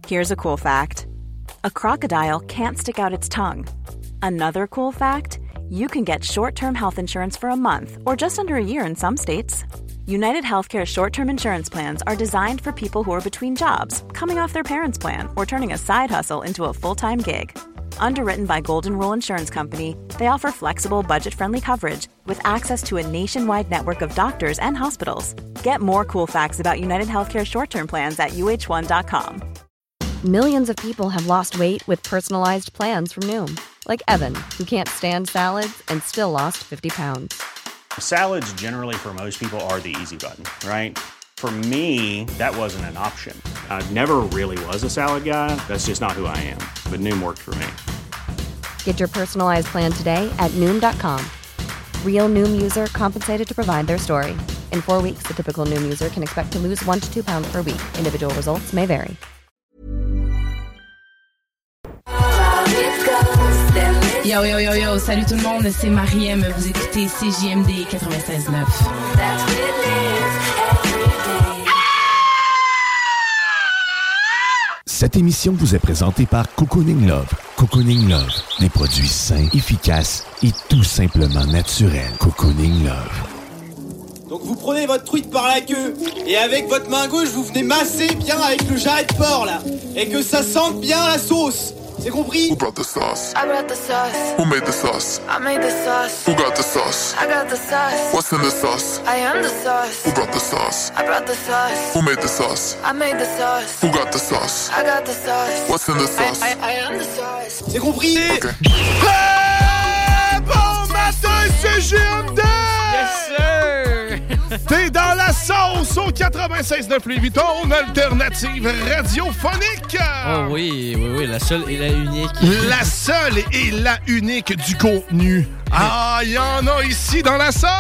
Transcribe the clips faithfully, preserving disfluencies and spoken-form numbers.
Here's a cool fact. A crocodile can't stick out its tongue. Another cool fact, you can get short-term health insurance for a month or just under a year in some states. United Healthcare short-term insurance plans are designed for people who are between jobs, coming off their parents' plan, or turning a side hustle into a full-time gig. Underwritten by Golden Rule Insurance Company, they offer flexible, budget-friendly coverage with access to a nationwide network of doctors and hospitals. Get more cool facts about United Healthcare short-term plans at U H one dot com. Millions of people have lost weight with personalized plans from Noom. Like Evan, who can't stand salads and still lost fifty pounds. Salads generally for most people are the easy button, right? For me, that wasn't an option. I never really was a salad guy. That's just not who I am. But Noom worked for me. Get your personalized plan today at Noom dot com. Real Noom user compensated to provide their story. In four weeks, the typical Noom user can expect to lose one to two pounds per week. Individual results may vary. Yo, yo, yo, yo, salut tout le monde, c'est Mariem, vous écoutez C J M D quatre-vingt-seize neuf. Cette émission vous est présentée par Cocooning Love. Cocooning Love, des produits sains, efficaces et tout simplement naturels. Cocooning Love. Donc vous prenez votre truite par la queue et avec votre main gauche vous venez masser bien avec le jarret de porc là et que ça sente bien la sauce. C'est compris? Who brought the sauce? I brought the sauce. Who made the sauce? I made the sauce. Who got the sauce? I got the sauce. What's in the sauce? I am the sauce. Who brought the sauce? I brought the sauce. Who made the sauce? I made the sauce. Who got the sauce? I got the sauce. What's in the sauce? I, I, I am the sauce. C'est compris? Okay. Hey, bon matin, C J M D! Yes, sir! T'es dans la sauce au quatre-vingt-seize neuf Lévis, ton alternative radiophonique! Oh oui, oui, oui, la seule et la unique. La seule et la unique du contenu. Ah, il y en a ici dans la sauce!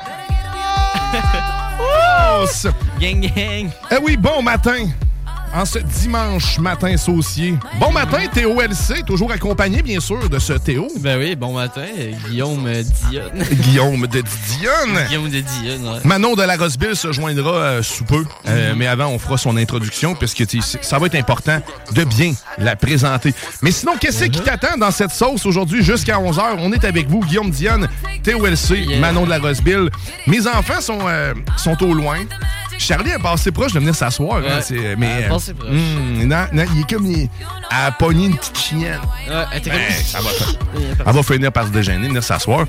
Gang, gang! Eh oui, bon matin! En ce dimanche matin saucier. Bon matin, Théo L C, toujours accompagné, bien sûr, de ce Théo. Ben oui, bon matin, Guillaume Dionne. Guillaume de Dionne. Guillaume de Dionne, ouais. Manon de la Roseville se joindra euh, sous peu, euh, mm-hmm. mais avant, on fera son introduction, puisque ça va être important de bien la présenter. Mais sinon, qu'est-ce mm-hmm. qui t'attend dans cette sauce aujourd'hui jusqu'à onze heures? On est avec vous, Guillaume Dionne, Théo L C, yeah. Manon de la Roseville. Mes enfants sont, euh, sont au loin. Charlie a passé proche de venir s'asseoir. Ouais, hein, c'est, mais, elle a passé proche. Hum, non, non, il est comme... Il, elle a pogné une petite chienne. Ouais, elle était ben, comme... ça va, elle va finir par se déjeuner, venir s'asseoir.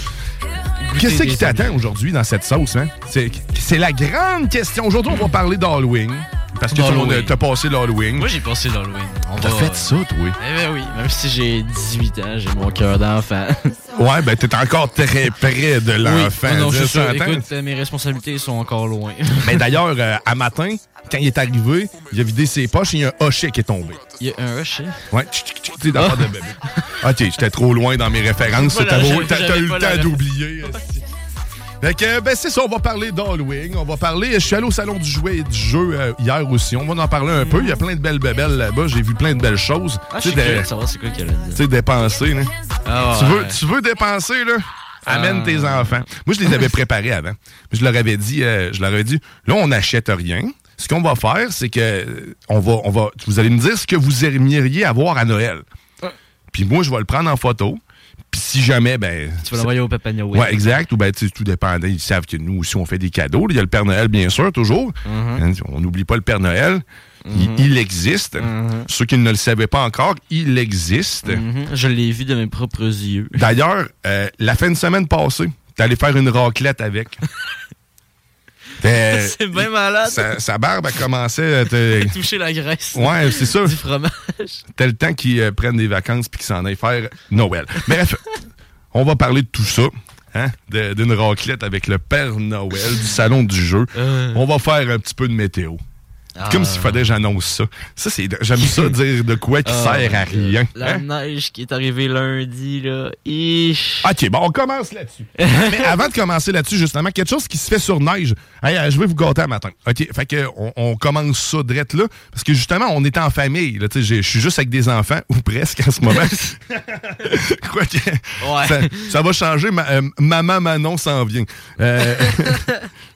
Qu'est-ce qui t'attend aujourd'hui dans cette sauce? Hein? C'est, c'est la grande question. Aujourd'hui, on va parler d'Halloween. Parce que tu as passé l'Halloween. Moi, j'ai passé l'Halloween. On T'as va... fait ça, toi? Eh ben oui, même si j'ai dix-huit ans, j'ai mon cœur d'enfant. Ouais, ben t'es encore très près de l'enfant. Oui, non, je suis ça. Écoute, mes responsabilités sont encore loin. Mais d'ailleurs, euh, à matin, quand il est arrivé, il a vidé ses poches et il y a un hochet qui est tombé. Il y a un hochet? Ouais, tu sais, dans oh. de bébé. Ok, j'étais trop loin dans mes références. Voilà, t'as, t'as, t'as eu le temps d'oublier. Fait que, ben c'est ça, on va parler d'Halloween, on va parler, je suis allé au salon du jouet et du jeu euh, hier aussi, on va en parler un mmh. peu, il y a plein de belles bébelles là-bas, j'ai vu plein de belles choses. Ah, je suis curieux de savoir c'est quoi qu'elle a dit. Tu sais, dépenser, là. Ah, tu, ouais. veux, tu veux dépenser, là? Amène ah. tes enfants. Moi, je les avais préparés avant. Je leur avais dit, euh, je leur avais dit, là, on n'achète rien. Ce qu'on va faire, c'est que on va, on va, vous allez me dire ce que vous aimeriez avoir à Noël. Ah. Puis moi, je vais le prendre en photo. Puis si jamais, ben... Tu vas l'envoyer au Papa Noël. Ouais, exact. Ou ben, tu sais, tout dépendant. Ils savent que nous aussi, on fait des cadeaux. Il y a le Père Noël, bien sûr, toujours. Mm-hmm. On n'oublie pas le Père Noël. Mm-hmm. Il, il existe. Mm-hmm. Ceux qui ne le savaient pas encore, il existe. Mm-hmm. Je l'ai vu de mes propres yeux. D'ailleurs, euh, la fin de semaine passée, t'es allé faire une raclette avec. C'est bien malade. Sa, sa barbe a commencé à te... toucher la graisse. Ouais, c'est ça. Du fromage. T'as le temps qu'ils euh, prennent des vacances puis qu'ils s'en aillent faire Noël. Bref, on va parler de tout ça. Hein? De, d'une raclette avec le Père Noël du salon du jeu. Euh... On va faire un petit peu de météo. Ah. Comme s'il fallait que j'annonce ça. Ça, c'est, j'aime ça dire de quoi qui ah, sert à rien. La hein? neige qui est arrivée lundi, là. Ish. OK, bon, on commence là-dessus. Mais avant de commencer là-dessus, justement, quelque chose qui se fait sur neige. Hey, je vais vous gâter un matin. OK, fait que on, on commence ça direct là. Parce que justement, on est en famille. Là, je suis juste avec des enfants, ou presque en ce moment. Quoi que, ouais. ça, ça va changer. Ma, euh, Maman Manon s'en vient. Euh,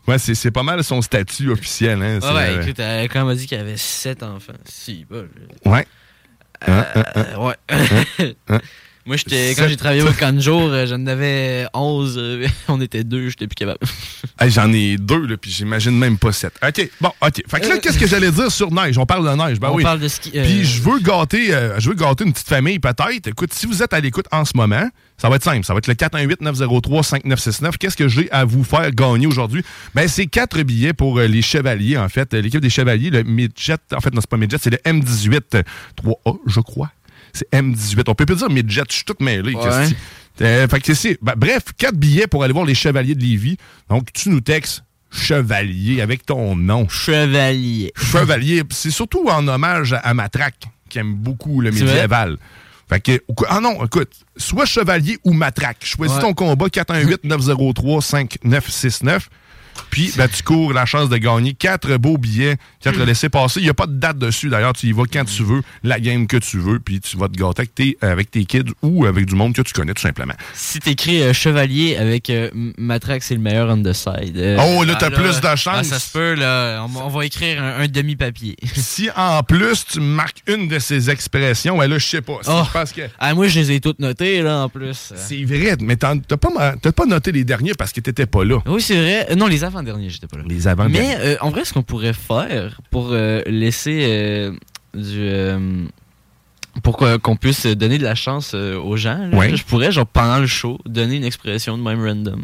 Ouais, c'est, c'est pas mal son statut officiel. Hein, ouais, ouais euh... écoute, euh, quand elle m'a dit qu'il y avait sept enfants, si, bah, je... Ouais. Euh, hein, hein, hein, ouais. Hein, hein. Moi, j'étais, quand j'ai travaillé au camp de jour, j'en avais onze. Euh, on était deux, j'étais plus capable. Hey, j'en ai deux, là, puis j'imagine même pas sept. OK, bon, OK. Fait que là, euh, qu'est-ce que j'allais dire sur neige? On parle de neige, ben on oui. On parle de ski. Euh... Puis je veux gâter euh, je veux gâter une petite famille, peut-être. Écoute, si vous êtes à l'écoute en ce moment, ça va être simple. Ça va être le quatre un huit neuf zéro trois cinq neuf six neuf. Qu'est-ce que j'ai à vous faire gagner aujourd'hui? Ben, c'est quatre billets pour euh, les Chevaliers, en fait. L'équipe des Chevaliers, le Midget, en fait, non, c'est pas Midget, c'est le M dix-huit trois A, je crois. C'est M dix-huit. On peut plus dire Midget, je suis tout mêlé. Ouais. Euh, fait que c'est, ben, bref, quatre billets pour aller voir les Chevaliers de Lévis. Donc, tu nous textes Chevalier avec ton nom. Chevalier. Chevalier. C'est surtout en hommage à, à Matraque, qui aime beaucoup le médiéval. Fait que, ah non, écoute, soit Chevalier ou Matraque. Choisis ouais. ton combat quatre un huit neuf zéro trois cinq neuf six neuf. Puis, ben, tu cours la chance de gagner quatre beaux billets, quatre laissés-passer. Il n'y a pas de date dessus, d'ailleurs. Tu y vas quand tu veux, la game que tu veux, puis tu vas te gâter avec tes, avec tes kids ou avec du monde que tu connais, tout simplement. Si t'écris euh, Chevalier avec euh, Matraque, c'est le meilleur on the side. Euh, oh, là, t'as ah, plus là, de chance. Ah, ça se peut, là. On, on va écrire un, un demi-papier. Si, en plus, tu marques une de ces expressions, ben là, je sais pas. Si oh. je pense que... ah, moi, je les ai toutes notées, là, en plus. C'est vrai, mais t'as pas, t'as pas noté les derniers parce que t'étais pas là. Oui, c'est vrai. Euh, non, les avant-derniers, j'étais pas là. Les avant-derniers. Mais euh, en vrai, ce qu'on pourrait faire pour euh, laisser euh, du... Euh, pour qu'on puisse donner de la chance euh, aux gens, là, ouais. je pourrais, genre, pendant le show, donner une expression de même random.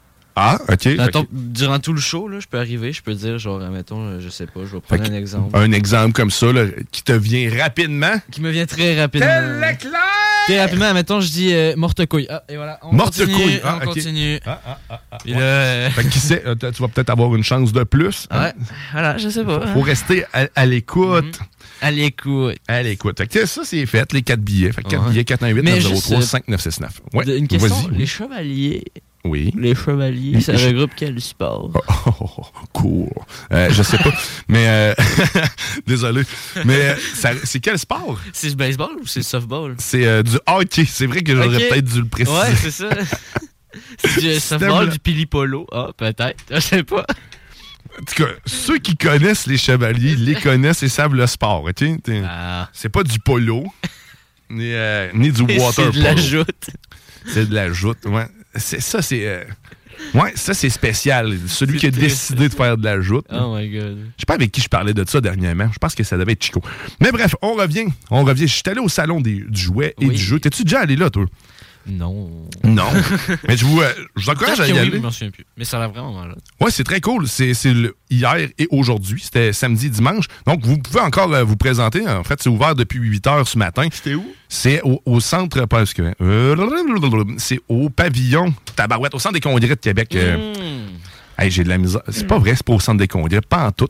Ah, OK. Attends, okay. Durant tout le show, là, je peux arriver, je peux dire, genre, mettons, je sais pas, je vais prendre fait un exemple. Un exemple comme ça, là, qui te vient rapidement. Qui me vient très rapidement. Tel l'éclair! Très rapidement, mettons, je dis euh, morte couille. Ah, et voilà. On morte continue, couille. Ah, on okay. continue. Ah, ah, ah, ah, ouais. là, euh... fait que qui sait, tu vas peut-être avoir une chance de plus. Ouais, hein? Voilà, je sais pas. Faut, faut rester à, à l'écoute. Mm-hmm. À l'écoute. À l'écoute. Fait que ça, c'est fait, les quatre billets. Fait que quatre ouais. billets, quatre un huit neuf zéro trois cinq neuf six neuf. Ouais. Une question, vas-y. Les Chevaliers... Oui. Les Chevaliers, ça je... regroupe quel sport? Oh, oh, oh, cool. Euh, je sais pas. mais, euh... désolé. Mais ça, c'est quel sport? C'est le baseball ou c'est le softball? C'est euh, du hockey. C'est vrai que j'aurais okay. peut-être dû le préciser. Ouais, c'est ça. C'est du softball, du pili-polo. Ah, peut-être. Je sais pas. En tout cas, ceux qui connaissent les Chevaliers, les connaissent et savent le sport. Okay? Ah. C'est pas du polo, ni, euh, ni du water polo. C'est de la joute. C'est de la joute, ouais. C'est, ça, c'est... Euh... Ouais, ça, c'est spécial. Celui c'est qui a triste. décidé de faire de la joute. Oh my God. Je sais pas avec qui je parlais de ça dernièrement. Je pense que ça devait être Chico. Mais bref, on revient. On revient. Je suis allé au salon des, du jouet et oui. du jeu. T'es-tu déjà allé là, toi? Non. Non. Mais je vous, euh, je vous encourage à y oui, aller. Je m'en souviens plus. Mais ça a l'air vraiment malade. Ouais, c'est très cool. C'est, c'est le hier et aujourd'hui. C'était samedi, dimanche. Donc, vous pouvez encore euh, vous présenter. En fait, c'est ouvert depuis huit heures ce matin. C'était où? C'est au, au centre... Parce que, euh, c'est au pavillon Tabarouette, au centre des congrès de Québec. Euh, mmh. Hey, j'ai de la misère. C'est mmh. pas vrai, c'est pas au centre des congrès. Pas en tout.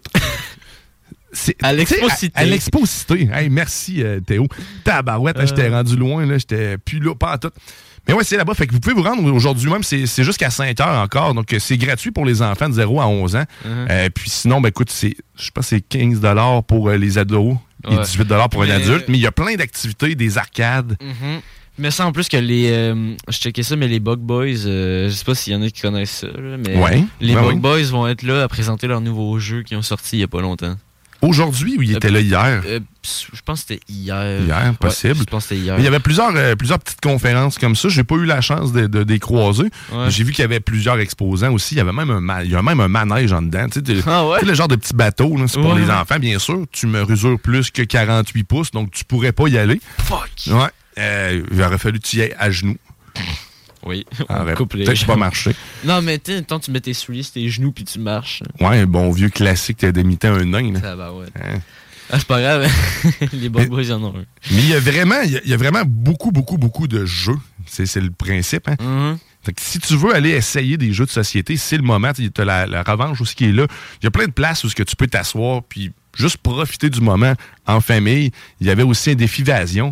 C'est, à l'exposité. À, à l'exposité. Hey, merci, euh, Théo. Tabarouette, euh... là, j'étais rendu loin. Là, j'étais plus là, pas en tout. Mais ouais, c'est là-bas. Fait que vous pouvez vous rendre aujourd'hui même. C'est, c'est jusqu'à cinq heures encore. Donc, c'est gratuit pour les enfants de zéro à onze ans. Uh-huh. Euh, puis sinon, ben écoute, c'est, je sais pas, c'est quinze dollars pour euh, les ados et ouais. dix-huit dollars pour mais... un adulte. Mais il y a plein d'activités, des arcades. Mm-hmm. Mais ça, en plus que les... Euh, je checkais ça, mais les Bug Boys, euh, je sais pas s'il y en a qui connaissent ça, là, mais ouais. les ben Bug oui. Boys vont être là à présenter leurs nouveaux jeux qui ont sorti il y a pas longtemps. Aujourd'hui ou il était euh, là hier? Euh, je pense que c'était hier. Hier, possible. Ouais, je pense que c'était hier. Mais il y avait plusieurs, euh, plusieurs petites conférences comme ça. J'ai pas eu la chance de, de, de les croiser. Ouais. J'ai vu qu'il y avait plusieurs exposants aussi. Il y avait même un, ma- il y a même un manège en dedans. Tu sais, ah ouais? le genre de petit bateau. Là, c'est pour ouais. les enfants, bien sûr. Tu mesures plus que quarante-huit pouces, donc tu pourrais pas y aller. Fuck! Ouais. Euh, il aurait fallu que tu y ailles à genoux. Oui, on coupe les peut-être pas marché. Non, mais tu temps tu mets tes souliers sur tes genoux puis tu marches. Ouais, un bon vieux classique, t'as d'imiter un nain. Ça va, ouais. Hein? Ah, c'est pas grave, les Bug Boys, ils en ont un. Mais il y a vraiment, il y, y a vraiment beaucoup, beaucoup, beaucoup de jeux. C'est, c'est le principe, hein. Mm-hmm. Fait que si tu veux aller essayer des jeux de société, c'est le moment. Tu as la, la revanche aussi qui est là. Il y a plein de places où ce que tu peux t'asseoir puis juste profiter du moment en famille. Il y avait aussi un défi Vasion.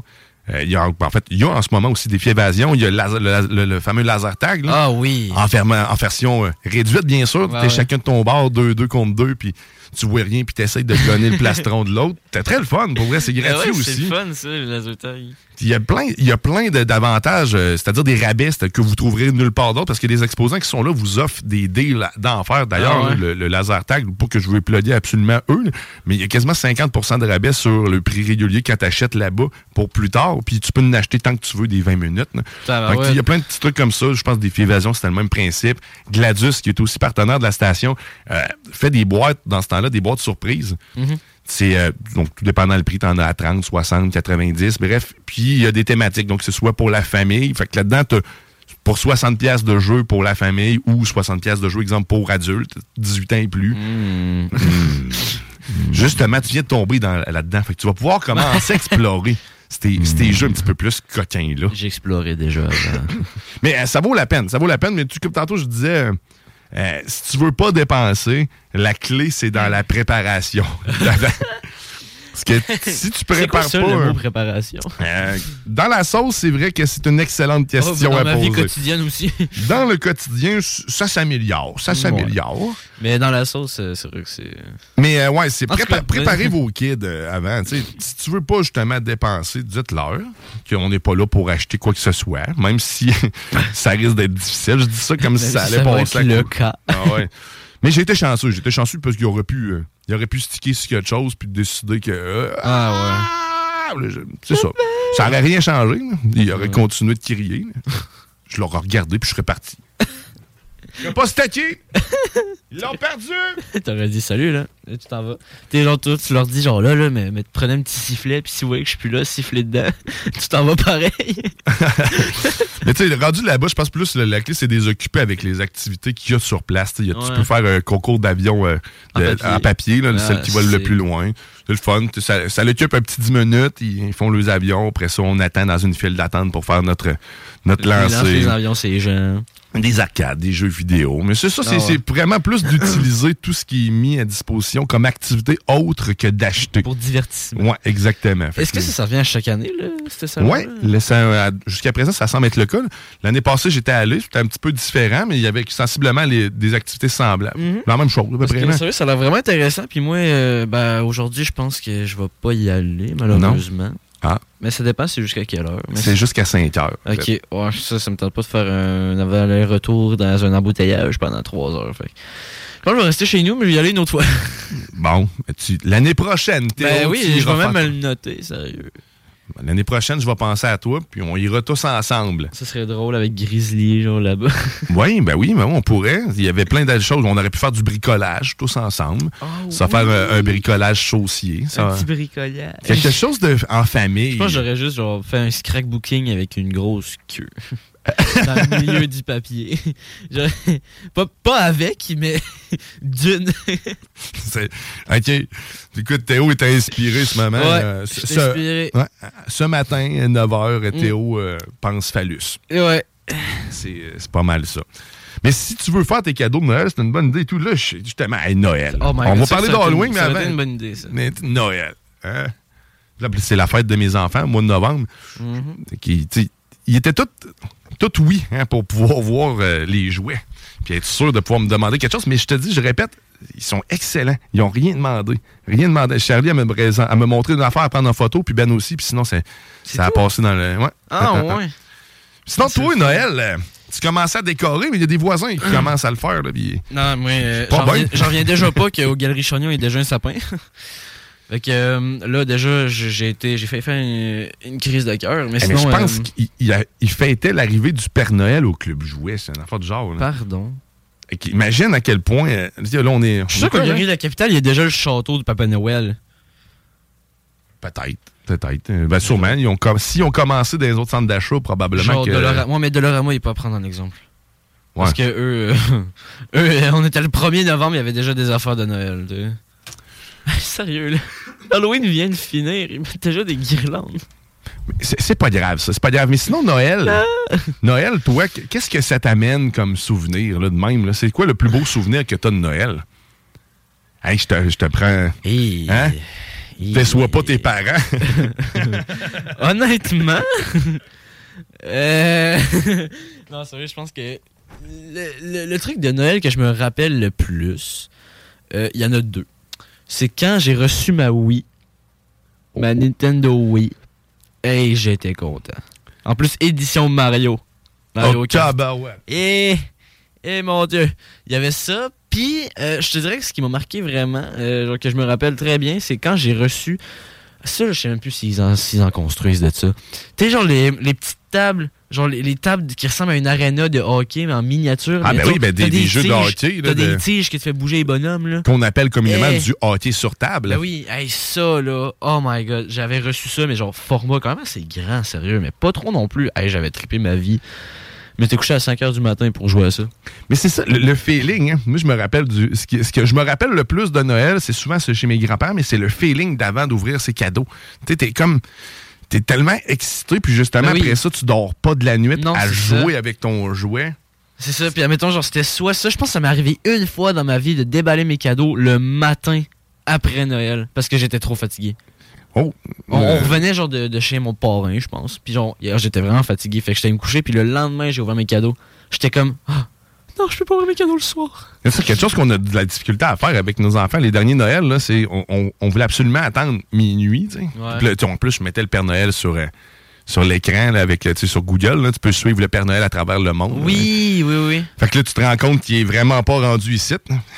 Euh, il y a, en fait, il y a en ce moment aussi défi évasion. Il y a le, laser, le, le, le fameux laser tag. Là, ah oui. En, ferma, en version euh, réduite, bien sûr. Ouais, t'es ouais. chacun de ton bord, deux, deux contre deux, puis tu vois rien, puis t'essayes de gonner le plastron de l'autre. C'est très le fun. Pour vrai, c'est gratuit ouais, aussi. C'est le fun, ça, le laser tag. Il y a plein, il y a plein de, d'avantages, euh, c'est-à-dire des rabais que vous trouverez nulle part d'autre, parce que les exposants qui sont là vous offrent des deals d'enfer. D'ailleurs, ah ouais. le, le laser tag, pas que je veux plugger absolument eux, mais il y a quasiment cinquante pour cent de rabais sur le prix régulier quand tu achètes là-bas pour plus tard, puis tu peux en acheter tant que tu veux des vingt minutes. Ça, Donc, ouais. il y a plein de petits trucs comme ça. Je pense que Défi Évasion, c'était le même principe. Gladius, qui est aussi partenaire de la station, euh, fait des boîtes, dans ce temps-là, des boîtes surprises. Mm-hmm. C'est, euh, donc, tout dépendant le prix, t'en as à trente, soixante, quatre-vingt-dix, bref. Puis, il y a des thématiques. Donc, c'est soit pour la famille. Fait que là-dedans, t'as pour soixante pièces de jeu pour la famille ou soixante pièces de jeu, exemple, pour adultes, dix-huit ans et plus. Mm. Mm. Justement, tu viens de tomber dans, là-dedans. Fait que tu vas pouvoir commencer à explorer ces, mm. ces jeux un petit peu plus coquins, là. J'explorais déjà avant. Mais euh, ça vaut la peine. Ça vaut la peine. Mais tu, comme tantôt, je disais... Euh, si tu veux pas dépenser, la clé, c'est dans la préparation. Parce que si tu prépares c'est quoi ça, pas... le mot euh, préparation? Euh, dans la sauce, c'est vrai que c'est une excellente question oh, à dans poser. ma vie quotidienne aussi. Dans le quotidien, ça s'améliore. Ça s'améliore. Ouais. Mais dans la sauce, c'est vrai que c'est... Mais euh, ouais, c'est prépa- cas, préparer vos kids euh, avant. T'sais, si tu veux pas justement dépenser, dites-leur qu'on n'est pas là pour acheter quoi que ce soit, même si ça risque d'être difficile. Je dis ça comme si ça allait ça passer à le coup. cas. Ah ouais. Mais j'ai été chanceux. J'ai été chanceux parce qu'il aurait pu, euh, il aurait pu sticker sur quelque chose puis décider que... Euh, ah ouais. C'est ça. Ça n'aurait rien changé. Là. Il aurait ouais. continué de crier. Là. Je l'aurais regardé puis je serais parti. Il n'a pas stacké! Ils l'ont perdu! T'aurais dit salut, là. Là tu t'en vas. T'es genre, toi, tu leur dis, genre, là, là, mais, mais prenez un petit sifflet, puis si vous voyez que je suis plus là, sifflez dedans. Tu t'en vas pareil. Mais tu sais, rendu là-bas, je pense plus la, la clé, c'est des occupés avec les activités qu'il y a sur place. Y a, ouais. Tu peux faire un concours d'avion euh, de, en papier, en papier là, ah, celle qui vole le plus loin. C'est le fun. Ça, ça l'occupe un petit dix minutes. Ils font leurs avions. Après ça, on attend dans une file d'attente pour faire notre, notre lancer. Les avions, c'est les gens. Des arcades, des jeux vidéo. Mais c'est ça, c'est, ah ouais. c'est vraiment plus d'utiliser tout ce qui est mis à disposition comme activité autre que d'acheter. Pour divertissement. Oui, exactement. Est-ce que, que ça, ça revient à chaque année, là, c'était ça? Oui, jusqu'à présent, ça semble être le cas. L'année passée, j'étais allé, c'était un petit peu différent, mais il y avait sensiblement les, des activités semblables. Mm-hmm. La même chose, à peu près. Sérieux, ça a l'air vraiment intéressant. Puis moi, euh, ben, aujourd'hui, je pense que je vais pas y aller, malheureusement. Non. Ah. Mais ça dépend, c'est jusqu'à quelle heure? Mais c'est, c'est jusqu'à cinq heures. OK. Ouais, ça, ça me tente pas de faire un aller-retour dans un embouteillage pendant trois heures. Fait. Je pense que je vais rester chez nous, mais je vais y aller une autre fois. Bon, tu, l'année prochaine, t'es Ben où, oui, je vais même me le noter, sérieux. L'année prochaine, je vais penser à toi, puis on ira tous ensemble. Ça serait drôle avec Grizzly, genre là-bas. Oui, ben oui, ben on pourrait. Il y avait plein d'autres choses. On aurait pu faire du bricolage tous ensemble. Oh, ça oui. faire un, un bricolage chaussier. Ça, un petit bricolage. Quelque chose de, en famille. Je pense que j'aurais juste genre, fait un scrapbooking avec une grosse queue. Dans le milieu du papier. Genre, pas, pas avec, mais d'une. C'est, OK. Écoute, Théo est inspiré ce moment. Ouais, euh, ce, ce, inspiré. Ouais, ce matin, neuf heures, Théo mm. euh, pense phallus. Ouais. C'est, c'est pas mal ça. Mais si tu veux faire tes cadeaux de Noël, c'est une bonne idée. Tout là, justement, hey, Noël. Oh on va parler d'Halloween, mais avant. C'est une bonne idée, ça. Mais Noël. Hein? Là, c'est la fête de mes enfants, au mois de novembre. Mm-hmm. Qui, ils étaient tous, tous oui hein, pour pouvoir voir euh, les jouets. Puis être sûr de pouvoir me demander quelque chose. Mais je te dis, je répète, ils sont excellents. Ils n'ont rien demandé. Rien demandé. Charlie, elle me, elle me montrer une affaire à prendre en photo, puis Ben aussi. Puis sinon, ça, ça a passé dans le... Ouais. Ah, ah, ouais. Sinon, c'est toi, fou. Noël, euh, tu commences à décorer, mais il y a des voisins qui commencent à le faire. Là, puis... Non, moi, euh, j'en, reviens, j'en reviens déjà pas qu'au Galerie Chagnon, il y a déjà un sapin. Fait que euh, là, déjà, j'ai été, j'ai fait faire une, une crise de cœur. Mais, sinon, mais je pense euh, qu'il il a, il fêtait l'arrivée du Père Noël au Club Jouet. C'est une affaire du genre. Là. Pardon. Imagine à quel point. Euh, là, on est. Je suis sûr qu'au Galerie de la Capitale, il y a déjà le château du Papa Noël. Peut-être. Peut-être. Ben, sûrement. Ils ont, s'ils ont commencé dans les autres centres d'achat, probablement genre que. Dolora... Moi, mais Dolorama, il peut pas prendre un exemple. Ouais. Parce que eux, euh, eux, on était le premier novembre, il y avait déjà des affaires de Noël. Tu sais. Sérieux, là. Halloween vient de finir. Ils mettent déjà des guirlandes. C'est, c'est pas grave, ça. C'est pas grave. Mais sinon, Noël, Noël, toi, qu'est-ce que ça t'amène comme souvenir, là, de même? Là? C'est quoi le plus beau souvenir que t'as de Noël? Hey, je te, je te prends... Hey. Hein? Déçois pas tes parents. Honnêtement... euh... non, sérieux, je pense que le, le, le truc de Noël que je me rappelle le plus, il euh, y en a deux. C'est quand j'ai reçu ma Wii, ma Nintendo Wii, et j'étais content. En plus, édition Mario. Mario oh, Kart. Ouais. Et, et mon Dieu, il y avait ça. Puis, euh, je te dirais que ce qui m'a marqué vraiment, euh, genre que je me rappelle très bien, c'est quand j'ai reçu... Ça, je sais même plus s'ils en, s'ils en construisent de ça. Tu sais, genre les, les petites tables, genre les, les tables qui ressemblent à une arena de hockey, mais en miniature. Ah, ben oui, ben des, des, des jeux tiges, de hockey. T'as là, des de... tiges qui te fait bouger les bonhommes, là. Qu'on appelle communément hey. du hockey sur table. Ben oui, hey, ça, là, oh my god, j'avais reçu ça, mais genre format quand même assez grand, sérieux, mais pas trop non plus. Hey, j'avais trippé ma vie. Je m'étais couché à cinq heures du matin pour jouer à ça. Mais c'est ça, le, le feeling. Hein. Moi, je me rappelle du. Ce, qui, ce que je me rappelle le plus de Noël, c'est souvent chez mes grands-parents, mais c'est le feeling d'avant d'ouvrir ses cadeaux. Tu sais, t'es comme. T'es tellement excité, puis justement, ben oui. après ça, tu dors pas de la nuit non, à jouer ça. Avec ton jouet. C'est ça, puis admettons, genre, c'était soit ça. Je pense que ça m'est arrivé une fois dans ma vie de déballer mes cadeaux le matin après Noël, parce que j'étais trop fatigué. Oh, on, euh... on revenait genre de, de chez mon parrain, je pense. Puis genre, hier, j'étais vraiment fatigué. Fait que j'étais me coucher. Puis le lendemain, j'ai ouvert mes cadeaux. J'étais comme, ah, non, je peux pas ouvrir mes cadeaux le soir. C'est quelque chose qu'on a de la difficulté à faire avec nos enfants. Les derniers Noël, là, c'est on, on, on voulait absolument attendre minuit. Tu sais. Ouais. Puis là, en plus, je mettais le Père Noël sur, euh, sur l'écran, là, avec, sur Google. Là, tu peux suivre le Père Noël à travers le monde. Oui, là. oui, oui. Fait que là, tu te rends compte qu'il est vraiment pas rendu ici.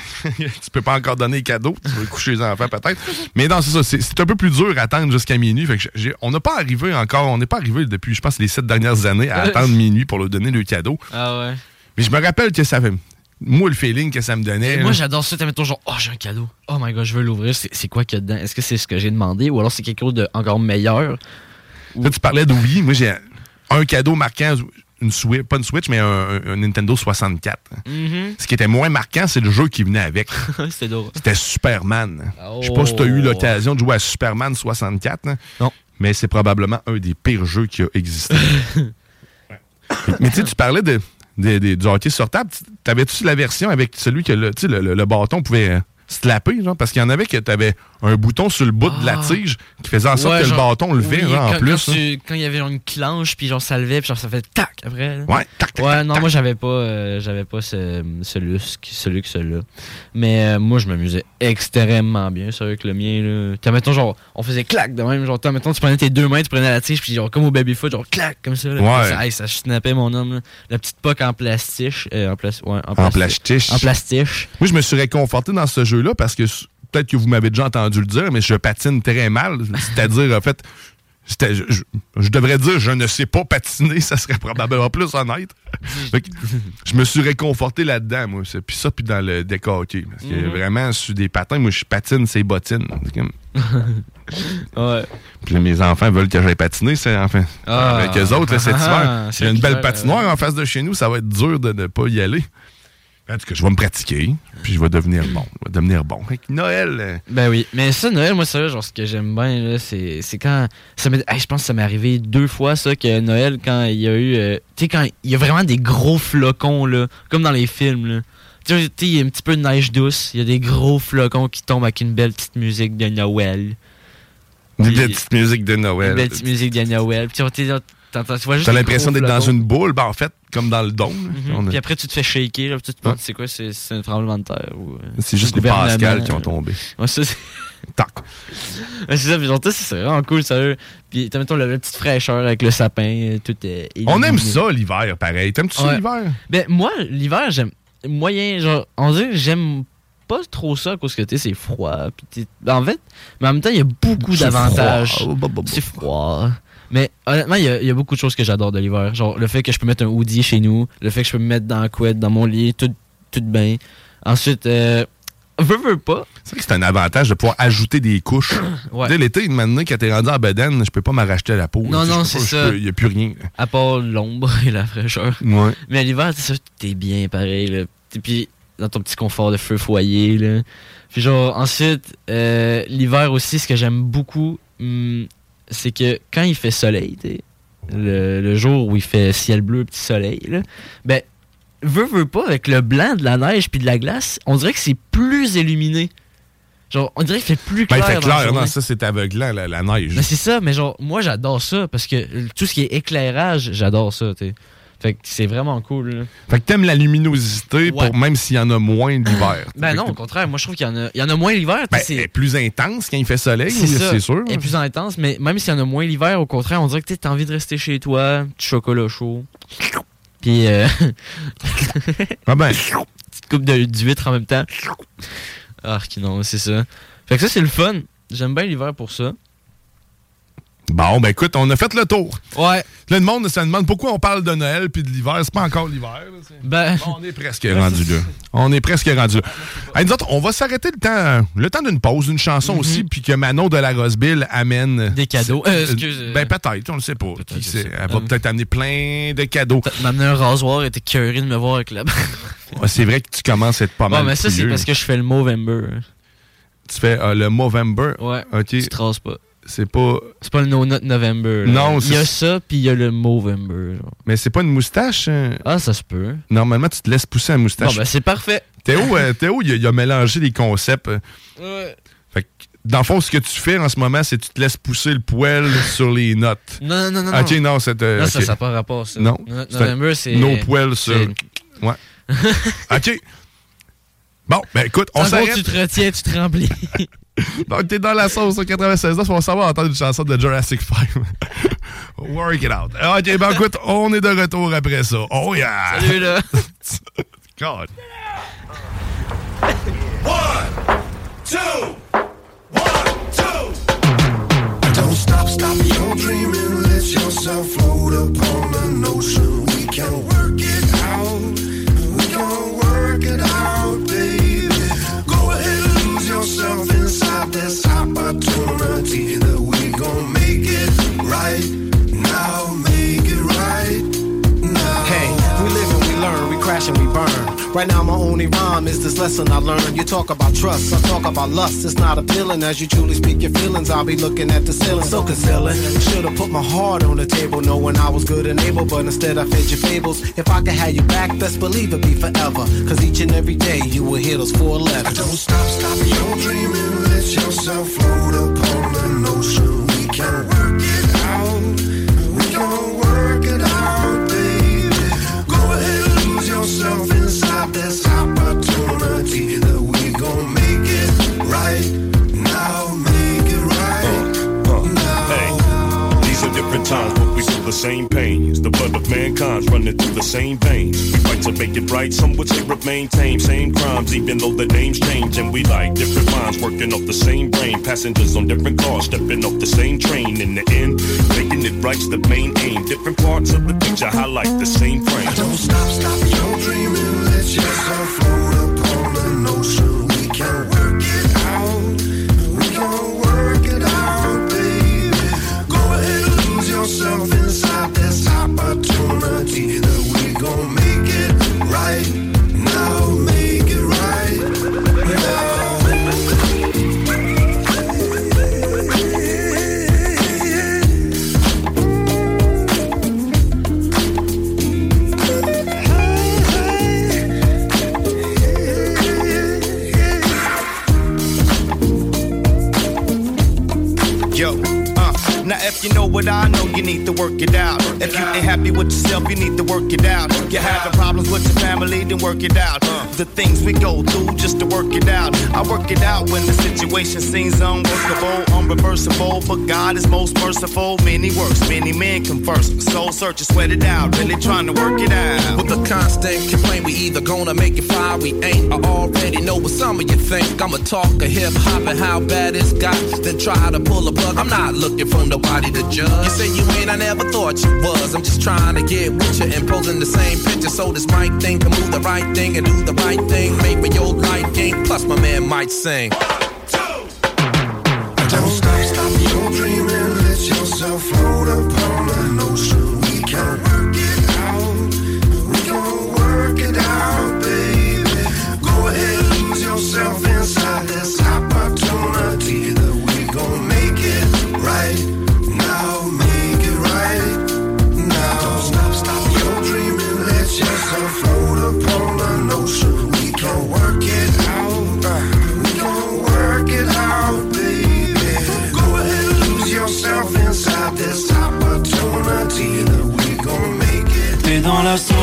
Tu peux pas encore donner les cadeaux. Tu vas coucher les enfants peut-être. Mais non, c'est ça. C'est, c'est un peu plus dur à attendre jusqu'à minuit. Fait que j'ai, on n'a pas arrivé encore. On n'est pas arrivé depuis, je pense, les sept dernières années à attendre minuit pour leur donner le cadeau. Ah ouais. Mais je me rappelle que ça fait... Moi, le feeling que ça me donnait... Moi, j'adore ça. T'as mettons genre, oh, j'ai un cadeau. Oh my God, je veux l'ouvrir. C'est, c'est quoi qu'il y a dedans? Est-ce que c'est ce que j'ai demandé? Ou alors c'est quelque chose de encore meilleur? Ou... Là, tu parlais de Wii. Moi, j'ai un cadeau marquant... Une Switch, pas une Switch, mais un, un, un Nintendo soixante-quatre. Mm-hmm. Ce qui était moins marquant, c'est le jeu qui venait avec. C'était drôle. C'était Superman. Oh. Je sais pas si tu as eu l'occasion de jouer à Superman soixante-quatre. Hein, non. Mais c'est probablement un des pires jeux qui a existé. Ouais. Mais tu sais, tu parlais de, de, de, du hockey sur table. T'avais-tu la version avec celui que le, le, le, le bâton pouvait... Euh, slapper, genre, parce qu'il y en avait que t'avais un bouton sur le bout ah. de la tige qui faisait en sorte ouais, que genre, le bâton levait, oui, genre, quand, en plus. Quand, tu, quand il y avait genre une clenche, puis genre ça levait, puis genre ça fait tac après. Là. Ouais, tac, tac, Ouais, tac, non, tac. moi j'avais pas, euh, j'avais pas ce, ce luxe, ce luxe-là. Mais euh, moi je m'amusais extrêmement bien, c'est vrai que le mien, là. T'as, mettons, genre, on faisait clac de même, genre, t'as, mettons, tu prenais tes deux mains, tu prenais la tige, puis genre, comme au baby-foot, genre, clac, comme ça. Là, ouais. Ça, hey, ça snappait mon homme, là. La petite poque en plastiche. Euh, en, pla- ouais, en, en plastiche. En plastiche. Moi, je me suis réconforté dans ce jeu-là parce que peut-être que vous m'avez déjà entendu le dire, mais je patine très mal. C'est-à-dire, en fait, je, je, je devrais dire je ne sais pas patiner, ça serait probablement plus honnête. Fait que, je me suis réconforté là-dedans, moi. C'est, puis ça, puis dans le deck hockey. Parce que mm-hmm. vraiment, sur des patins, moi, je patine ces bottines. C'est comme... ouais. Puis là, mes enfants veulent que j'aille patiner, c'est, enfin, ah. avec eux autres, là, cet hiver. J'ai une belle patinoire euh... en face de chez nous, ça va être dur de ne pas y aller. En tout cas, je vais me pratiquer, puis je vais devenir bon. Je vais devenir bon. Avec Noël... Euh... Ben oui. Mais ça, Noël, moi, ça, genre, ce que j'aime bien, là, c'est, c'est quand... Ça m'est... Hey, je pense que ça m'est arrivé deux fois, ça, que Noël, quand il y a eu... Euh... Tu sais, quand il y a vraiment des gros flocons, là, comme dans les films, là. Tu sais, il y a un petit peu de neige douce. Il y a des gros flocons qui tombent avec une belle petite musique de Noël. Une belle petite musique de Noël. Une belle petite musique de Noël. Puis tu vois juste t'as l'impression d'être flocons. Dans une boule, ben en fait, comme dans le dôme. Mm-hmm. A... Puis après, tu te fais shaker, là, tu te demandes, c'est quoi, c'est, c'est un tremblement de terre ou... C'est juste les Pascal qui ont tombé. Ouais, ça, c'est... Tac. Ouais, c'est ça, puis genre, ça, c'est vraiment cool, sérieux. Puis t'as, mettons, la, la petite fraîcheur avec le sapin, tout est... On aime ça, l'hiver, pareil. T'aimes-tu ouais. ça, l'hiver? Ben, moi, l'hiver, j'aime moyen, genre, on dirait que j'aime pas trop ça à cause que t'es, c'est froid. Puis en fait, mais en même temps, il y a beaucoup c'est d'avantages. Froid. C'est froid. Mais honnêtement, il y, y a beaucoup de choses que j'adore de l'hiver. Genre, le fait que je peux mettre un hoodie chez nous, le fait que je peux me mettre dans la couette, dans mon lit, tout, tout bien. Ensuite, euh, veux, veux pas. C'est vrai que c'est un avantage de pouvoir ajouter des couches. Ouais. Dès l'été, maintenant, quand t'es rendu à bedaine, je peux pas m'arracher la peau. Non, non, c'est ça. Il y a plus rien. À part l'ombre et la fraîcheur. Ouais. Mais à l'hiver, c'est ça, t'es bien pareil, là. Et puis, dans ton petit confort de feu foyer, là. Puis genre, ensuite, euh, l'hiver aussi, ce que j'aime beaucoup... Hum, c'est que quand il fait soleil, le, le jour où il fait ciel bleu, petit soleil, là, ben, veux, veux pas, avec le blanc de la neige puis de la glace, on dirait que c'est plus illuminé. Genre, on dirait qu'il fait plus Ben, clair. il fait clair, dans non, ça, c'est aveuglant, la, la neige. Mais c'est ça, mais genre, moi, j'adore ça parce que tout ce qui est éclairage, j'adore ça, tu sais. Fait que c'est vraiment cool. Là. Fait que t'aimes la luminosité, ouais. pour, même s'il y en a moins l'hiver. Ben non, au contraire. Moi, je trouve qu'il y en a, il y en a moins l'hiver. Ben, c'est elle est plus intense quand il fait soleil, c'est, ça. c'est sûr. Elle est plus intense, mais même s'il y en a moins l'hiver, au contraire, on dirait que t'as envie de rester chez toi, petit chocolat chaud. Puis, euh... ah ben. petite coupe de, d'huître en même temps. Ah, non, c'est ça. Fait que ça, c'est le fun. J'aime bien l'hiver pour ça. Bon, ben écoute, on a fait le tour. Ouais. Là, le monde se demande pourquoi on parle de Noël puis de l'hiver. C'est pas encore l'hiver. Là, c'est... Ben... Bon, on est presque rendu là. On est presque rendu là. Hey, nous autres, on va s'arrêter le temps, le temps d'une pause, d'une chanson mm-hmm. aussi, puis que Manon de la Roseville amène... Des cadeaux. Euh, excuse... Ben peut-être, on le sait pas. Qui sait. Elle va peut-être amener plein de cadeaux. Peut-être m'amener un rasoir, elle était curieuse de me voir avec la... ouais, c'est vrai que tu commences à être pas mal. Ouais, mais ça, c'est parce que je fais le Movember. Tu fais euh, le Movember? Ouais. OK. Tu te rases pas. C'est pas... C'est pas le No Nut November. Là. Non, c'est... Il y a ça, puis il y a le Movember. Genre. Mais c'est pas une moustache? Hein? Ah, ça se peut. Normalement, tu te laisses pousser la moustache. Bon, ben c'est parfait. Théo, euh, Théo il, a, il a mélangé les concepts. Ouais. Fait que, dans le fond, ce que tu fais en ce moment, c'est que tu te laisses pousser le poil sur les notes. Non, non, non, non. OK, non, c'est... Euh, non, okay. ça, ça n'a pas rapport, ça. Non. No Nut November, c'est... Nos poils sur... C'est... Ouais. OK. Bon, ben écoute, on en s'arrête. gros, tu te retiens, tu te remplis. Donc, t'es dans la sauce au quatre-vingt-seize neuf, on va savoir entendre une chanson de Jurassic five. Work it out. OK, ben écoute, on est de retour après ça. Oh yeah! Salut, là! God. One, two, one, two. Don't stop, stop your dreaming. Let yourself float upon an ocean. We can work it out. We can work it out, baby. Go ahead and lose yourself inside this opportunity that we gon' make it right now. Make it right now. Hey, we live and we learn, we crash and we burn. Right now my only rhyme is this lesson I learned. You talk about trust, I talk about lust. It's not appealing as you truly speak your feelings. I'll be looking at the ceiling, so concealing. Should've put my heart on the table, knowing I was good and able, but instead I fed your fables. If I could have you back, best believe it'd be forever. Cause each and every day you will hear those four letters. Don't stop, stop your dreaming. Let yourself float upon an ocean. We can work it out. We can work it out, baby. Go ahead and lose yourself inside this opportunity that we gon' make it right now. Make it right uh, uh, now. Hey, these are different times, but we feel the same pains. The blood of mankind's running through the same veins. We fight to make it right. Some would say remain tame. Same crimes, even though the names change. And we like different minds working off the same brain. Passengers on different cars, stepping off the same train. In the end, making it right's the main aim. Different parts of the picture highlight the same frame. Don't stop, stop your dreaming. Let yourself float upon an ocean. We can work it out. We can work it out, baby. Go ahead and lose yourself inside this opportunity that we gon' make it right now. Make it right now. Yo, uh, now if you know what I know, you need to work it out. If you ain't happy with yourself, you need to work it out. You're having problems with your family, then work it out. The things we go through just to work it out. I work it out when the situation seems unworkable, unreversible. But God is most merciful. Many works, many men converse. Soul search is sweat it out, really trying to work it out. With a constant complaint, we either gonna make it fly, we ain't. I already know what some of you think. I'ma talk a hip hop and how bad it's got, then try to pull a plug. I'm not looking for nobody to judge. You say you ain't, I never thought you was. I'm just trying to get with you and posing the same picture so this mic thing can move the right thing and do the right thing. Maybe your life game, plus my man might sing. Don't stop, stop your dreaming. Let yourself float upon an ocean. We can work it out. We can work it out, baby. Go ahead and lose yourself inside this opportunity that we gon' make it right now. Make it right now. Don't stop, stop your dreaming. Let yourself float upon an ocean. We can work it out. We can work this opportunity that we gon' make it. T'es dans la sauce.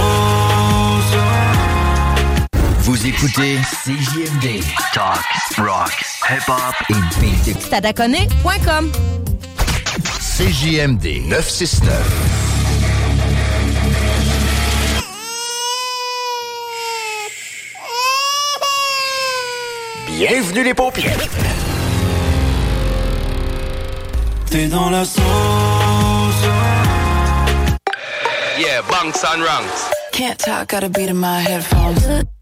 Vous écoutez C J M D. Talk, rock, hip-hop et beat. Stadaconé point com. C J M D neuf cent soixante-neuf. Bienvenue les paupières. T'es dans la sauce. Yeah, bunks and ranks. Can't talk, got a beat in my headphones.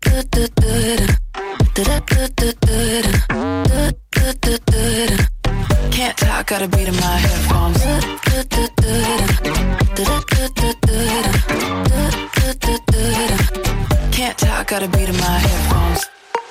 Can't talk, got a beat in my headphones. Can't talk, got a beat in my headphones.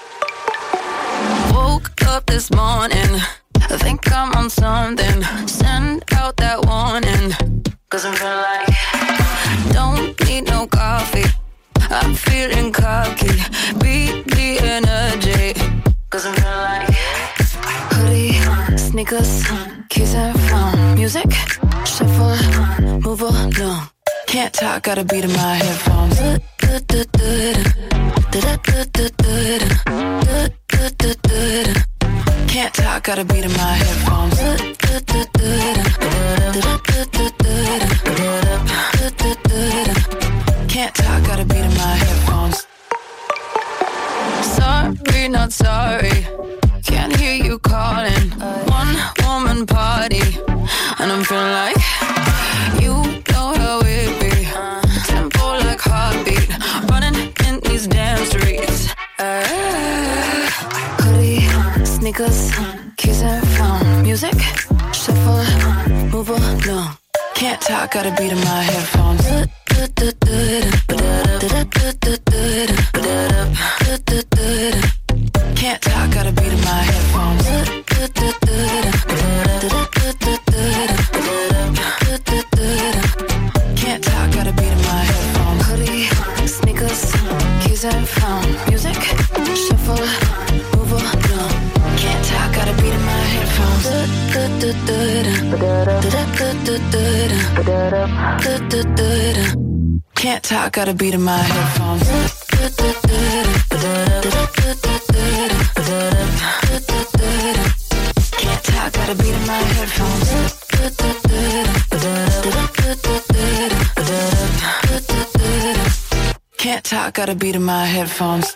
Woke up this morning, I think I'm on something. Send out that warning, cause I'm feeling like don't need no coffee. I'm feeling cocky, beat the energy, cause I'm feeling like hoodie, sneakers, keys and phone. Music, shuffle, move along. Can't talk, got a beat in my headphones. Can't talk, got a beat in my headphones. Can't talk, got a beat in my headphones. Sorry, not sorry. Can't hear you calling. One woman party, and I'm feeling like you know how it be. Tempo like heartbeat, running in these damn streets. Uh, hoodie, sneakers, keys and phone. Music, shuffle, move along. Can't talk, got a beat in my headphones. Can't talk, got a beat in my headphones. Can't talk, got a beat in my headphones. Hoodie, sneakers, keys and phone. Music, shuffle, move along. Can't talk, got a beat in my headphones. Can't talk, got a beat in my headphones. Can't talk, got a beat in my headphones. Can't talk, got a beat in my headphones.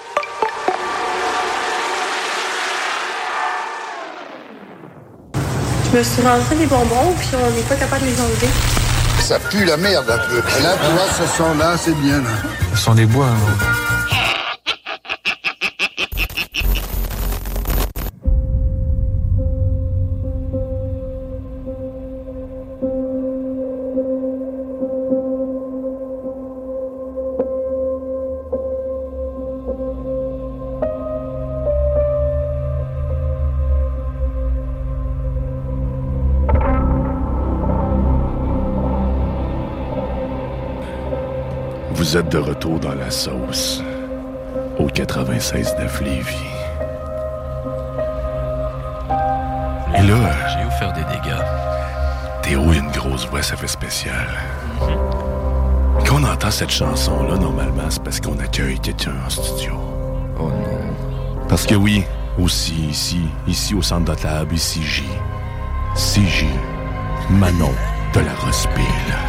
Je me suis rentré des bonbons, puis on n'est pas capable de les enlever. Ça pue la merde un peu. Et là, tu vois, ce son-là, c'est bien. Là. Ce sont des bois. Hein. Vous êtes de retour dans la sauce au quatre-vingt-seize neuf Lévis. Et là, j'ai eu faire des dégâts. Théo a une grosse voix, ça fait spécial. Mm-hmm. Quand on entend cette chanson-là, normalement, c'est parce qu'on accueille quelqu'un en studio. Oh non. Parce que oui, aussi ici, ici au centre de table, ici J. C J. Manon de la Rospile.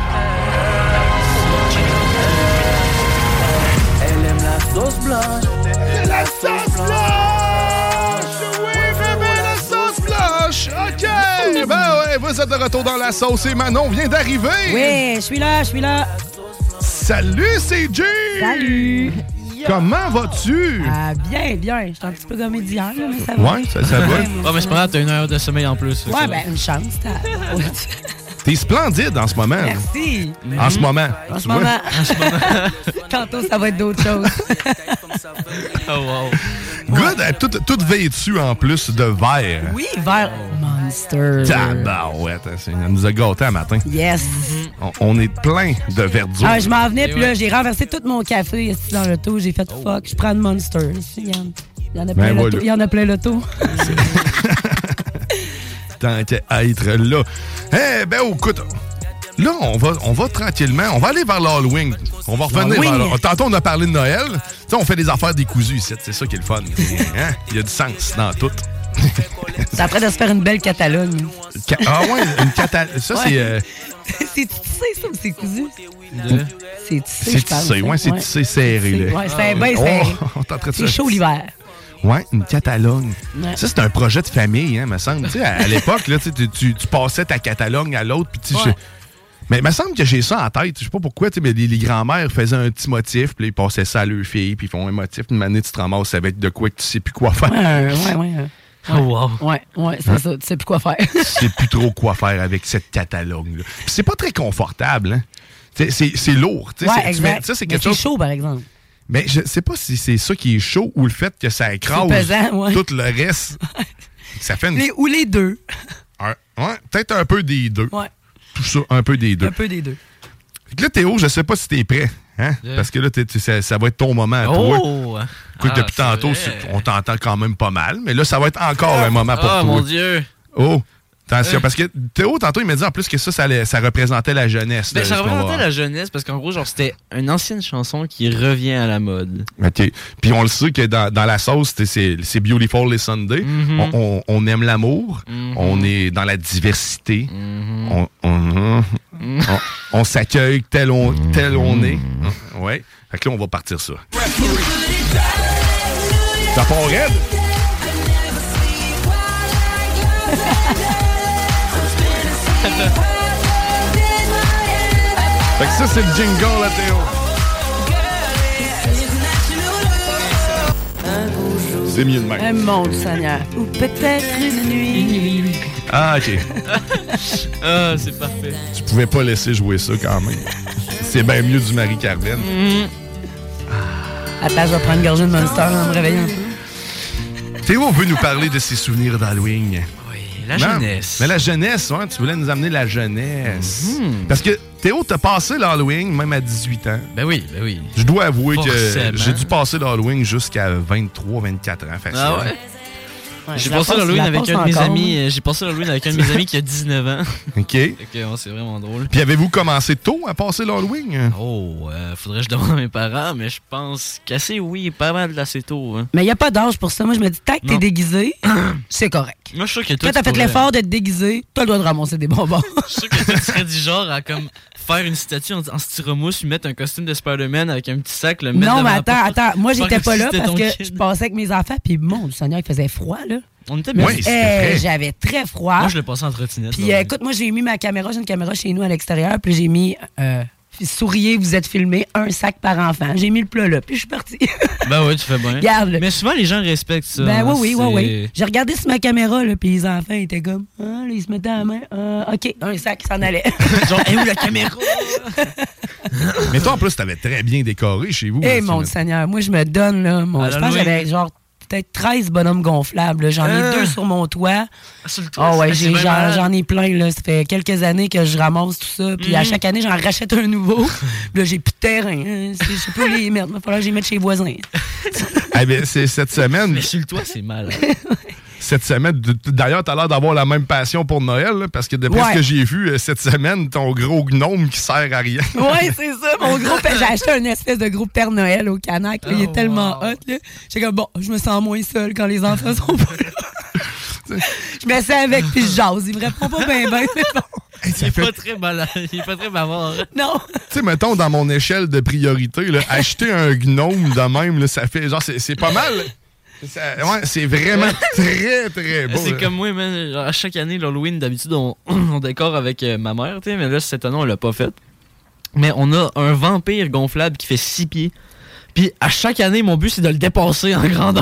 Sauce blanche, c'est la sauce blanche! Oui, bébé, la sauce blanche! OK! Ben ouais, vous êtes de retour dans la sauce et Manon vient d'arriver! Oui, je suis là, je suis là! Salut, C J! Salut! Comment vas-tu? Ah, bien, bien. Je suis un petit peu gommé d'hier, là, mais ça va. Ouais, ça, ça va. Oh, mais c'est pas grave, t'as une heure de sommeil en plus. Ouais, ben, une chance. T'es splendide en ce moment. Merci. En ce moment. En ce moment. En ce moment. Tantôt, ça va être d'autres choses. Oh, wow. Good, elle, toute, toute vêtue en plus de vert. Oui, vert Monster. Tabarouette, elle nous a gâtés un matin. Yes. On, on est plein de verdure. Ah, je m'en venais, puis là, j'ai renversé tout mon café dans l'auto. J'ai fait oh. fuck, je prends le Monster. Il y en a plein, ben, voilà. Il y en a plein l'auto. tant qu'à être là. Eh ben, écoute, là, on va, on va tranquillement, on va aller vers l'Halloween. On va revenir vers l'Halloween. Tantôt, on a parlé de Noël. Tu sais, on fait des affaires décousues ici. C'est ça qui est le fun. Hein? Il y a du sens dans tout. C'est en train de se faire une belle catalogue. Ca- ah ouais, une catalogue. Ça, Ouais. c'est... Euh... C'est tissé, ça, ou c'est cousu? De... C'est tissé, C'est je pense. tissé, ouais, c'est tissé serré. Là. Ouais, c'est bien Oh, serré. on est en train de C'est se- chaud l'hiver. Ouais, une catalogue. Ouais. Ça, c'est un projet de famille, hein, me semble. Tu sais, à, à l'époque, là, tu, sais, tu, tu, tu passais ta catalogue à l'autre, puis tu sais, Ouais. je- Mais il me semble que j'ai ça en tête. Je sais pas pourquoi, tu sais, mais les, les grands-mères faisaient un petit motif, puis là, ils passaient ça à leurs filles, puis ils font un motif. Une année, tu te ramasses avec de quoi que tu sais plus quoi faire. Ouais, ouais, ouais. ouais. Oh, wow. Ouais, ouais, c'est Hein? ça. Tu sais plus quoi faire. Tu sais plus trop quoi faire avec cette catalogue-là. Puis c'est pas très confortable, hein. C'est, c'est, c'est lourd. Tu sais, Ouais, c'est, tu exact. mets- ça, c'est Mais quelque c'est chose. chaud, par exemple. Mais je sais pas si c'est ça qui est chaud ou le fait que ça écrase C'est pesant, ouais. tout le reste. Ça fait une... Les, ou les deux. un- ouais, peut-être un peu des deux. Ouais. Tout ça, un peu des deux. Un peu des deux. Fait que là, Théo, je sais pas si t'es prêt. Hein? Yeah. Parce que là, t'es- tu- ça, ça va être ton moment à Oh! toi. Écoute, Ah, depuis c'est tantôt, vrai. c'est- on t'entend quand même pas mal. Mais là, ça va être encore un moment pour Ah, toi. mon Dieu! Oh! Attention, Euh. parce que Théo, tantôt, il m'a dit en plus que ça, ça, allait- ça représentait la jeunesse. Ben, là, ça ce qu'on représentait va- la jeunesse parce qu'en gros, genre, c'était une ancienne chanson qui revient à la mode. OK. Puis on le sait que dans, dans la sauce, c'est- c'est c'est Beautiful les Sunday. Mhm. on, on- on aime l'amour. Mhm. On est dans la diversité. Mhm. On, on, on, on s'accueille tel on, tel on est. Ouais. Fait que là, on va partir ça. Ça part raide? Fait que ça, c'est le jingle, là, Théo. C'est mieux de même. Un monde, Seigneur. Ou peut-être une nuit. Ah, OK. Ah, c'est parfait. Tu pouvais pas laisser jouer ça quand même. C'est bien mieux du Marie-Carmen. Attends, je vais prendre une gorgée de Monster en me réveillant. Théo veut nous parler de ses souvenirs d'Halloween. Oui, la Non, jeunesse. Mais la jeunesse, ouais, tu voulais nous amener la jeunesse. Mhm. Parce que Théo, t'as passé l'Halloween même à dix-huit ans. Ben oui, ben oui. Je dois avouer que Forcément. j'ai dû passer l'Halloween jusqu'à vingt-trois vingt-quatre ans. Facile. Ah ouais? Ouais, J'ai je la passé passe- l'Halloween je la avec passe un de mes encore, amis. moi. euh, J'ai passé l'Halloween avec un de mes amis qui a dix-neuf ans. OK. Fait que, ouais, c'est vraiment drôle. Puis avez-vous commencé tôt à passer l'Halloween? Oh, euh, faudrait que je demande à mes parents, mais je pense qu'assez oui, pas mal d'assez tôt. Hein. Mais il n'y a pas d'âge pour ça. Moi, je me dis, tant que t'es Non. déguisé, c'est correct. Moi, je suis sûr que toi, Quand t'as tu fait pourrais- l'effort d'être déguisé, t'as le droit de ramasser des bonbons. Je suis sûr que toi, tu serais du genre à comme faire une statue en, en styromousse, lui mettre un costume de Spider-Man avec un petit sac, le mettre Non, devant mais la attends, porte, attends. Moi, faire j'étais comme pas si là c'était parce ton que kid. je passais avec mes enfants, puis mon Seigneur, il faisait froid, là. On était bien. Oui, Eh, c'était vrai. j'avais très froid. Moi, je l'ai passé en trottinette. Puis là, euh, ouais. écoute, moi, j'ai mis ma caméra, j'ai une caméra chez nous à l'extérieur, puis j'ai mis euh, souriez, vous êtes filmé, un sac par enfant. J'ai mis le plat là, puis je suis partie. Ben oui, tu fais bien. Regarde. Mais souvent, les gens respectent ça. Ben hein, oui, oui, oui, c'est- oui. J'ai regardé sur ma caméra, là, puis les enfants étaient comme, ah, là, ils se mettaient à la main. Ah, OK, un sac, s'en allait. Genre, et où la caméra? Mais toi, en plus, t'avais très bien décoré chez vous. Eh, là, mon tu- Seigneur, moi, je me donne, là. Mon, À je pense que l'Halloween. j'avais genre peut-être treize bonhommes gonflables. là. J'en ai Ah. deux sur mon toit. Sur le toit, Oh, ouais, c'est- j'ai- c'est bien j'en, malade. j'en ai plein, là. Ça fait quelques années que je ramasse tout ça. Puis à Mhm. chaque année, j'en rachète un nouveau. Puis là, j'ai plus de terrain. hein. C'est- Je sais pas où les mettre. Il va falloir que je les mette chez les voisins. Eh ben, c'est cette semaine. Mais sur le toit, c'est mal. Cette semaine, d- d'ailleurs, t'as l'air d'avoir la même passion pour Noël, là, parce que d'après Ouais. ce que j'ai vu euh, cette semaine, ton gros gnome qui sert à rien. Ouais, c'est ça. Mon gros père, j'ai acheté un espèce de gros Père Noël au Canac. là. Il est Oh, tellement wow. hot. Là. J'ai comme, bon, je me sens moins seule quand les enfants sont pas là. Je me sens avec puis je jase. Il me répond pas bien, bien. mais bon. Hey, ça Il est fait- pas très malade. Il est pas très bavard. Non. Tu sais, mettons, dans mon échelle de priorité, là, acheter un gnome de même, là, ça fait genre, c'est c'est pas mal. Ça- ouais, c'est vraiment très, très beau. C'est là. comme moi, man. Genre, à chaque année, l'Halloween, d'habitude, on, on décore avec euh, ma mère, tu sais, mais là, cette année, on l'a pas fait. Mais on a un vampire gonflable qui fait six pieds. Puis à chaque année, mon but, c'est de le dépasser en grandeur.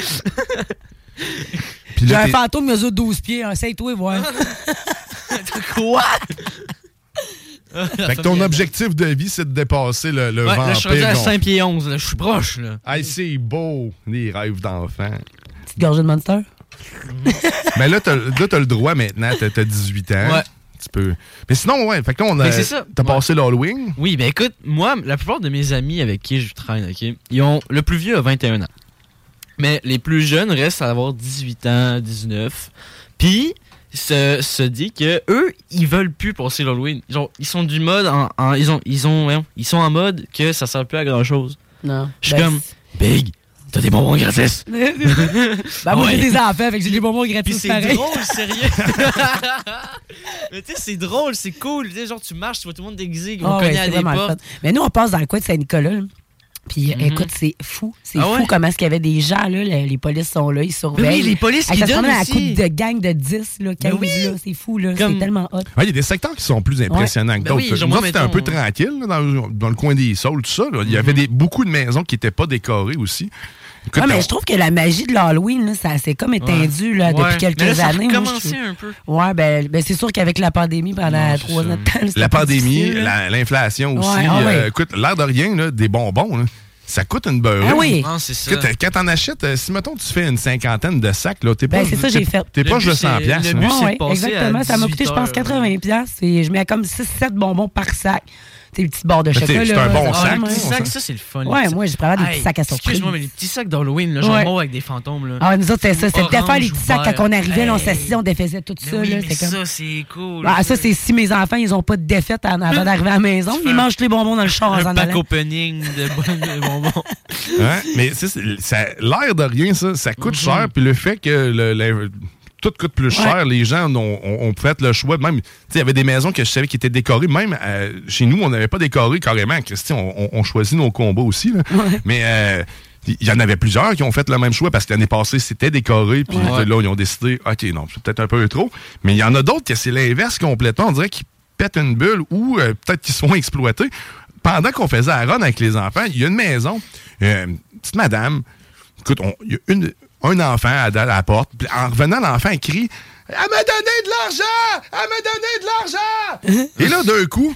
Puis J'ai là, un t'es- fantôme qui mesure douze pieds. Essaye-toi, voir. Quoi? Fait que ton objectif de vie, c'est de dépasser le, le Ouais, là, je suis rendu vampire. à gonflable. cinq pieds onze, là. Je suis proche, là. Hey, c'est beau, les rêves d'enfant. Petite gorgée de Monster. Mais là, t'as là, t'as le droit maintenant, t'as t'as dix-huit ans. Ouais. Tu peux. Mais sinon, ouais, fait que là, on a. Mais c'est ça. T'as Ouais. passé l'Halloween. Oui, ben écoute, moi, la plupart de mes amis avec qui je traîne, ok, ils ont. Le plus vieux a vingt et un ans. Mais les plus jeunes restent à avoir dix-huit ans, dix-neuf. Puis, se, se dit que eux, ils veulent plus passer l'Halloween. Genre, ils sont du mode, en, en, ils, ont, ils, ont, hein, ils sont en mode que ça sert plus à grand-chose. Non. Je suis Ben, comme, Big, t'as des bonbons gratis. Ben, moi, Ouais. j'ai des enfants, fait que j'ai des bonbons Puis gratis c'est pareil. drôle, sérieux. Mais tu sais, c'est drôle, c'est cool. Tu sais, genre, tu marches, tu vois tout le monde déguisé, ils vont Ah ouais, cogner c'est à des vraiment le portes. fun. Mais nous, on passe dans le coin de Saint-Nicolas. là. Puis Mhm. écoute, c'est fou. C'est Ah fou ouais? comment est-ce qu'il y avait des gens, là. Les, les polices sont là, ils surveillent. oui, les polices Hey, qui ça se donnent promène à la aussi. coupe de gang de dix, là, quinze, oui. là. C'est fou, là. Comme- C'est tellement hot. Ouais, il y a des secteurs qui sont plus impressionnants Ouais. que Ben d'autres. oui, genre, Nous moi, autres, c'était un mettons, peu tranquille là, dans, dans le coin des Saules, tout ça. là. Il y avait des, beaucoup de maisons qui n'étaient pas décorées aussi. Écoute, Ah, mais on- je trouve que la magie de l'Halloween, là, ça s'est comme étendu là, Ouais. depuis quelques Mais là, ça a années. moi, je recommencé trouve. un peu. Ouais, ben, ben c'est sûr qu'avec la pandémie pendant Non, c'est trois ça. ans de temps, c'était la plus pandémie, difficile, là. la- l'inflation aussi. Ouais, ah ouais. euh, écoute, l'air de rien, là, des bonbons, là, ça coûte une beurrée. Ah oui. Non, c'est ça. Écoute, quand t'en achètes, euh, si mettons tu fais une cinquantaine de sacs, là, t'es Ben, pas c'est ça, j'ai fait. T'es Le pas but, juste cent c'est- piastres. le là. but, c'est Ouais, de passer exactement. à Ça m'a coûté, je pense, dix-huit heures. quatre-vingts piastres et je mets comme six sept bonbons par sac. C'est les petits bords de Mais chocolat. t'sais, c'est là, un bon ça sac, fait Les mal. petits on sacs, sent. ça, c'est le fun. Ouais, les petits moi, j'ai vraiment des Hey, petits sacs à surprise. Excuse-moi, mais les petits sacs d'Halloween, là, genre Ouais. mauve avec des fantômes, là. Ah, nous autres, c'est ça. C'était Orange faire les petits ou sacs vert. quand on arrivait, là, on Hey. s'assisait, on défaisait tout Mais ça. oui, là, mais c'est comme... ça, c'est cool. Ah, ça, c'est si mes enfants, ils ont pas de défaite en avant d'arriver à la maison. Ils mangent les bonbons dans le char en un s'en pack allant. opening de bon- de bonbons. Hein? Mais c'est- c'est- ça- l'air de rien, ça, ça coûte Mhm. cher. Puis le fait que le- le- tout coûte plus cher, Ouais. les gens ont, ont- ont fait le choix. Même, tu sais, il y avait des maisons que je savais qui étaient décorées. Même euh, chez nous, on n'avait pas décoré carrément. Christy, on, on- on choisit nos combats aussi. là. Mais euh, il y en avait plusieurs qui ont fait le même choix parce que l'année passée, c'était décoré. Puis Ouais. là, ils ont décidé, OK, non, c'est peut-être un peu trop. Mais il y en a d'autres que c'est l'inverse complètement. On dirait qu'ils pètent une bulle ou euh, peut-être qu'ils sont exploités. Pendant qu'on faisait la run avec les enfants, il y a une maison, euh, une petite madame, écoute, on- il y a une, un enfant à, à la porte. Puis en revenant, l'enfant crie « Elle m'a donné de l'argent! Elle m'a donné de l'argent! » Et là, d'un coup,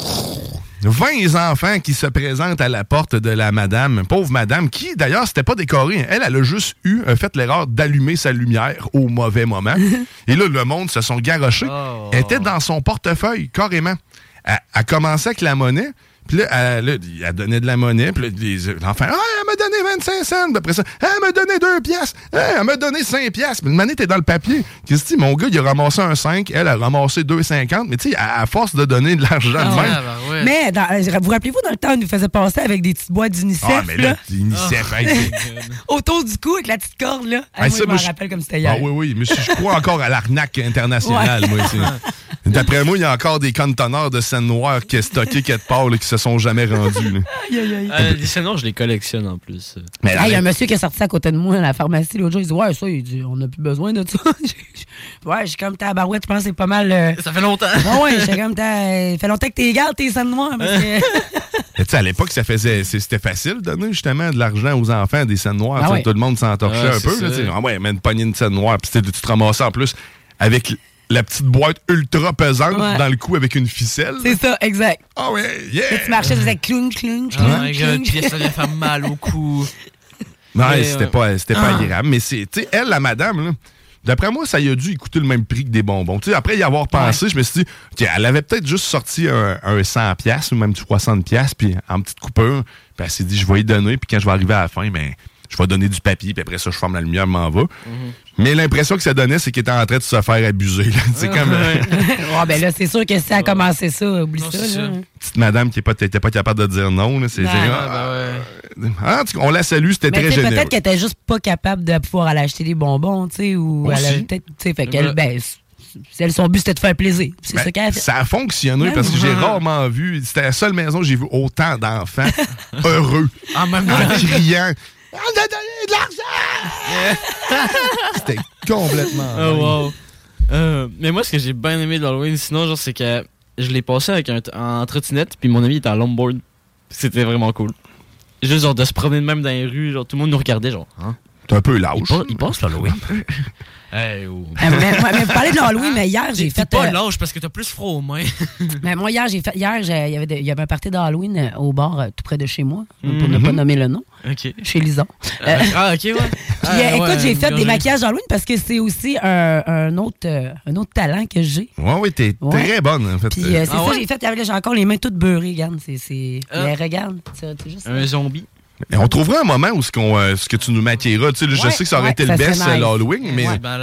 vingt enfants qui se présentent à la porte de la madame, pauvre madame, qui d'ailleurs, c'était pas décoré. Elle, elle a juste eu, a fait l'erreur d'allumer sa lumière au mauvais moment. Et là, le monde se sont garochés. Oh. Elle était dans son portefeuille, carrément. Elle, elle commençait avec la monnaie. Puis là, elle, là, elle donnait de la monnaie. Puis là, les enfants, ah, elle m'a donné vingt-cinq cents. Puis après ça, elle m'a donné deux piastres. Ah, elle m'a donné cinq piastres. Puis une monnaie était dans le papier. Qu'est-ce que tu dis? Mon gars, il a ramassé un cinq. Elle a ramassé deux cinquante. Mais tu sais, à, à force de donner de l'argent Ah de ouais, même. bah ouais. Mais dans- euh, vous rappelez-vous, dans le temps, on nous faisait passer avec des petites boîtes d'UNICEF, Ah, mais là, là, l'UNICEF, hey, c'est- autour du cou avec la petite corde, là. Ah, Hey, moi, ça, je moi, m'en je- rappelle comme c'était hier. Ah oui, oui, mais je je crois encore à l'arnaque internationale, Ouais. moi. c'est- D'après moi, il y a encore des conteneurs de scène noire qui est stocké quelque part, là, qui se sont jamais rendus. là. Aïe, aïe, aïe. Euh, les scènes noires, je les collectionne en plus. Mais Ah, il y a un monsieur qui est sorti à côté de moi à la pharmacie l'autre jour. Il dit ouais, ça, il dit on n'a plus besoin de ça. Ouais, je suis comme tabarouette, je pense que c'est pas mal. euh, Ça fait longtemps. Ouais, ouais, j'étais comme t'as. Ça fait longtemps que t'es gardes tes scènes noires. Parce que... Mais tu sais, à l'époque, ça faisait, c'est- c'était facile de donner justement de l'argent aux enfants des scènes noires. Ah Tu sais, ouais. Tout le monde s'entorchait Ah, un peu. c'est Là, ça. tu sais. Ah ouais, mais une poignée de scène noire. Puis tu sais, tu te ramassais en plus avec la petite boîte ultra pesante Ouais. dans le cou avec une ficelle. C'est ça, exact. Ah ouais, yeah! Là, tu marchais, tu faisais cloun, cloun, Oh cloun, my god, cloun. puis ça vient faire mal au cou. Non, Mais, c'était euh, pas, c'était pas ah. agréable. Mais c'est, tu sais, elle, la madame, là, d'après moi, ça y a dû y coûter le même prix que des bonbons. Tu sais, après y avoir pensé, je me suis dit, OK, elle avait peut-être juste sorti un, un cent piastres ou même soixante piastres, puis en petite coupure. Puis elle s'est dit, je vais y donner, puis quand je vais arriver à la fin, ben, je vais donner du papier, puis après ça, je ferme la lumière, je m'en vais. Mais l'impression que ça donnait, c'est qu'elle était en train de se faire abuser. là. C'est comme euh, Ouais, ben là, c'est sûr que si elle a commencé ça, oublie Non, ça. c'est là. ça. petite madame qui n'était pas capable de dire non. Là. C'est, Non. c'est- Ah, ah, bah ouais. ah, en tout cas, on la salue, c'était Mais très tu sais, généreux. peut-être qu'elle était juste pas capable de pouvoir aller acheter des bonbons, tu sais, ou elle avait Aussi. peut-être, tu sais, fait qu'elle, Ouais. ben, c- elle, son but c'était de faire plaisir. C'est Ben, ça qu'elle a fait. ça a fonctionné Ouais. parce que j'ai rarement vu. C'était la seule maison où j'ai vu autant d'enfants heureux, En même temps. en criant. On a donné de l'argent! C'était complètement. Oh wow. Euh, mais moi, ce que j'ai bien aimé de l'Halloween, sinon, genre, c'est que je l'ai passé avec un en trottinette, puis mon ami était en longboard. C'était vraiment cool. Juste genre de se promener de même dans les rues, genre tout le monde nous regardait, genre. Hein? T'es un peu lâche. Il, pa- il passe l'Halloween. Hey, oh. Euh, mais, mais- mais vous parlez de l'Halloween, mais hier, j'ai T'es fait. pas euh, lâche parce que t'as plus froid aux mains. mais moi, hier, j'ai fait. Hier, j'ai- il y avait de- il y avait un party d'Halloween euh, au bar euh, tout près de chez moi, pour ne Mhm. pas nommer le nom, Ok. chez Lison. Euh, ah, ok, ouais. Puis, Ah, euh, écoute, ouais, j'ai fait bien des joué. maquillages d'Halloween parce que c'est aussi un, un autre, euh, un autre talent que j'ai. Ouais, oui, t'es Ouais. très bonne, en fait. Puis euh, c'est Ah ça, ouais? j'ai fait. Là, j'ai encore les mains toutes beurrées, regarde. C'est, c'est... Ah. Mais regarde, c'est c'est juste ça. Un zombie. Et on trouvera un moment où ce, qu'on, euh, ce que tu nous maquilleras. Tu sais, là, je Ouais, sais que ça aurait ouais, été ça le best serait à nice. l'Halloween, mais Ouais. C'est malade.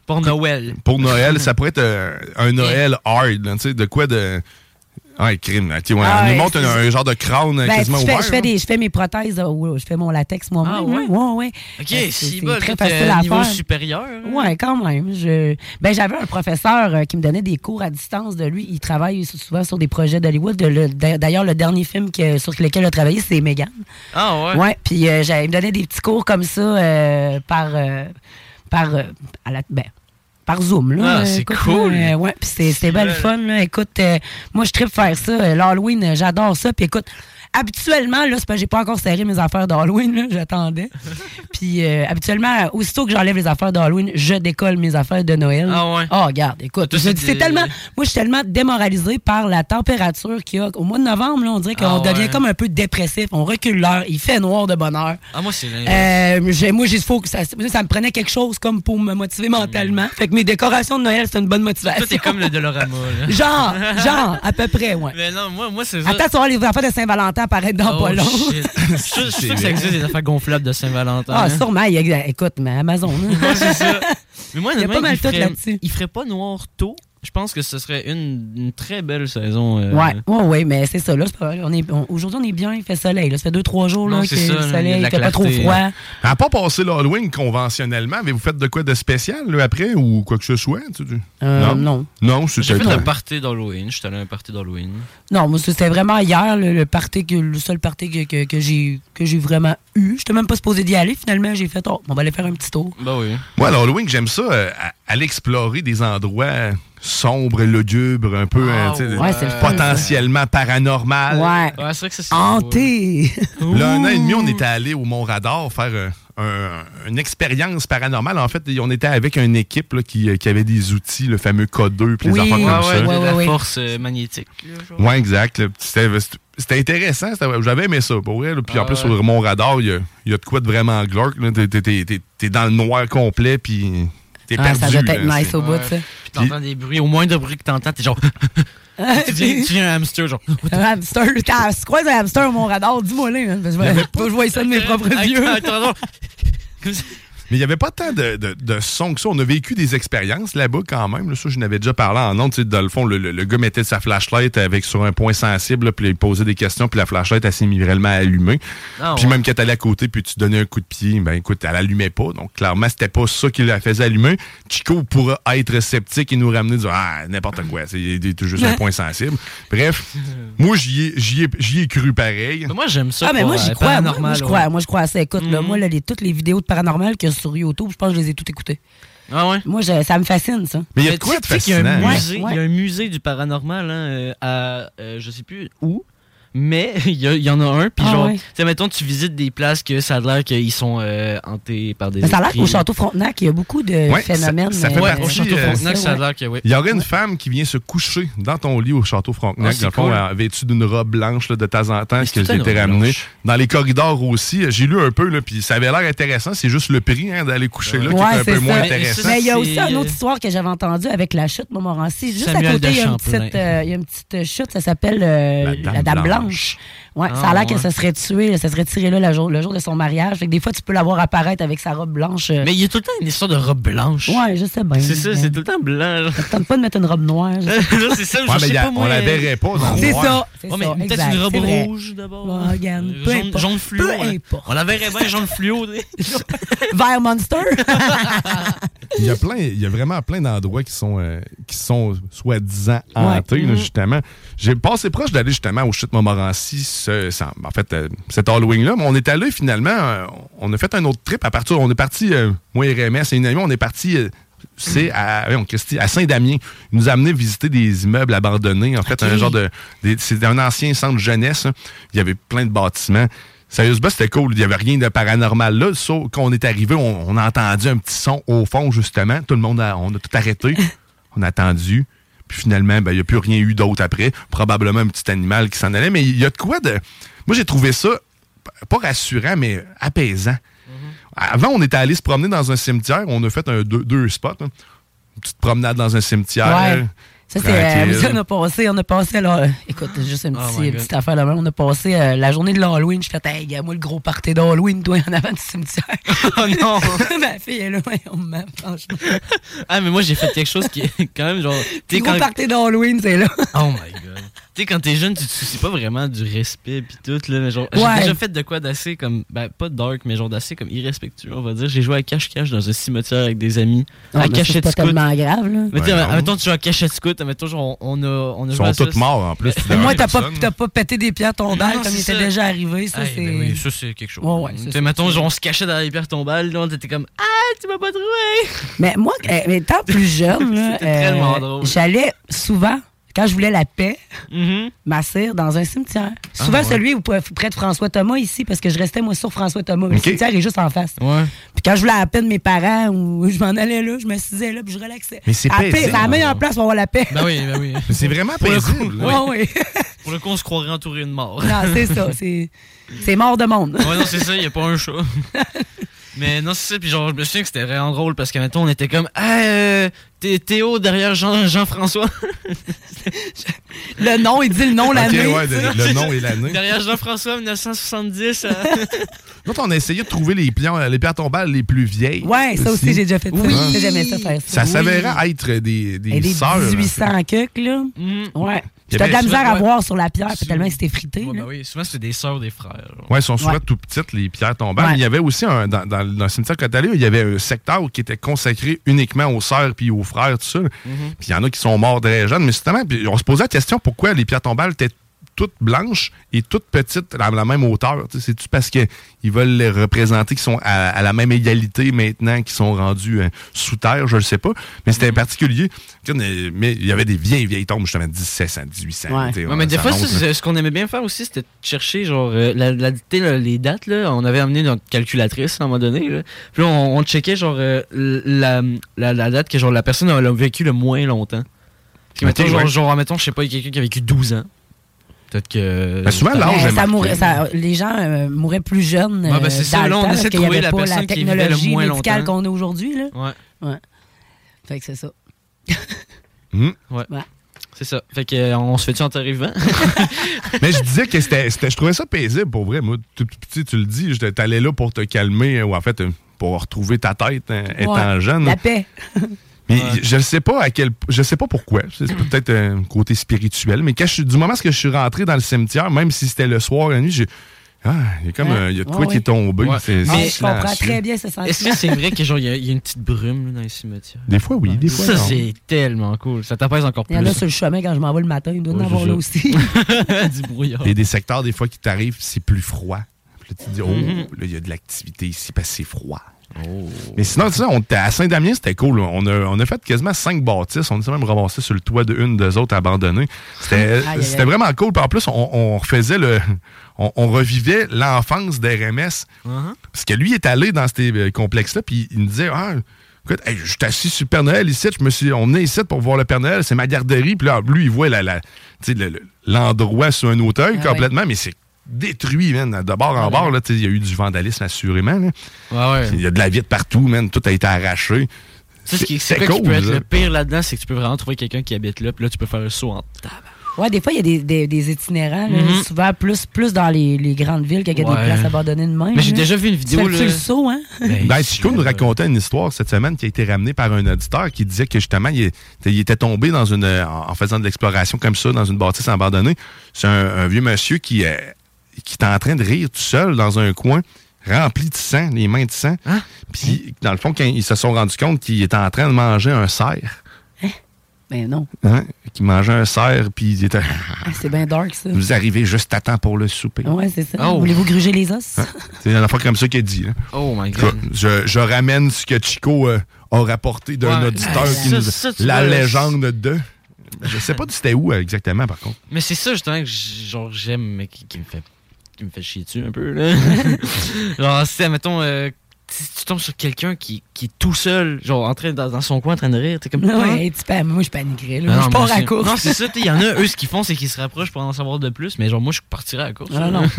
Pour Noël. Pour Noël, ça pourrait être euh, un Noël hard, tu sais, de quoi de... Ah, crime. Okay, ouais, ah, on nous ouais, montre un, un genre de crâne ben, quasiment je fais, ouvert. Je fais, des, je fais mes prothèses, euh, je fais mon latex moi-même. Ah, ouais? Ouais, ouais. OK, c'est, si c'est bol, très t'es facile à niveau faire. supérieur. Hein? Ouais, quand même. Je... Ben, j'avais un professeur euh, qui me donnait des cours à distance de lui. Il travaille souvent sur des projets d'Hollywood. De le, d'ailleurs, le dernier film que, sur lequel il a travaillé, c'est Megan. Ah, ouais? Ouais, puis euh, il me donnait des petits cours comme ça euh, par... Euh, par euh, à la, ben, par Zoom, là. Ah, c'est écoute, cool. Là, euh, ouais, puis c'est, c'était bien le fun, là. Écoute, euh, moi, je tripe faire ça. Euh, L'Halloween, euh, j'adore ça. Puis écoute, habituellement, là, c'est parce que j'ai pas encore serré mes affaires d'Halloween, là. J'attendais. Puis euh, habituellement, aussitôt que j'enlève les affaires d'Halloween, je décolle mes affaires de Noël. Ah ouais? Oh, regarde, écoute. Toi, je c'est dis, c'est des- tellement... Moi, je suis tellement démoralisée par la température qu'il y a. Au mois de novembre, là, on dirait qu'on Ah devient ouais. comme un peu dépressif. On recule l'heure. Il fait noir de bonne heure. Ah, moi, c'est l'inverse. Euh, j'ai- moi, j'ai faut que ça, ça me prenait quelque chose comme pour me motiver mentalement. Fait que mes décorations de Noël, c'est une bonne motivation. Toi, t'es comme le Dolorama, là. Genre, genre, à peu près, ouais. Mais non, moi, moi c'est ça. Attends, tu vas voir les affaires de Saint-Valentin apparaître dans Oh, pas long. shit. Je suis sûr- je suis sûr que ça existe des affaires gonflables de Saint-Valentin. Ah, hein. sûrement. il y a- écoute, mais Amazon. hein. Ouais, c'est ça. Mais moi, Il y a honnêtement, pas mal il tout ferait, là-dessus. il ferait pas noir tôt. Je pense que ce serait une, une très belle saison. euh, Ouais, ouais, ouais, mais c'est ça. Là, c'est pas, on est, on- aujourd'hui, on est bien, il fait soleil. Là. Ça fait deux, trois jours là, Non, que c'est ça, le là, il y a soleil, de la il fait pas trop clarté. froid. À part passer l'Halloween conventionnellement, avez-vous fait de quoi de spécial là, après ou quoi que ce soit? Tu, tu... Euh, non. Non, c'est J'ai fait ça. un party d'Halloween. J'étais allé à un party d'Halloween. Non, moi, c'était vraiment hier, le, le party que, le seul party que, que, que j'ai, que j'ai vraiment eu. Je n'étais même pas supposé d'y aller. Finalement, j'ai fait, oh, on va aller faire un petit tour. Bah oui. Moi, l'Halloween, j'aime ça, euh, à- aller explorer des endroits sombres, lugubres, un peu Ah, euh, tu sais, ouais, c'est le fun, potentiellement paranormal. Ouais. Ouais, c'est vrai que ça, c'est Hanté. Là, un an et demi, on était allé au Mont Radar faire euh, un- une expérience paranormale. En fait, on était avec une équipe là, qui, qui avait des outils, le fameux K deux, puis les Oui, affaires ouais, comme ouais, ça. ouais, de la ouais. force euh, magnétique. là, genre. Ouais, exact. là. C'était, c'était intéressant. C'était- j'avais aimé ça, pour vrai. là. Puis Ah, en plus, ouais. sur Mont Radar, il y a, il y a de quoi de vraiment glauque. là. T'es, t'es- t'es- t'es- t'es dans le noir complet, puis t'es Ah, perdu. ça doit être là. nice C'est- au bout, ça. Puis t'entends des bruits. Au moindre bruit que t'entends, t'es genre. tu, viens, tu viens un hamster, genre. Un hamster. Quand tu croises un hamster au mon radar, dis-moi là. Hein, parce que je vais- faut que je vois ça de mes propres Avec- yeux. avec ton radar. Comme ça. Mais il n'y avait pas tant de, de, de sons que ça. On a vécu des expériences là-bas quand même. Là, ça, je n'avais déjà parlé en ondes. Tu sais, dans le fond, le, le, le gars mettait sa flashlight avec, sur un point sensible, là, puis il posait des questions, puis la flashlight, elle s'est réellement allumée. Ah, Puis ouais. même quand elle allait à côté, puis tu donnais un coup de pied, ben écoute, elle allumait pas. Donc clairement, c'était pas ça qui la faisait allumer. Chico pourra être sceptique et nous ramener dire ah, n'importe quoi, c'est c'est juste un point sensible. Bref, moi, j'y ai, j'y ai, j'y ai cru pareil. Mais moi, j'aime ça. Ah, mais pour, moi, j'y euh, crois. Moi, paranormal, moi, je ouais. crois. Moi, je crois à ça. Écoute, là, Mhm. moi, là, les, toutes les vidéos de paranormal qu'il y a sur YouTube, je pense que je les ai toutes écoutées. Ah ouais? Moi, je- ça me fascine, ça. Mais il y a Mais de quoi tu de sais qu'il y a un fascinant. musée, Ouais, il y a un musée du paranormal hein, euh, à euh, je sais plus où, mais il y, a- il y en a un puis Ah genre, ouais. tu sais mettons tu visites des places que ça a l'air qu'ils sont euh, hantés par des Mais ça a l'air esprits. qu'au Château Frontenac, il y a beaucoup de Ouais, phénomènes. ça- ça fait euh, partie, Au Château euh, Frontenac, ça a ouais. l'air que oui. Il y aurait une femme qui vient se coucher dans ton lit au Château Frontenac, Ah, c'est dans le fond, cool. euh, vêtue d'une robe blanche là, de temps en temps, Mais ce c'est que tout j'ai une été robe ramené. blanche. Dans les corridors aussi, euh, j'ai lu un peu, là, puis ça avait l'air intéressant. C'est juste le prix hein, d'aller coucher là qui Ouais, est un c'est peu moins ça. intéressant. Mais il y a aussi c'est, une autre euh, histoire que j'avais entendue avec la chute Montmorency. Juste Samuel à côté, de il y, a une Champlain. petite, euh, il y a une petite chute, ça s'appelle euh, La la, Dame Dame Blanche. Blanche. Ouais, Ah, ça a l'air ouais. qu'elle se serait tuée, elle se serait tirée là le jour, le jour de son mariage. Fait que des fois, tu peux la voir apparaître avec sa robe blanche. euh. Mais il y a tout le temps une histoire de robe blanche. Ouais, je sais bien. C'est ça, mais- c'est tout le temps blanc. genre. Ça te tente pas de mettre une robe noire. je sais Là, c'est ça, Ouais, je mais sais y a- pas moi. on la euh, verrait pas dans le C'est noir. ça. C'est Ouais, mais ça, peut-être exact, une robe c'est vrai. rouge d'abord. Ouais, regarde, Euh, peu jaune, importe. jaune fluo. Peu hein. importe. On la verrait bien jaune fluo. tu sais. Vert Monster. Il y a plein, il y a vraiment plein d'endroits qui sont, euh, qui sont soi-disant hantés, Ouais. là, Mhm. justement. J'ai passé proche d'aller justement au chute Montmorency, ce, ça- en fait, euh, cet Halloween-là, mais on est allé finalement, euh, on a fait un autre trip à partir, on est parti, euh, moi et R M S et une amie, on est parti, euh, c'est à, voyons, Christy, à Saint-Damien. Il nous a amené visiter des immeubles abandonnés, en fait, Ok. un genre de, des- c'est un ancien centre jeunesse, hein. Il y avait plein de bâtiments. Sérieusement, c'était cool. Il n'y avait rien de paranormal là. Sauf quand on est arrivé, on, on a entendu un petit son au fond, justement. Tout le monde a, on a tout arrêté. On a attendu. Puis finalement, ben, il n'y a plus rien eu d'autre après. Probablement un petit animal qui s'en allait. Mais il y a de quoi de. Moi, j'ai trouvé ça p- pas rassurant, mais apaisant. Avant, on était allé se promener dans un cimetière. On a fait un, deux, deux spots. Hein. Une petite promenade dans un cimetière. Ouais. Ça, c'est, euh, ça, on a passé, on a passé, alors, euh, écoute, juste une, Oh petite, petite affaire là-bas. On a passé euh, la journée de l'Halloween. Je fais, hey, gars, moi, le gros party d'Halloween, toi, en avant du cimetière. Oh non! Ma fille est là, on m'a, franchement. Ah, mais moi, j'ai fait quelque chose qui est quand même genre. Le gros quand... party d'Halloween, c'est là. Oh my god. Tu sais, quand t'es jeune, tu te soucies pas vraiment du respect pis tout, là. Mais genre, Ouais. j'ai déjà fait de quoi d'assez comme. Ben, pas dark, mais genre d'assez comme irrespectueux, on va dire. J'ai joué à cache-cache dans un cimetière avec des amis. Ah, à mais ça, c'est cachette pas scout. tellement grave, là. Mais tu sais, Ouais, admettons, tu joues à cachette scout, admettons, genre, on a. On a Ils joué à sont ça, tous morts, en plus. Au moins, t'as pas, t'as pas pété des pierres tombales Non, comme il c'est était ça. déjà arrivé. Ça, Hey, c'est. ben oui, ça, c'est quelque chose. Ouais, ouais, c'est Tu sais, ça. mettons, genre, on se cachait dans les pierres tombales, là, on était comme Ah, tu m'as pas trouvé! Mais moi, euh, étant plus jeune, là, C'était tellement euh, drôle. j'allais souvent, quand je voulais la paix, Mm-hmm. m'asseoir dans un cimetière. Souvent Ah, ouais. celui où, près de François Thomas ici, parce que je restais moi sur François Thomas. Le Ok. cimetière est juste en face. Ouais. Puis quand je voulais la paix de mes parents ou je m'en allais là, je me m'assisais là puis je relaxais. Mais c'est À la paix, paisible. c'est la meilleure place pour avoir la paix. Ben oui, ben oui. Mais c'est vraiment Pour le coup, paisible. Ouais, oui. Pour le coup, on se croirait entouré de morts. Non, c'est ça. C'est, c'est mort de monde. Ouais, non, c'est ça, il n'y a pas un chat. Mais non, c'est ça, puis genre, je me souviens que c'était vraiment drôle parce que, mettons, on était comme Ah, euh, t'es Théo derrière Jean, Jean-François. Le nom, il dit le nom, l'année. ouais, le, le nom et l'année. Derrière Jean-François, dix-neuf cent soixante-dix. euh. Nous, on a essayé de trouver les, pions, les pierres tombales les plus vieilles. Ouais, ça aussi, j'ai déjà fait ça. Oui. Ça, j'aimais ça faire ça. Ça Oui. s'avérait être des, des Et des sœurs. dix-huit cents cucs, là. Ouais. Il y T'as de la avait- misère à ouais. voir sur la pierre, puis tellement que c'était frité. Ouais, là. ben oui, souvent, c'était des sœurs, des frères. genre. Oui, elles sont souvent Ouais. tout petites, les pierres tombales. Ouais. Mais il y avait aussi, un, dans, dans, dans le cimetière Cotalé, il y avait un secteur qui était consacré uniquement aux sœurs puis aux frères, tout ça. Mm-hmm. Puis il y en a qui sont morts très jeunes. Mais justement, puis on se posait la question pourquoi les pierres tombales étaient toutes blanches et toutes petites à la même hauteur. Tu sais, c'est-tu parce qu'ils veulent les représenter, qu'ils sont à, à la même égalité maintenant, qu'ils sont rendus euh, sous terre, je ne sais pas. Mais c'était particulier. Mais il y avait des vieilles, vieilles tombes, justement, dix-sept cents, dix-huit cents. Ouais. tu sais, Ouais, mais des ça fois, monte, ça, là. c'est- ce qu'on aimait bien faire aussi, c'était de chercher, genre, euh, la, la, tu sais, là, les dates, là. On avait amené notre calculatrice à un moment donné, là. Puis là, on, on checkait, genre, euh, la, la, la date que, genre, la personne a, a vécu le moins longtemps. Parce que, mettons, Ok, genre, ouais. genre, mettons, je sais pas, il y a quelqu'un qui a vécu douze ans. Peut-être que. Ben, souvent, c'est- l'âge Mais est ça marqué. mourait, ça, les gens euh, mouraient plus jeunes. Ouais, ben, c'est euh, ça, dans là, le on temps, essaie parce de qu'il y trouver avait la pas personne la qui vivait le technologie moins médicale longtemps. qu'on a aujourd'hui. Là. Ouais. Ouais. Fait que c'est ça. Hum. Ouais. Ouais. C'est ça. Fait que, euh, on se fait-tu enterrer vivant? Mais je disais que c'était, c'était- je trouvais ça paisible, pour vrai. Moi, tu, tu, tu le dis, je- t'allais là pour te calmer, ou en fait, euh, pour retrouver ta tête hein, étant Ouais. jeune. La paix. Mais je ne sais pas à quel, je sais pas pourquoi. C'est peut-être un côté spirituel. Mais quand je, suis- du moment que je suis rentré dans le cimetière, même si c'était le soir, la nuit, j'ai, ah, il y a comme, Ouais. euh, il y a de quoi Ouais, qui ouais. est tombé. Ouais. C'est, Ah, c'est je comprends silencieux. très bien ce sentiment. Est-ce que c'est vrai que, genre, il y, a- il y a une petite brume, là, dans les cimetières? Des fois, oui, des fois, Ça, non. c'est tellement cool. Ça t'apaise encore Il plus. y en a sur le chemin quand je m'en vais le matin. Il doit y en Ouais, avoir c'est là ça. aussi. Du brouillard. Il y a des secteurs, des fois, qui t'arrivent, c'est plus froid. Puis là, tu te dis, oh, Mhm. là, il y a de l'activité ici parce que c'est froid. Mais sinon, tu sais, on était à Saint-Damien, c'était cool. On a, on a fait quasiment cinq bâtisses. On s'est même ramassé sur le toit d'une des autres abandonnées. C'était, Aïe, aïe, c'était aïe. vraiment cool. Puis en plus, on, on refaisait le. On, on revivait l'enfance d'R M S. Uh-huh. Parce que lui est allé dans ces euh, complexes-là, puis il me disait, ah, écoute, hey, je suis assis sur le Père Noël ici, je me suis, on venait ici pour voir le Père Noël, c'est ma garderie. Puis là, lui, il voit la, la, tu sais, le- le- l'endroit sur un auteuil Ah complètement, mais c'est détruit, man, de bord en Ah bord. ouais. là, tu sais, il y a eu du vandalisme, assurément. là. Ouais, ouais. Il y a de la vitre partout, man. Tout a été arraché. Ça, ce qui- c'est C'était quoi qui cool, peut être là. le pire là-dedans, c'est que tu peux vraiment trouver quelqu'un qui habite là, puis là, tu peux faire un saut en tabac. Ouais, des fois, il y a des, des, des itinérants, là, Mhm. souvent plus, plus dans les, les grandes villes qu'il y a Ouais. des places abandonnées de même. Mais j'ai là. déjà vu une vidéo, Tu fais-tu là. le saut, hein? Ben, Chico nous racontait une histoire cette semaine qui a été ramenée par un auditeur qui disait que justement, il, est- il était tombé dans une, en en faisant de l'exploration comme ça, dans une bâtisse abandonnée. C'est un, un vieux monsieur qui, euh, qui était en train de rire tout seul dans un coin, rempli de sang, les mains de sang. Hein? Puis, dans le fond, quand ils se sont rendus compte qu'il était en train de manger un cerf, Ben non. hein, qu'il mangeait un cerf, puis il était. Ah, c'est bien dark, ça. Vous arrivez juste à temps pour le souper. Ouais, c'est ça. Oh. Voulez-vous gruger les os? Hein? C'est une affaire comme ça qu'il a dit. Là. Oh my Je, god. je- je ramène ce que Chico euh, a rapporté d'un Ouais. auditeur Ah, qui ça, nous ça, tu la vois, légende de. Je sais pas c'était où euh, exactement, par contre. Mais c'est ça, justement, que j- genre, j'aime, mais qui, qui me fait qui me fait chier dessus un peu, là. Genre, c'est, mettons, euh, si tu tombes sur quelqu'un qui, qui est tout seul, genre, en train, dans, dans son coin, en train de rire, t'es comme... Ouais, tu peux, moi, je paniquerais. Là. Ah, je non, pars moi à la aussi. course. Non, c'est ça, il y en a, eux, ce qu'ils font, c'est qu'ils se rapprochent pour en savoir de plus, mais genre, moi, je partirais à la course. Ah, non.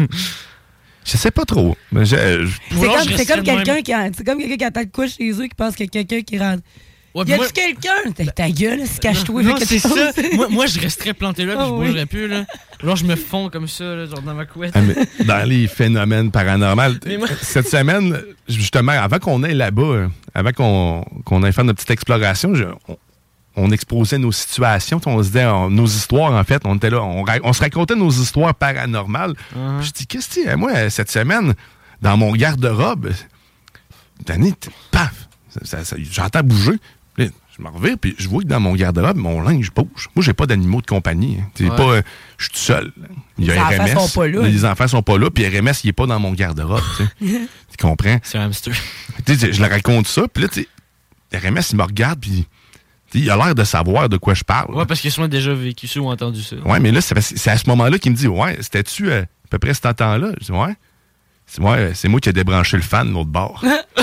Je sais pas trop. Mais je- je- C'est comme, c'est comme quelqu'un qui a, c'est comme quelqu'un qui attend de quoi chez eux qui pense qu'il y a quelqu'un qui rentre. Ouais, y a-tu moi... quelqu'un? Ta, ta gueule, c'est cache-toi. Non, quelque c'est chose. ça. moi, moi, je resterais planté là, puis Oh, je bougerais oui. plus, là. Genre, je me fonds comme ça, là, genre dans ma couette. Ah, mais dans les phénomènes paranormaux, moi... cette semaine, justement, avant qu'on aille là-bas, avant qu'on, qu'on aille faire notre petite exploration, je, on, on exposait nos situations, on se disait, on, nos histoires, en fait, on était là, on, on se racontait nos histoires paranormales. Uh-huh. Je dis, qu'est-ce que c'est? Moi, cette semaine, dans mon garde-robe, Danny, paf, ça, ça, ça, j'entends bouger. Là, je me revire, puis je vois que dans mon garde-robe, mon linge bouge. Moi, j'ai pas d'animaux de compagnie. Hein. Ouais. Pas, euh, je suis tout seul. Il y a les R M S. enfants sont pas là. Les enfants sont pas là, puis R M S, il est pas dans mon garde-robe. Tu comprends? C'est un hamster. Je le raconte ça, puis là, R M S, il me regarde, puis il a l'air de savoir de quoi je parle. Ouais, parce qu'il a sûrement déjà vécu ça ou entendu ça. Ouais, mais là, c'est, c'est à ce moment-là qu'il me dit, ouais, c'était-tu euh, à peu près cet temps-là? Je dis, ouais. C'est moi, c'est moi qui ai débranché le fan de l'autre bord.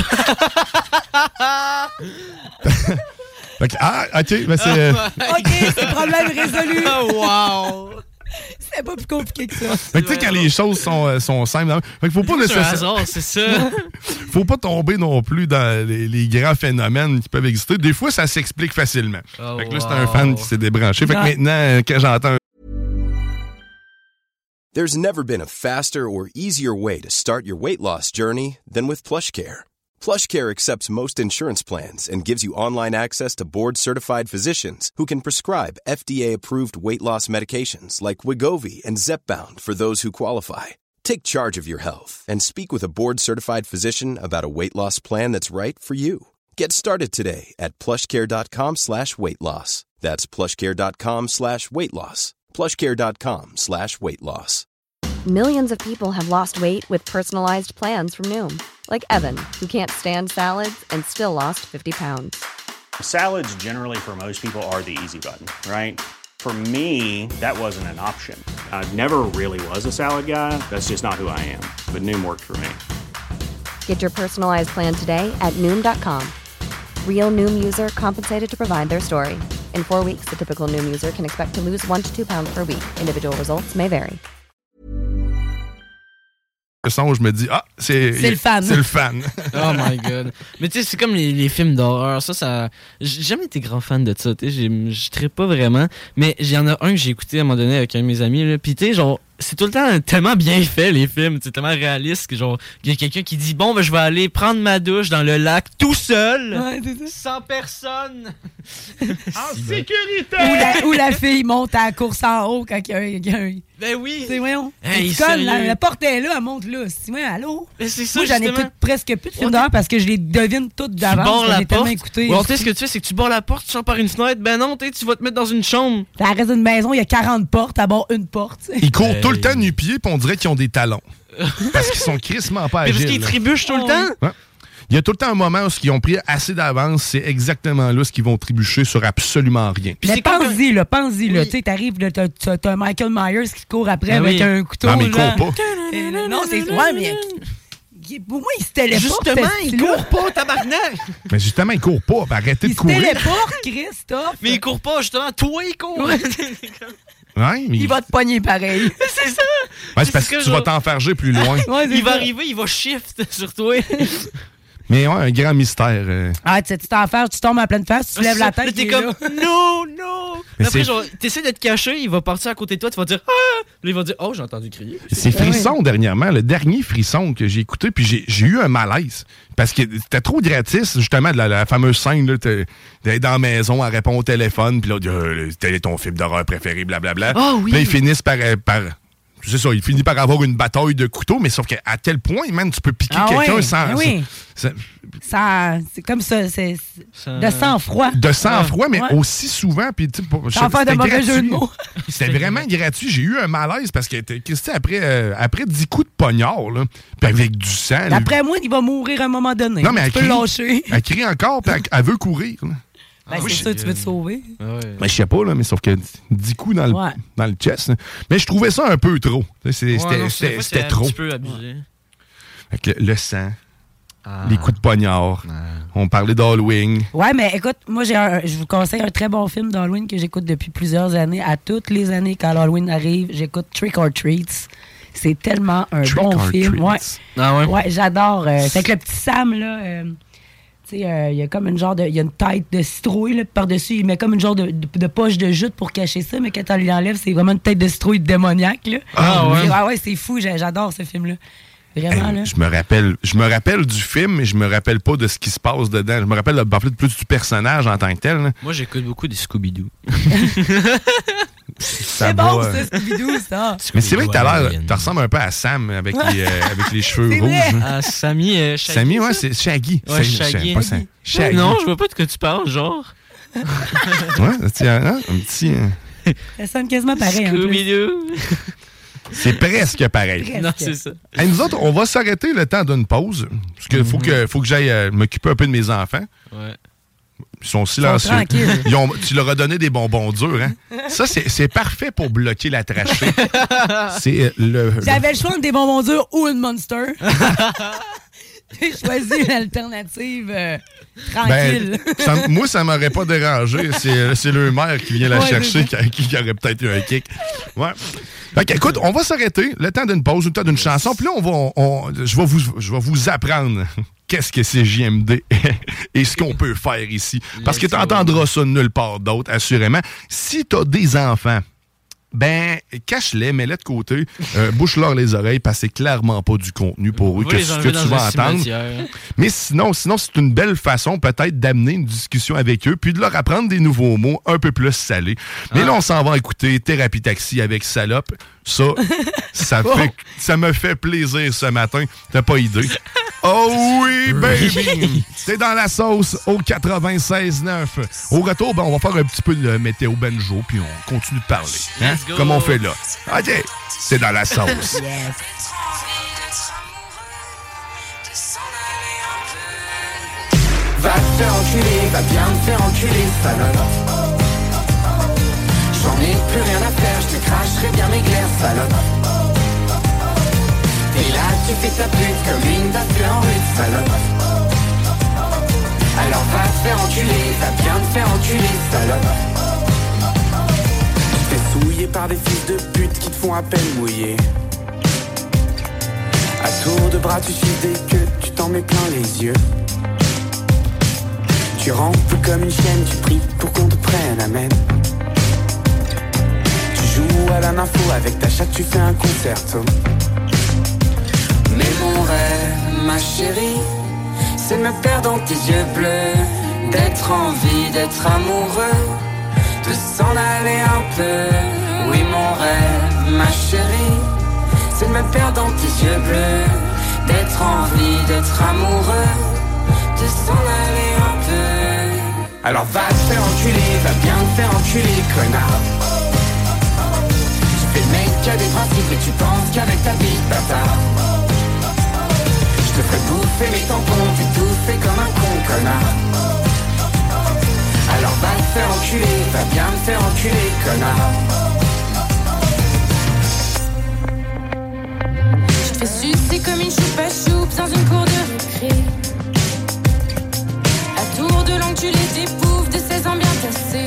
Okay, ah, OK, ben c'est... Euh... OK, c'est problème résolu. Wow! C'est pas plus compliqué que ça. Fait que tu sais, quand les choses sont, euh, sont simples... Fait qu'il faut pas c'est un hasard, c'est ça. Faut pas tomber non plus dans les, les grands phénomènes qui peuvent exister. Des fois, ça s'explique facilement. Oh, fait que là, wow. C'est un fan qui s'est débranché. Fait que maintenant, quand j'entends... There's never been a faster or easier way to start your weight loss journey than with PlushCare. PlushCare accepts most insurance plans and gives you online access to board-certified physicians who can prescribe F D A-approved weight loss medications like Wegovy and Zepbound for those who qualify. Take charge of your health and speak with a board-certified physician about a weight loss plan that's right for you. Get started today at plushcare.com slash weight loss. That's plushcare.com slash weight loss. plushcare.com slash weight loss. Millions of people have lost weight with personalized plans from Noom. Like Evan, who can't stand salads and still lost fifty pounds. Salads generally for most people are the easy button, right? For me, that wasn't an option. I never really was a salad guy. That's just not who I am. But Noom worked for me. Get your personalized plan today at Noom dot com. Real Noom user compensated to provide their story. In four weeks, the typical Noom user can expect to lose one to two pounds per week. Individual results may vary. Le son, je me dis, ah, c'est, c'est le fan. C'est le fan. Oh my God. Mais tu sais, c'est comme les, les films d'horreur. Ça, ça. J'ai jamais été grand fan de ça. Tu sais, je trippe pas vraiment. Mais il y en a un que j'ai écouté à un moment donné avec un de mes amis. Là. Puis tu sais, genre, c'est tout le temps tellement bien fait, les films. C'est tellement réaliste que, genre, il y a quelqu'un qui dit, bon, ben, je vais aller prendre ma douche dans le lac tout seul. Ouais, c'est ça. Sans personne. En sécurité. Ou la, ou la fille monte à la course en haut quand il y a un. Il y a un ben oui. C'est voyons. Hey, comme la, la porte est là, elle monte là. C'est moi, allô? Mais c'est ça, moi, j'en justement. écoute presque plus de films d'horreur parce que je les devine toutes d'avance. Tu barres la j'ai porte. Écouté, ou alors, tu sais, ce que tu fais, c'est que tu barres la porte, tu sors par une fenêtre. Ben non, tu vas te mettre dans une chambre. Ça reste une maison, il y a quarante portes, à bord une porte. T'sais. Ils courent hey. tout le temps nu-pieds, puis on dirait qu'ils ont des talons. Parce qu'ils sont crissement pas agiles. Parce qu'ils trébuchent tout le temps. Ouais. Il y a tout le temps un moment où ils ont pris assez d'avance, c'est exactement là ce qu'ils vont trébucher sur absolument rien. Mais pense-y, là, pense-y, là. Oui. Tu sais, t'arrives, là, t'as, t'as, t'as Michael Myers qui court après ah avec oui. un couteau. Non, mais il court pas. Euh, non, c'est. Ouais, mais. Pour moi, il se téléporte. Justement, il court pas, tabarnak! Mais justement, il court pas. Ben, arrêtez il de courir. Il se téléporte, Christophe. Mais il court pas, justement. Toi, il court. Ouais. Ouais, mais il va te pogner pareil. C'est ça! Ouais, c'est parce que, que tu genre... vas t'enfarger plus loin. Ouais, il ça. va arriver, il va shift sur toi. Mais ouais, un grand mystère. Euh... Ah, tu sais, tu t'enfermes, tu tombes en pleine face, tu lèves la tête. Là, t'es comme, non, non! Mais après, genre, t'essaies de te cacher, il va partir à côté de toi, tu vas dire, ah! Là, il va dire, oh, j'ai entendu crier. C'est frisson, dernièrement, le dernier frisson que j'ai écouté, puis j'ai, j'ai eu un malaise. Parce que c'était trop gratis, justement, de la, la fameuse scène, là, t'es, t'es dans la maison, elle répond au téléphone, puis là, euh, tel est ton film d'horreur préféré, blablabla. Oh, oui. Puis là, ils finissent par. par c'est ça, il finit par avoir une bataille de couteaux, mais sauf qu'à tel point, même, tu peux piquer ah quelqu'un ouais, sans. Oui. Ça, ça, c'est comme ça, c'est, c'est de sang-froid. De sang-froid, mais ouais. aussi souvent. Puis, sans faire de mauvais jeu de mots. C'était vraiment gratuit. J'ai eu un malaise parce que, Christy, après, euh, après dix coups de poignard, là, puis avec du sang. D'après moi, il va mourir à un moment donné. Non, mais elle tu crie, peux lâcher. Elle crie encore, puis elle, elle veut courir. Là. Ben, ah, c'est oui, ça, tu veux te sauver. Ah ouais. Ben, je sais pas, là, mais sauf que dix coups dans le, ouais. dans le chest. Là. Mais je trouvais ça un peu trop. C'est, ouais, c'était, non, c'était, c'était c'est trop. Un petit peu abusé. Avec le, le sang, ah. les coups de poignard. Ah. On parlait d'Halloween. Ouais, mais écoute, moi, j'ai un, je vous conseille un très bon film d'Halloween que j'écoute depuis plusieurs années. À toutes les années, quand Halloween arrive, j'écoute Trick or Treats. C'est tellement un Trick bon film. Ouais. Ah ouais? Ouais, j'adore. Euh, c'est avec le petit Sam, là. Euh, Tu Tu sais, euh, il y a comme une genre de. Il y a une tête de citrouille, là, par-dessus. Il met comme une genre de, de, de poche de jute pour cacher ça, mais quand on l'enlève, c'est vraiment une tête de citrouille démoniaque, là. Ah, ouais? Ah, ouais, c'est fou. J'adore ce film-là. Vraiment, hey, là. Je me rappelle, je me rappelle du film, mais je me rappelle pas de ce qui se passe dedans. Je me rappelle plus du personnage en tant que tel. Là. Moi, j'écoute beaucoup des Scooby-Doo. C'est bon, ça, Scooby-Doo, ça. Mais c'est vrai que t'as l'air, tu ressembles un peu à Sam avec les, euh, avec les cheveux c'est rouges. Vrai. Ah, Sammy, euh, Shaggy. Sammy, ouais, c'est Shaggy. Ouais, Shaggy. Pas ça. Shaggy. Non, je vois pas de quoi tu parles, genre. Ouais, tiens, hein, un petit. Euh... Ça sonne quasiment pareil. Scooby-Doo. C'est presque pareil. Presque. Non, c'est ça. Hey, nous autres, on va s'arrêter le temps d'une pause. Parce qu'il faut que, faut que j'aille euh, m'occuper un peu de mes enfants. Ouais. Ils sont silencieux. Ils sont Ils ont, tu leur as donné des bonbons durs, hein? Ça, c'est, c'est parfait pour bloquer la trachée. C'est le. J'avais le choix entre des bonbons durs ou une Monster. J'ai choisi une alternative euh, tranquille. Ben, ça, moi, ça m'aurait pas dérangé. C'est, c'est le maire qui vient la ouais, chercher qui, qui aurait peut-être eu un kick. Ouais. Fait que, écoute, on va s'arrêter le temps d'une pause, le temps d'une chanson. Puis là, on va, on, je, vais vous, je vais vous apprendre qu'est-ce que c'est J M D et ce qu'on peut faire ici. Parce que tu n'entendras ça nulle part d'autre, assurément. Si tu as des enfants, ben, cache-les, mets-les de côté, euh, bouche-leur les oreilles, parce que c'est clairement pas du contenu pour eux que, que tu vas entendre. Mais sinon, sinon, c'est une belle façon peut-être d'amener une discussion avec eux, puis de leur apprendre des nouveaux mots un peu plus salés. Mais ah. là, on s'en va écouter Thérapie Taxi avec Salope. Ça, ça, fait, ça me fait plaisir ce matin. T'as pas idée. Oh oui, baby! T'es dans la sauce au quatre-vingt-seize neuf. Au retour, ben, on va faire un petit peu de météo banjo, puis on continue de parler. Hein? Comme on fait là. OK, c'est dans la sauce. Yes. Va te faire enculer, va bien te faire enculer, salope. J'en ai plus rien à faire, je te cracherai bien mes glaires, salope. Et là tu fais ta pute comme une battue en rue, salope. Alors va te faire enculer, va bien te faire enculer, salope. Tu te fais souiller par des fils de pute qui te font à peine mouiller. À tour de bras tu suis des queues, tu t'en mets plein les yeux. Tu rampes comme une chienne, tu pries pour qu'on te prenne, amen. Tu joues à la nympho, avec ta chatte tu fais un concerto. Mais mon rêve, ma chérie, c'est de me perdre dans tes yeux bleus, d'être en vie, d'être amoureux, de s'en aller un peu. Oui mon rêve, ma chérie, c'est de me perdre dans tes yeux bleus, d'être en vie, d'être amoureux, de s'en aller un peu. Alors va te faire enculer, va bien te faire enculer, connard. Tu fais le mec qui a des principes et tu penses qu'avec ta bite, bâtard. Je te ferai bouffer mes tampons, t'étouffer comme un con, connard. Alors va te faire enculer, va bien te faire enculer, connard. Je te fais sucer comme une choupe à choupe dans une cour de récré. À tour de langue tu les épouves de seize ans bien tassés.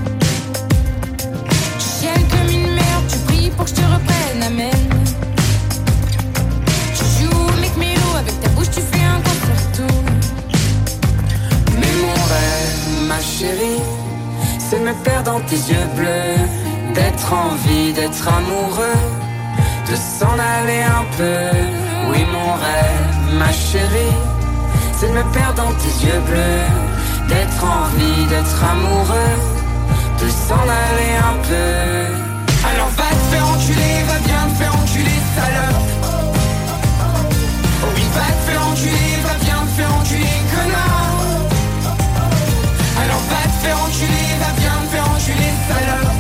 Tu chiales comme une merde, tu pries pour que je te reprenne, amen. Tu joues avec mélo, avec ta bouche tu fais un concerto. Mais mon rêve, ma chérie, c'est de me perdre dans tes yeux bleus, d'être en vie, d'être amoureux, de s'en aller un peu. Oui mon rêve, ma chérie, c'est de me perdre dans tes yeux bleus, d'être en vie, d'être amoureux, de s'en aller un peu. Alors va te faire enculer, va bien te faire enculer, salope. Oh oui, va te faire enculer, va bien te faire enculer, connard. Alors va te faire enculer, va bien te faire enculer, salope.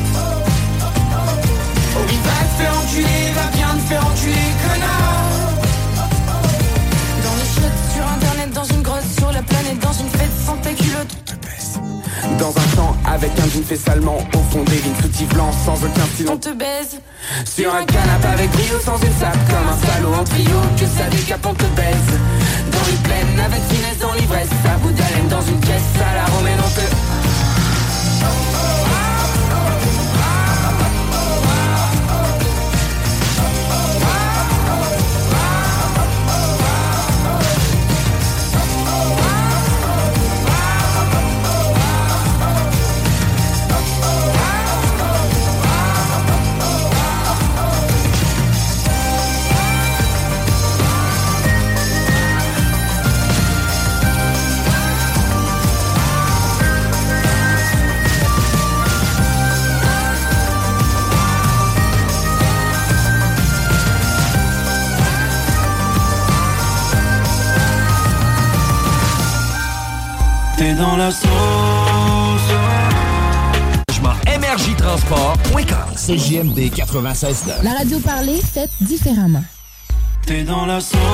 Oh oui, va te faire enculer, va bien te faire enculer, connard. Dans les chiottes, sur internet, dans une grotte, sur la planète, dans une fête sans ta culotte. Dans un champ, avec un jean fait salement, au fond des lignes soutifs blancs, sans aucun style. On te baise sur un canapé avec brio, sans une sape, comme un salaud en trio, que ça décape, on te baise. Dans les plaines, avec finesse, dans l'ivresse, à bout d'haleine, dans une caisse, à la romaine, on te... T'es dans la sauce. énergie-transport point com. C J M D quatre-vingt-seize neuf. La radio parlée, faite différemment. T'es dans la sauce.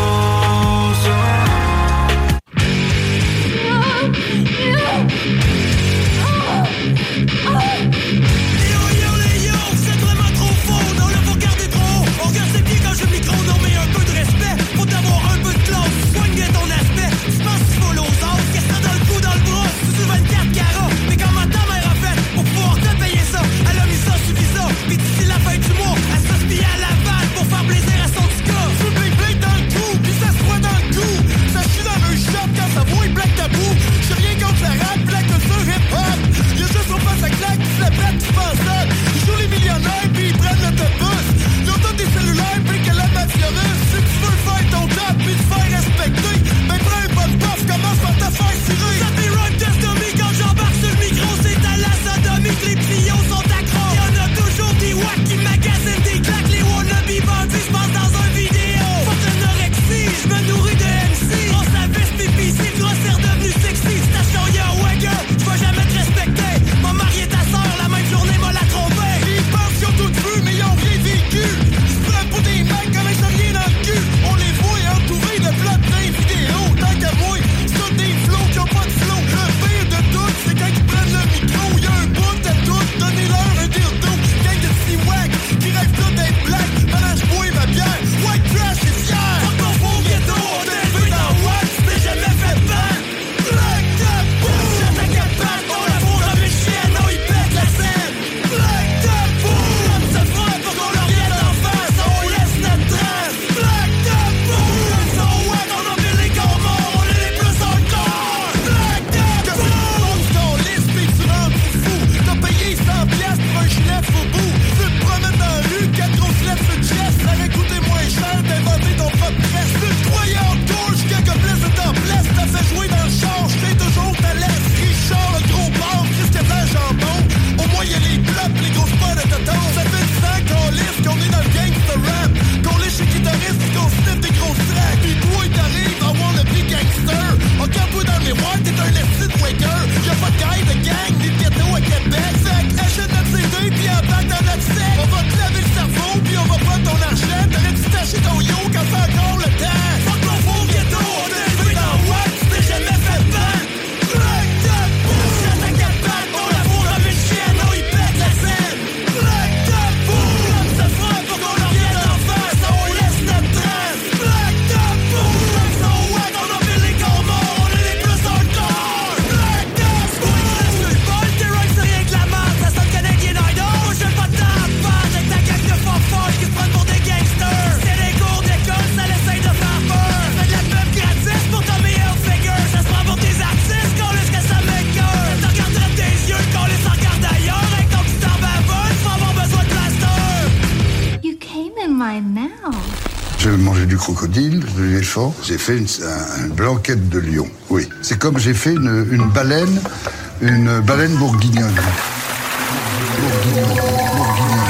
J'ai mangé du crocodile, de l'éléphant. J'ai fait une, un, une blanquette de lion. Oui. C'est comme j'ai fait une, une baleine, une baleine bourguignonne. Bourguignonne. Bourguignonne.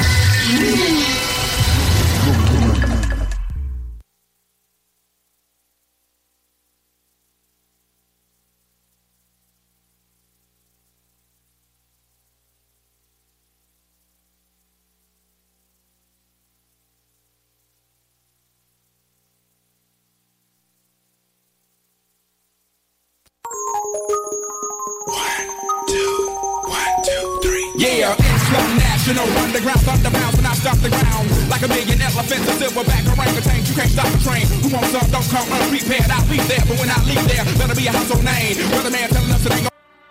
Yeah, international underground thunder bounce when I stop the ground. Like a million elephants, a silverback orangutan. You can't stop the train. Who wants some? Don't come unprepared. I'll be there, but when I leave there, better be a household name. Weatherman telling us it ain't gonna.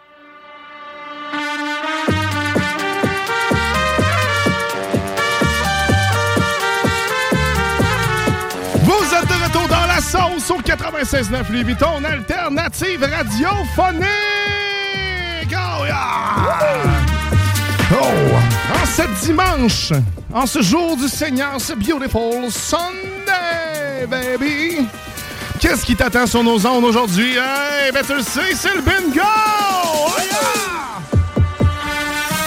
Vous êtes de retour dans la sauce au quatre-vingt-seize neuf Louis Vuitton, alternative radiophonique. Oh, yeah! Oh! En ce dimanche, en ce jour du Seigneur, ce beautiful Sunday, baby! Qu'est-ce qui t'attend sur nos ondes aujourd'hui? Hey, ben tu le sais, c'est le bingo! Oh, yeah!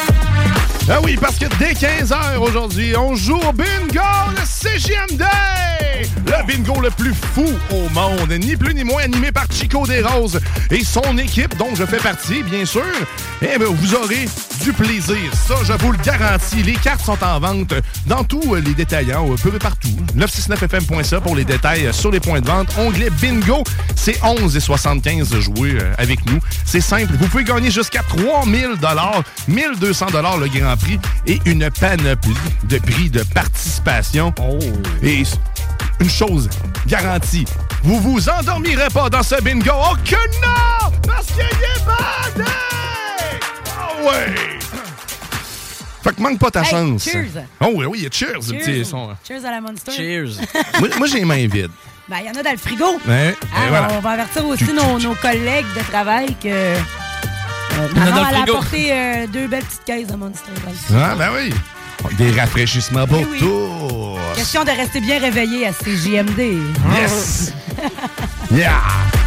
Ah oui, parce que dès quinze heures aujourd'hui, on joue au bingo de C J M D! Le bingo le plus fou au monde, ni plus ni moins animé par Chico Desroses et son équipe, dont je fais partie, bien sûr. Eh bien, vous aurez du plaisir, ça, je vous le garantis. Les cartes sont en vente dans tous les détaillants, un peu partout. neuf cent soixante-neuf F M point C A pour les détails sur les points de vente. Onglet bingo, c'est onze soixante-quinze de jouer avec nous. C'est simple, vous pouvez gagner jusqu'à trois mille dollars, mille deux cents dollars le Grand Prix et une panoplie de prix de participation. Oh. Et une chose garantie, vous vous endormirez pas dans ce bingo. Oh que non! Parce qu'il est bandé! Oh ouais! Fait que manque pas ta hey, chance. Cheers! Oh oui, oui, cheers! Cheers, Petit son. cheers à la Monster. Cheers! moi, moi j'ai les mains vides. Ben, il y en a dans le frigo. Ouais, ah, voilà. On va avertir aussi nos, nos collègues de travail que... Euh, on a maman, dans le elle a frigo. apporté euh, deux belles petites caisses de Monster. Ah, ben oui. Des rafraîchissements pour oui. tous. Question de rester bien réveillé à C J M D. Yes! Yeah!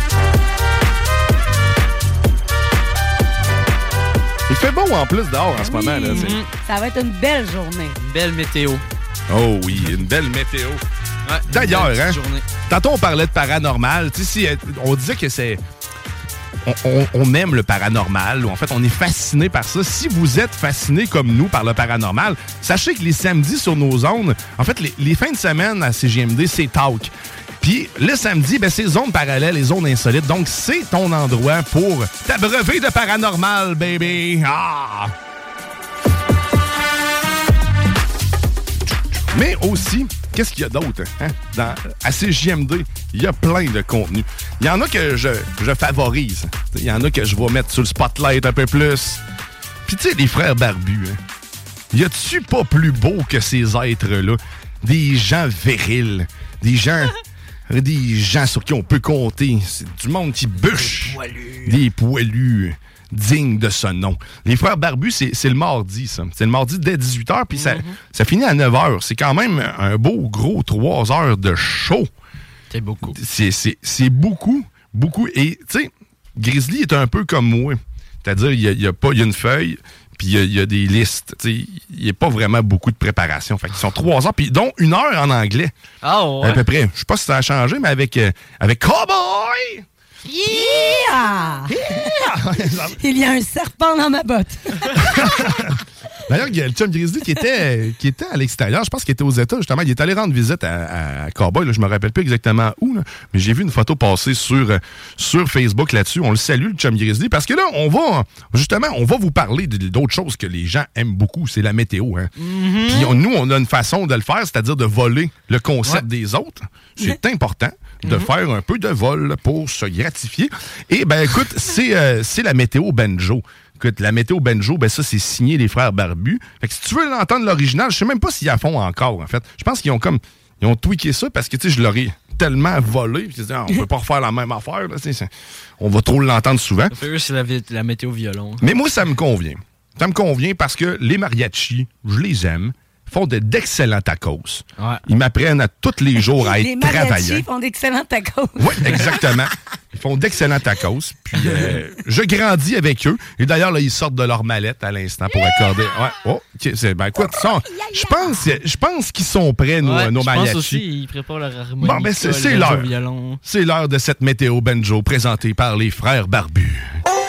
Il fait beau en plus dehors en ce oui. moment. Là, mm-hmm. Ça va être une belle journée. Une belle météo. Oh oui, une belle météo. Ouais, d'ailleurs, hein, journée. Tantôt on parlait de paranormal. Tu sais, si, on disait que c'est... On, on, on aime le paranormal, ou en fait, on est fasciné par ça. Si vous êtes fasciné comme nous par le paranormal, sachez que les samedis sur nos ondes, en fait, les, les fins de semaine à C J M D, c'est talk. Puis le samedi, ben, c'est zones parallèles et zones insolites. Donc, c'est ton endroit pour t'abreuver de paranormal, baby. Ah! Mais aussi, qu'est-ce qu'il y a d'autre? Hein? Dans, à C J M D, il y a plein de contenus. Il y en a que je, je favorise. Il y en a que je vais mettre sur le spotlight un peu plus. Puis tu sais, les frères barbus, hein? Y a-tu pas plus beau que ces êtres-là? Des gens virils, des gens... des gens sur qui on peut compter. C'est du monde qui bûche. Des poilus. Des poilus. Digne de ce nom. Les frères barbus, c'est, c'est le mardi, ça. C'est le mardi dès dix-huit heures, puis mm-hmm. ça, ça finit à neuf heures. C'est quand même un beau, gros trois heures de show. C'est beaucoup. C'est, c'est, c'est beaucoup, beaucoup. Et, tu sais, Grizzly est un peu comme moi. C'est-à-dire, il y a, il y a pas, il y a une feuille, puis il y a, il y a des listes. Tu sais, il n'y a pas vraiment beaucoup de préparation. Fait qu'ils sont trois heures, puis dont une heure en anglais. Ah oh, ouais. À peu près. Je sais pas si ça a changé, mais avec, euh, avec Cowboy! Yeah! yeah! Il y a un serpent dans ma botte. D'ailleurs, il y a le chum Grizzly qui était, qui était à l'extérieur. Je pense qu'il était aux États, justement. Il est allé rendre visite à, à Cowboy. Là. Je me rappelle plus exactement où, là. Mais j'ai vu une photo passer sur, sur Facebook là-dessus. On le salue, le chum Grizzly, parce que là, on va, justement, on va vous parler d'autres choses que les gens aiment beaucoup. C'est la météo. Hein. Mm-hmm. Puis on, nous, on a une façon de le faire, c'est-à-dire de voler le concept ouais. des autres. C'est mm-hmm. important de mm-hmm. faire un peu de vol pour se gratifier. Et, ben écoute, c'est, euh, c'est la météo banjo. Écoute, la météo banjo, ben ça, c'est signé les frères barbus. Fait que si tu veux l'entendre l'original, je sais même pas s'ils la font encore, en fait. Je pense qu'ils ont comme, ils ont tweaké ça parce que, tu sais, je leur ai tellement volé. Puis, ah, on peut pas refaire la même affaire, là, on va trop l'entendre souvent. Eux, c'est la, la météo violon. Mais moi, ça me convient. Ça me convient parce que les mariachis, je les aime. Font de, d'excellents tacos. Ouais. Ils m'apprennent à tous les jours à être travaillant. Les mariachis font d'excellents tacos. Oui, exactement. Ils font d'excellents tacos. Puis euh, je grandis avec eux. Et d'ailleurs, là, ils sortent de leur mallette à l'instant pour accorder. Ouais. Oh, okay. C'est, ben écoute, sont, je pense, je pense qu'ils sont prêts, nos, ouais, nos mariachis. Je pense aussi, ils préparent leur harmonie. Bon, ben c'est, c'est l'heure. C'est l'heure de cette météo banjo présentée par les frères barbus.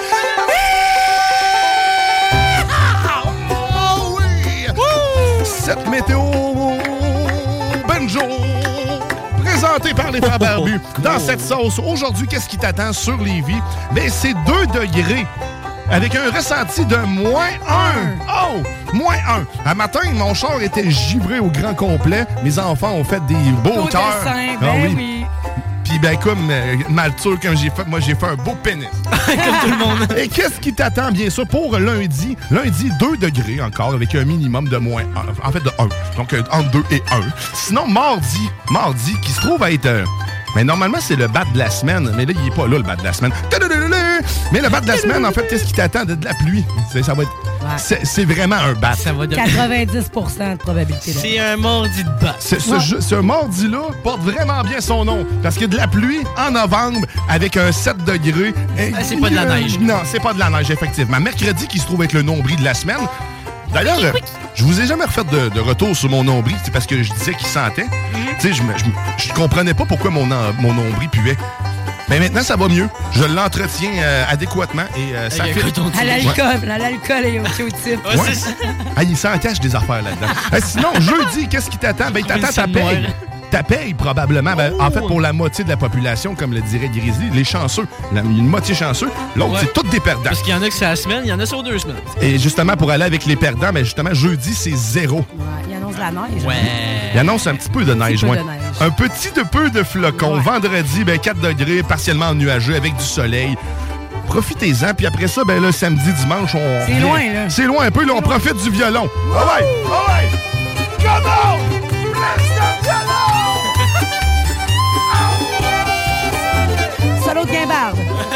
Cette météo banjo présentée par les frères barbus dans cette sauce. Aujourd'hui, qu'est-ce qui t'attend sur Lévis? Ben, c'est deux degrés avec un ressenti de moins un. Oh! Moins un. À matin, mon char était givré au grand complet. Mes enfants ont fait des beaux cœurs. Ben ah, oui. oui. Puis ben comme euh, Malture, comme j'ai fait, moi j'ai fait un beau pénis. Comme tout le monde. Et qu'est-ce qui t'attend bien sûr pour lundi? Lundi, deux degrés encore avec un minimum de moins un. En fait de un. Donc euh, entre deux et un. Sinon, mardi, mardi, qui se trouve à être... Euh, mais normalement, c'est le bat de la semaine. Mais là, il est pas là, le bat de la semaine. Mais le bat de la semaine, en fait, qu'est-ce qui t'attend? De, de la pluie. C'est, ça va être, ouais. c'est, c'est vraiment un bat. Ça va de... quatre-vingt-dix pour cent de probabilité. C'est un mardi de bat. C'est, ce, ouais. ce mardi-là porte vraiment bien son nom. Parce qu'il y a de la pluie en novembre avec un sept degrés. Ah, c'est pas de la neige. Non, c'est pas de la neige, effectivement. Mercredi, qui se trouve être le nombril de la semaine. D'ailleurs, Je vous ai jamais refait de, de retour sur mon nombril, c'est parce que je disais qu'il sentait. Mm-hmm. Tu sais, je, me- je, me- je comprenais pas pourquoi mon, en- mon nombril puait. Mais maintenant, ça va mieux. Je l'entretiens euh, adéquatement et euh, ça fait... À l'alcool, à l'alcool et au Q-tip. Ouais. Ah, il s'en cache des affaires là-dedans. Euh, sinon, jeudi, qu'est-ce qui t'attend? Ben, il t'attend ta paye. Ta paye, probablement. Ben, en fait, pour la moitié de la population, comme le dirait Grizzly, les chanceux. La, une moitié chanceux. L'autre, Ouais. c'est toutes des perdants. Parce qu'il y en a que c'est la semaine, il y en a sur deux semaines. Et justement, pour aller avec les perdants, ben, justement, jeudi, c'est zéro. Ouais, il annonce la neige. Ouais. Il annonce un petit peu de neige, peu ouais. de neige. Un petit de peu de flocons. Ouais. Vendredi, ben, quatre degrés, partiellement nuageux, avec du soleil. Profitez-en, puis après ça, ben là, samedi, dimanche, on... C'est revient. loin, là. C'est loin un peu, là, on profite du violon. Ah ouais! Ah ouais! Come on! Bless the violon! Solo de guimbarde.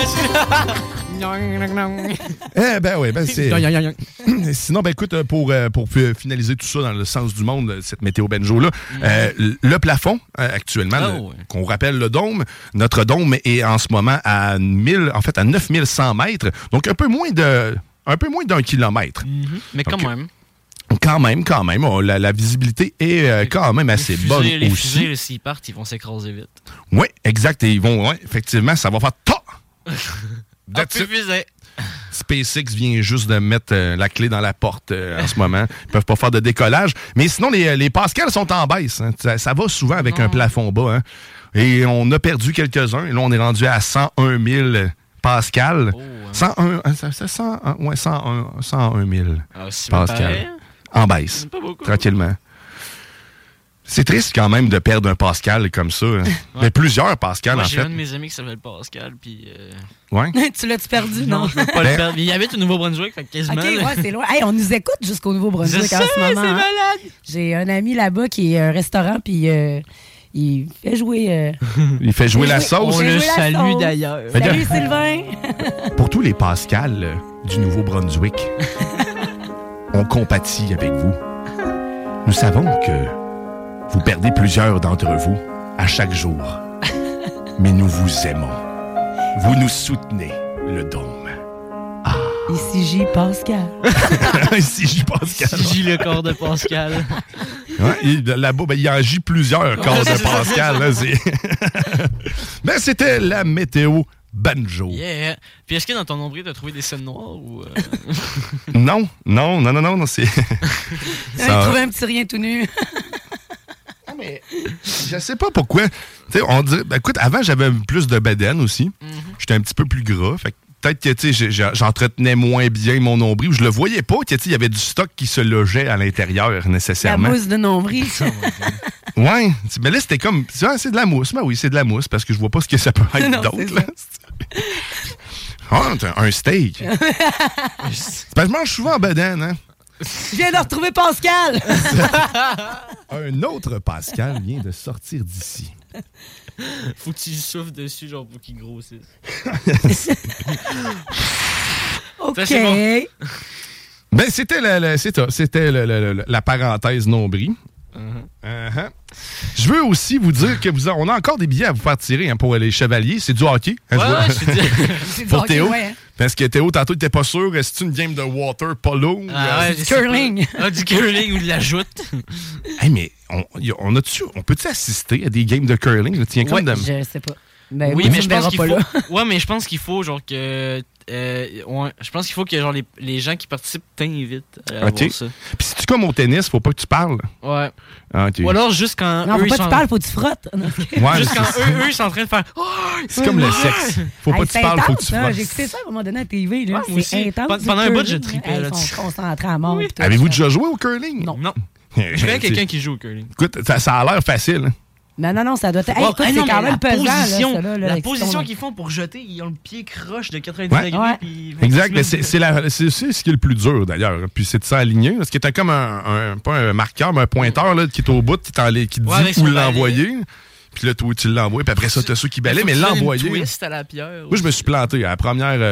Eh ben oui, ben c'est... Sinon, ben écoute, pour, euh, pour fi- finaliser tout ça dans le sens du monde, cette météo benjo-là, euh, le plafond, euh, actuellement, Oh, le- ouais. qu'on rappelle le dôme, notre dôme est en ce moment à mille, en fait, à neuf mille cent mètres, donc un peu moins de... Un peu moins d'un kilomètre. Mais quand Donc, même. Quand même, quand même. Oh, la, la visibilité est euh, quand même assez Les bonne fusées, les aussi. fusées, s'ils partent, ils vont s'écraser vite. Oui, exact. Et ils vont, ouais, effectivement, ça va faire ta! That's Hop, it. fusée. SpaceX vient juste de mettre euh, la clé dans la porte euh, en ce moment. Ils peuvent pas faire de décollage. Mais sinon, les, les Pascal sont en baisse. hein. Ça, ça va souvent avec un plafond bas. hein. Et on a perdu quelques-uns. Et là, on est rendu à cent un mille Pascal. cent un, hein, ça- ça- cent un, ouais, cent un, cent un mille Ah, si me Pascal. paraît. En baisse. Pas beaucoup. Tranquillement. C'est triste quand même de perdre un Pascal comme ça. hein. Mais plusieurs Pascal, Moi, en j'ai fait. un de mes amis qui s'appelle Pascal, puis... Euh... Ouais. Tu l'as-tu perdu, non? Non, je veux pas le perdre. Il habite au Nouveau-Brunswick, fait que quasiment... OK, là. ouais, c'est loin. Hey, on nous écoute jusqu'au Nouveau-Brunswick Je en sais, ce moment. c'est hein. malade. J'ai un ami là-bas qui est un restaurant, puis euh, il fait jouer... euh, Il fait jouer la fait sauce. On le salue d'ailleurs. Salut, Sylvain. Pour tous les Pascal euh, du Nouveau-Brunswick, on compatit avec vous. Nous savons que vous perdez plusieurs d'entre vous à chaque jour. Mais nous vous aimons. Vous nous soutenez, le dôme. Ici J. Pascal. Ici J. Pascal. J le corps de Pascal. Ouais, il- là-bas, ben, il en gît plusieurs corps Ouais, de c'est ça. Pascal. Là, c'est... Ben, c'était la météo banjo. Yeah. Puis est-ce que dans ton nombril, t'as trouvé des scènes noires ou... euh, Non, non, non, non, non, non, c'est... Il a trouvé un petit rien tout nu. Je sais pas pourquoi. Tu sais, on dirait, ben, écoute, avant, j'avais plus de bedaine aussi. J'étais un petit peu plus gras. Fait que peut-être que tu sais, j'ai- j'ai- j'entretenais moins bien mon nombril. Ou je le voyais pas. Tu sais, il y avait du stock qui se logeait à l'intérieur, La nécessairement. mousse de nombril. Ouais. Mais là, c'était comme. tu vois, c'est de la mousse. Ben oui, c'est de la mousse parce que je vois pas ce que ça peut être Non, d'autre. c'est là. Ah, t'as un steak. C'est parce que je mange souvent en bedaine, hein? Je viens de retrouver Pascal. Un autre Pascal vient de sortir d'ici. Faut que tu souffles dessus, genre, pour qu'il grossisse. OK. Ça, c'est bon. Ben, c'était la, la- c'est ça, c'était le- le- le- la parenthèse nombril. Uh-huh. Je veux aussi vous dire que vous a- on a encore des billets à vous faire tirer hein, pour les chevaliers. C'est du hockey. hein, Ouais, je vois. ouais, je te dis. C'est du Pour hockey, Théo. ouais, hein. Parce que Théo, tantôt, il était pas sûr. Est-ce que c'est une game de water polo? ou, Ah, euh, ouais, Du je sais curling. pas. Ah, du curling ou de la joute. Hey, mais on, y a- on, a-tu, on peut-tu assister à des games de curling? Là? Tiens, comme Ouais, de... Je sais pas. Ben, oui, moi, mais tu je me pense verras qu'il pas faut. là. Ouais, mais je pense qu'il faut genre que. euh, ouais, je pense qu'il faut que genre les, les gens qui participent t'invitent à Ok. voir ça. Puis si tu comme au tennis, faut pas que tu parles. Ouais. Ah, ok. Ou alors juste quand Non, eux faut ils pas que sont. tu parles, faut que tu frottes. Ouais, juste c'est quand ça. eux, eux ils sont en train de faire. Oh, C'est comme le sexe. Faut pas Hey, que tu c'est parles, faut que intense, tu ça. frottes. J'ai écouté ça à un moment donné à la T V. Là. Ouais, moi C'est aussi. intense. Pendant- du pendant un bout, curling, je tripais là. Hey, là-dessus. Ils sont concentrés à mort. Oui. pis tout. Avez-vous déjà joué au curling? Non. Non. Je connais quelqu'un qui joue au curling. Écoute, ça, ça a l'air facile. hein. Non, non, non, ça doit être. Hey, Ouais, écoute, ah c'est non, quand mais même la pesant. Là, position, ça, là, là, la avec position ton- qu'ils font pour jeter, ils ont le pied croche de quatre-vingt-dix Ouais. degrés. Ouais. puis ils vont Exact, se mais mettre- c'est, c'est, la, c'est, c'est ce qui est le plus dur d'ailleurs. Puis c'est de s'aligner. Parce que t'as comme un, un- pas un marqueur, mais un pointeur là, qui est au bout, qui, t'en- qui te Ouais, avec dit où son l'envoyer. Puis là, toi, tu l'envoies. Puis après ça, t'as ceux qui balaient, mais Faut que tu fasses l'envoyer. une twist à la pierre. Moi, je me suis planté à la première, euh,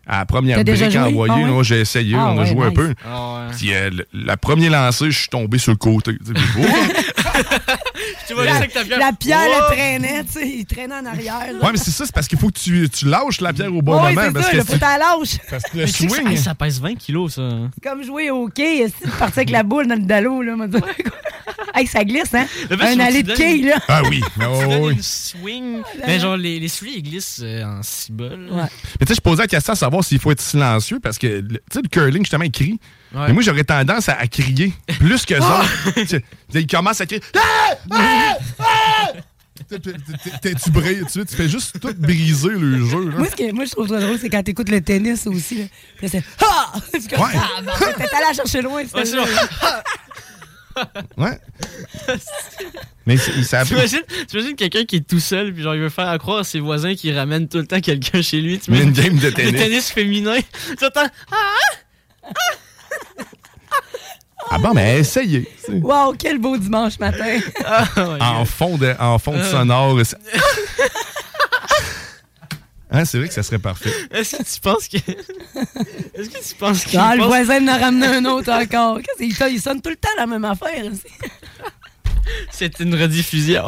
À la première T'as brique déjà joué? envoyée, Ah ouais? là, j'ai essayé, Ah on a ouais, joué un nice. peu. Ah ouais. Puis euh, le, la première lancée, je suis tombé sur le côté. Tu sais, puis, oh! Tu vois, La, juste avec ta pierre. la pierre Oh! le traînait, tu sais, il traînait en arrière. là. Ouais, mais c'est ça, c'est parce qu'il faut que tu, tu lâches la pierre au bon Oui, moment. c'est Parce ça, que il faut c'est- t'en lâche. parce que le Mais tu sais que ça, swing. hey, ça pèse vingt kilos, ça. C'est comme jouer au quai, si tu partais avec la boule dans le dallo, là. m'a dit. Hey, ça glisse, hein? Le fait, Un faut allée que de tu quai, donnes- là. Ah oui, Tu oh, donnes oui. une swing. Mais genre, les, les souliers, ils glissent euh, en cibole. Ouais. Mais tu sais, je posais la question à savoir s'il faut être silencieux parce que, le- tu sais, le curling, justement, il crie. Ouais. Mais moi, j'aurais tendance à, à crier plus que ça. Il commence à crier. Ah! Ah! Ah! T'es- t'es- t'es- Tu brilles, tu, tu fais juste tout briser le jeu. Là. Moi, ce que moi, je trouve ça drôle, c'est quand t'écoutes le tennis aussi. Là. Puis là, c'est ha! C'est comme, Ouais. ah, ben, t'es allé la chercher loin, Ouais, c'est celle-là. Ouais. Mais c'est- ça a pu- T'imagines, t'imagines quelqu'un qui est tout seul, puis genre il veut faire croire à ses voisins qu'il ramène tout le temps quelqu'un chez lui. Tu Mais mets une game de tennis. Le tennis féminin. Tu entends. Ah bon, mais essayez. tu sais. Wow, quel beau dimanche matin. En fond de, en fond de Ah. sonore. c'est- Hein, c'est vrai que ça serait parfait. Est-ce que tu penses que. Est-ce que tu penses qu'il. Ah, le pense- voisin en a ramené un autre encore. Qu'est-ce qu'il- Il sonne tout le temps la même affaire. aussi. C'est une rediffusion.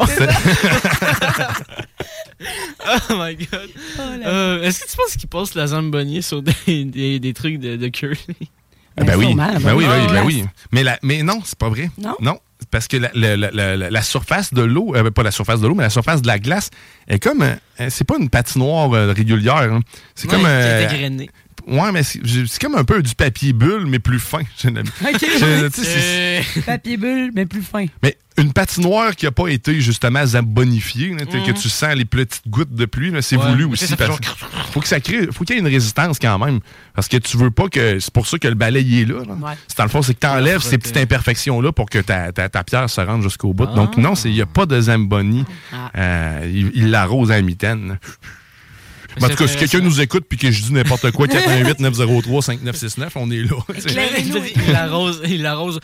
Oh my god. Euh, Est-ce que tu penses qu'il passe la Zamboni sur des, des, des trucs de, de curling? Ah, ben oui, sûrement, ben oui, ben ben oui, oui. ben oui. Mais, la, mais non, c'est pas vrai. Non? Non, parce que la, la, la, la, la surface de l'eau, euh, pas la surface de l'eau, mais la surface de la glace est comme, euh, c'est pas une patinoire euh, régulière. Hein. C'est Ouais, comme... euh, c'est égrené. Ouais, mais c'est c'est comme un peu du papier bulle, mais plus fin. J'ai l'habitude. OK. Je- tu sais, c'est- Papier bulle, mais plus fin. Mais une patinoire qui n'a pas été justement zambonifiée, là, tu sais, Mhm. que tu sens les petites gouttes de pluie, là, c'est Ouais, voulu mais aussi. ça fait parce- faut que ça crée, faut qu'il y ait une résistance quand même. Parce que tu veux pas que. C'est pour ça que le balai il est là. là. Ouais. C'est dans le fond, c'est que tu enlèves ces petites imperfections-là pour que ta, ta, ta pierre se rende jusqu'au bout. Donc, non, il n'y a pas de zamboni. Ah. Euh, il il l'arrose à la mitaine. Mais en tout cas, si quelqu'un nous écoute puis que je dis n'importe quoi, quatre un huit neuf zéro trois cinq neuf six neuf, on est là. tu sais. Il a dit, il l'arrose. Il l'arrose.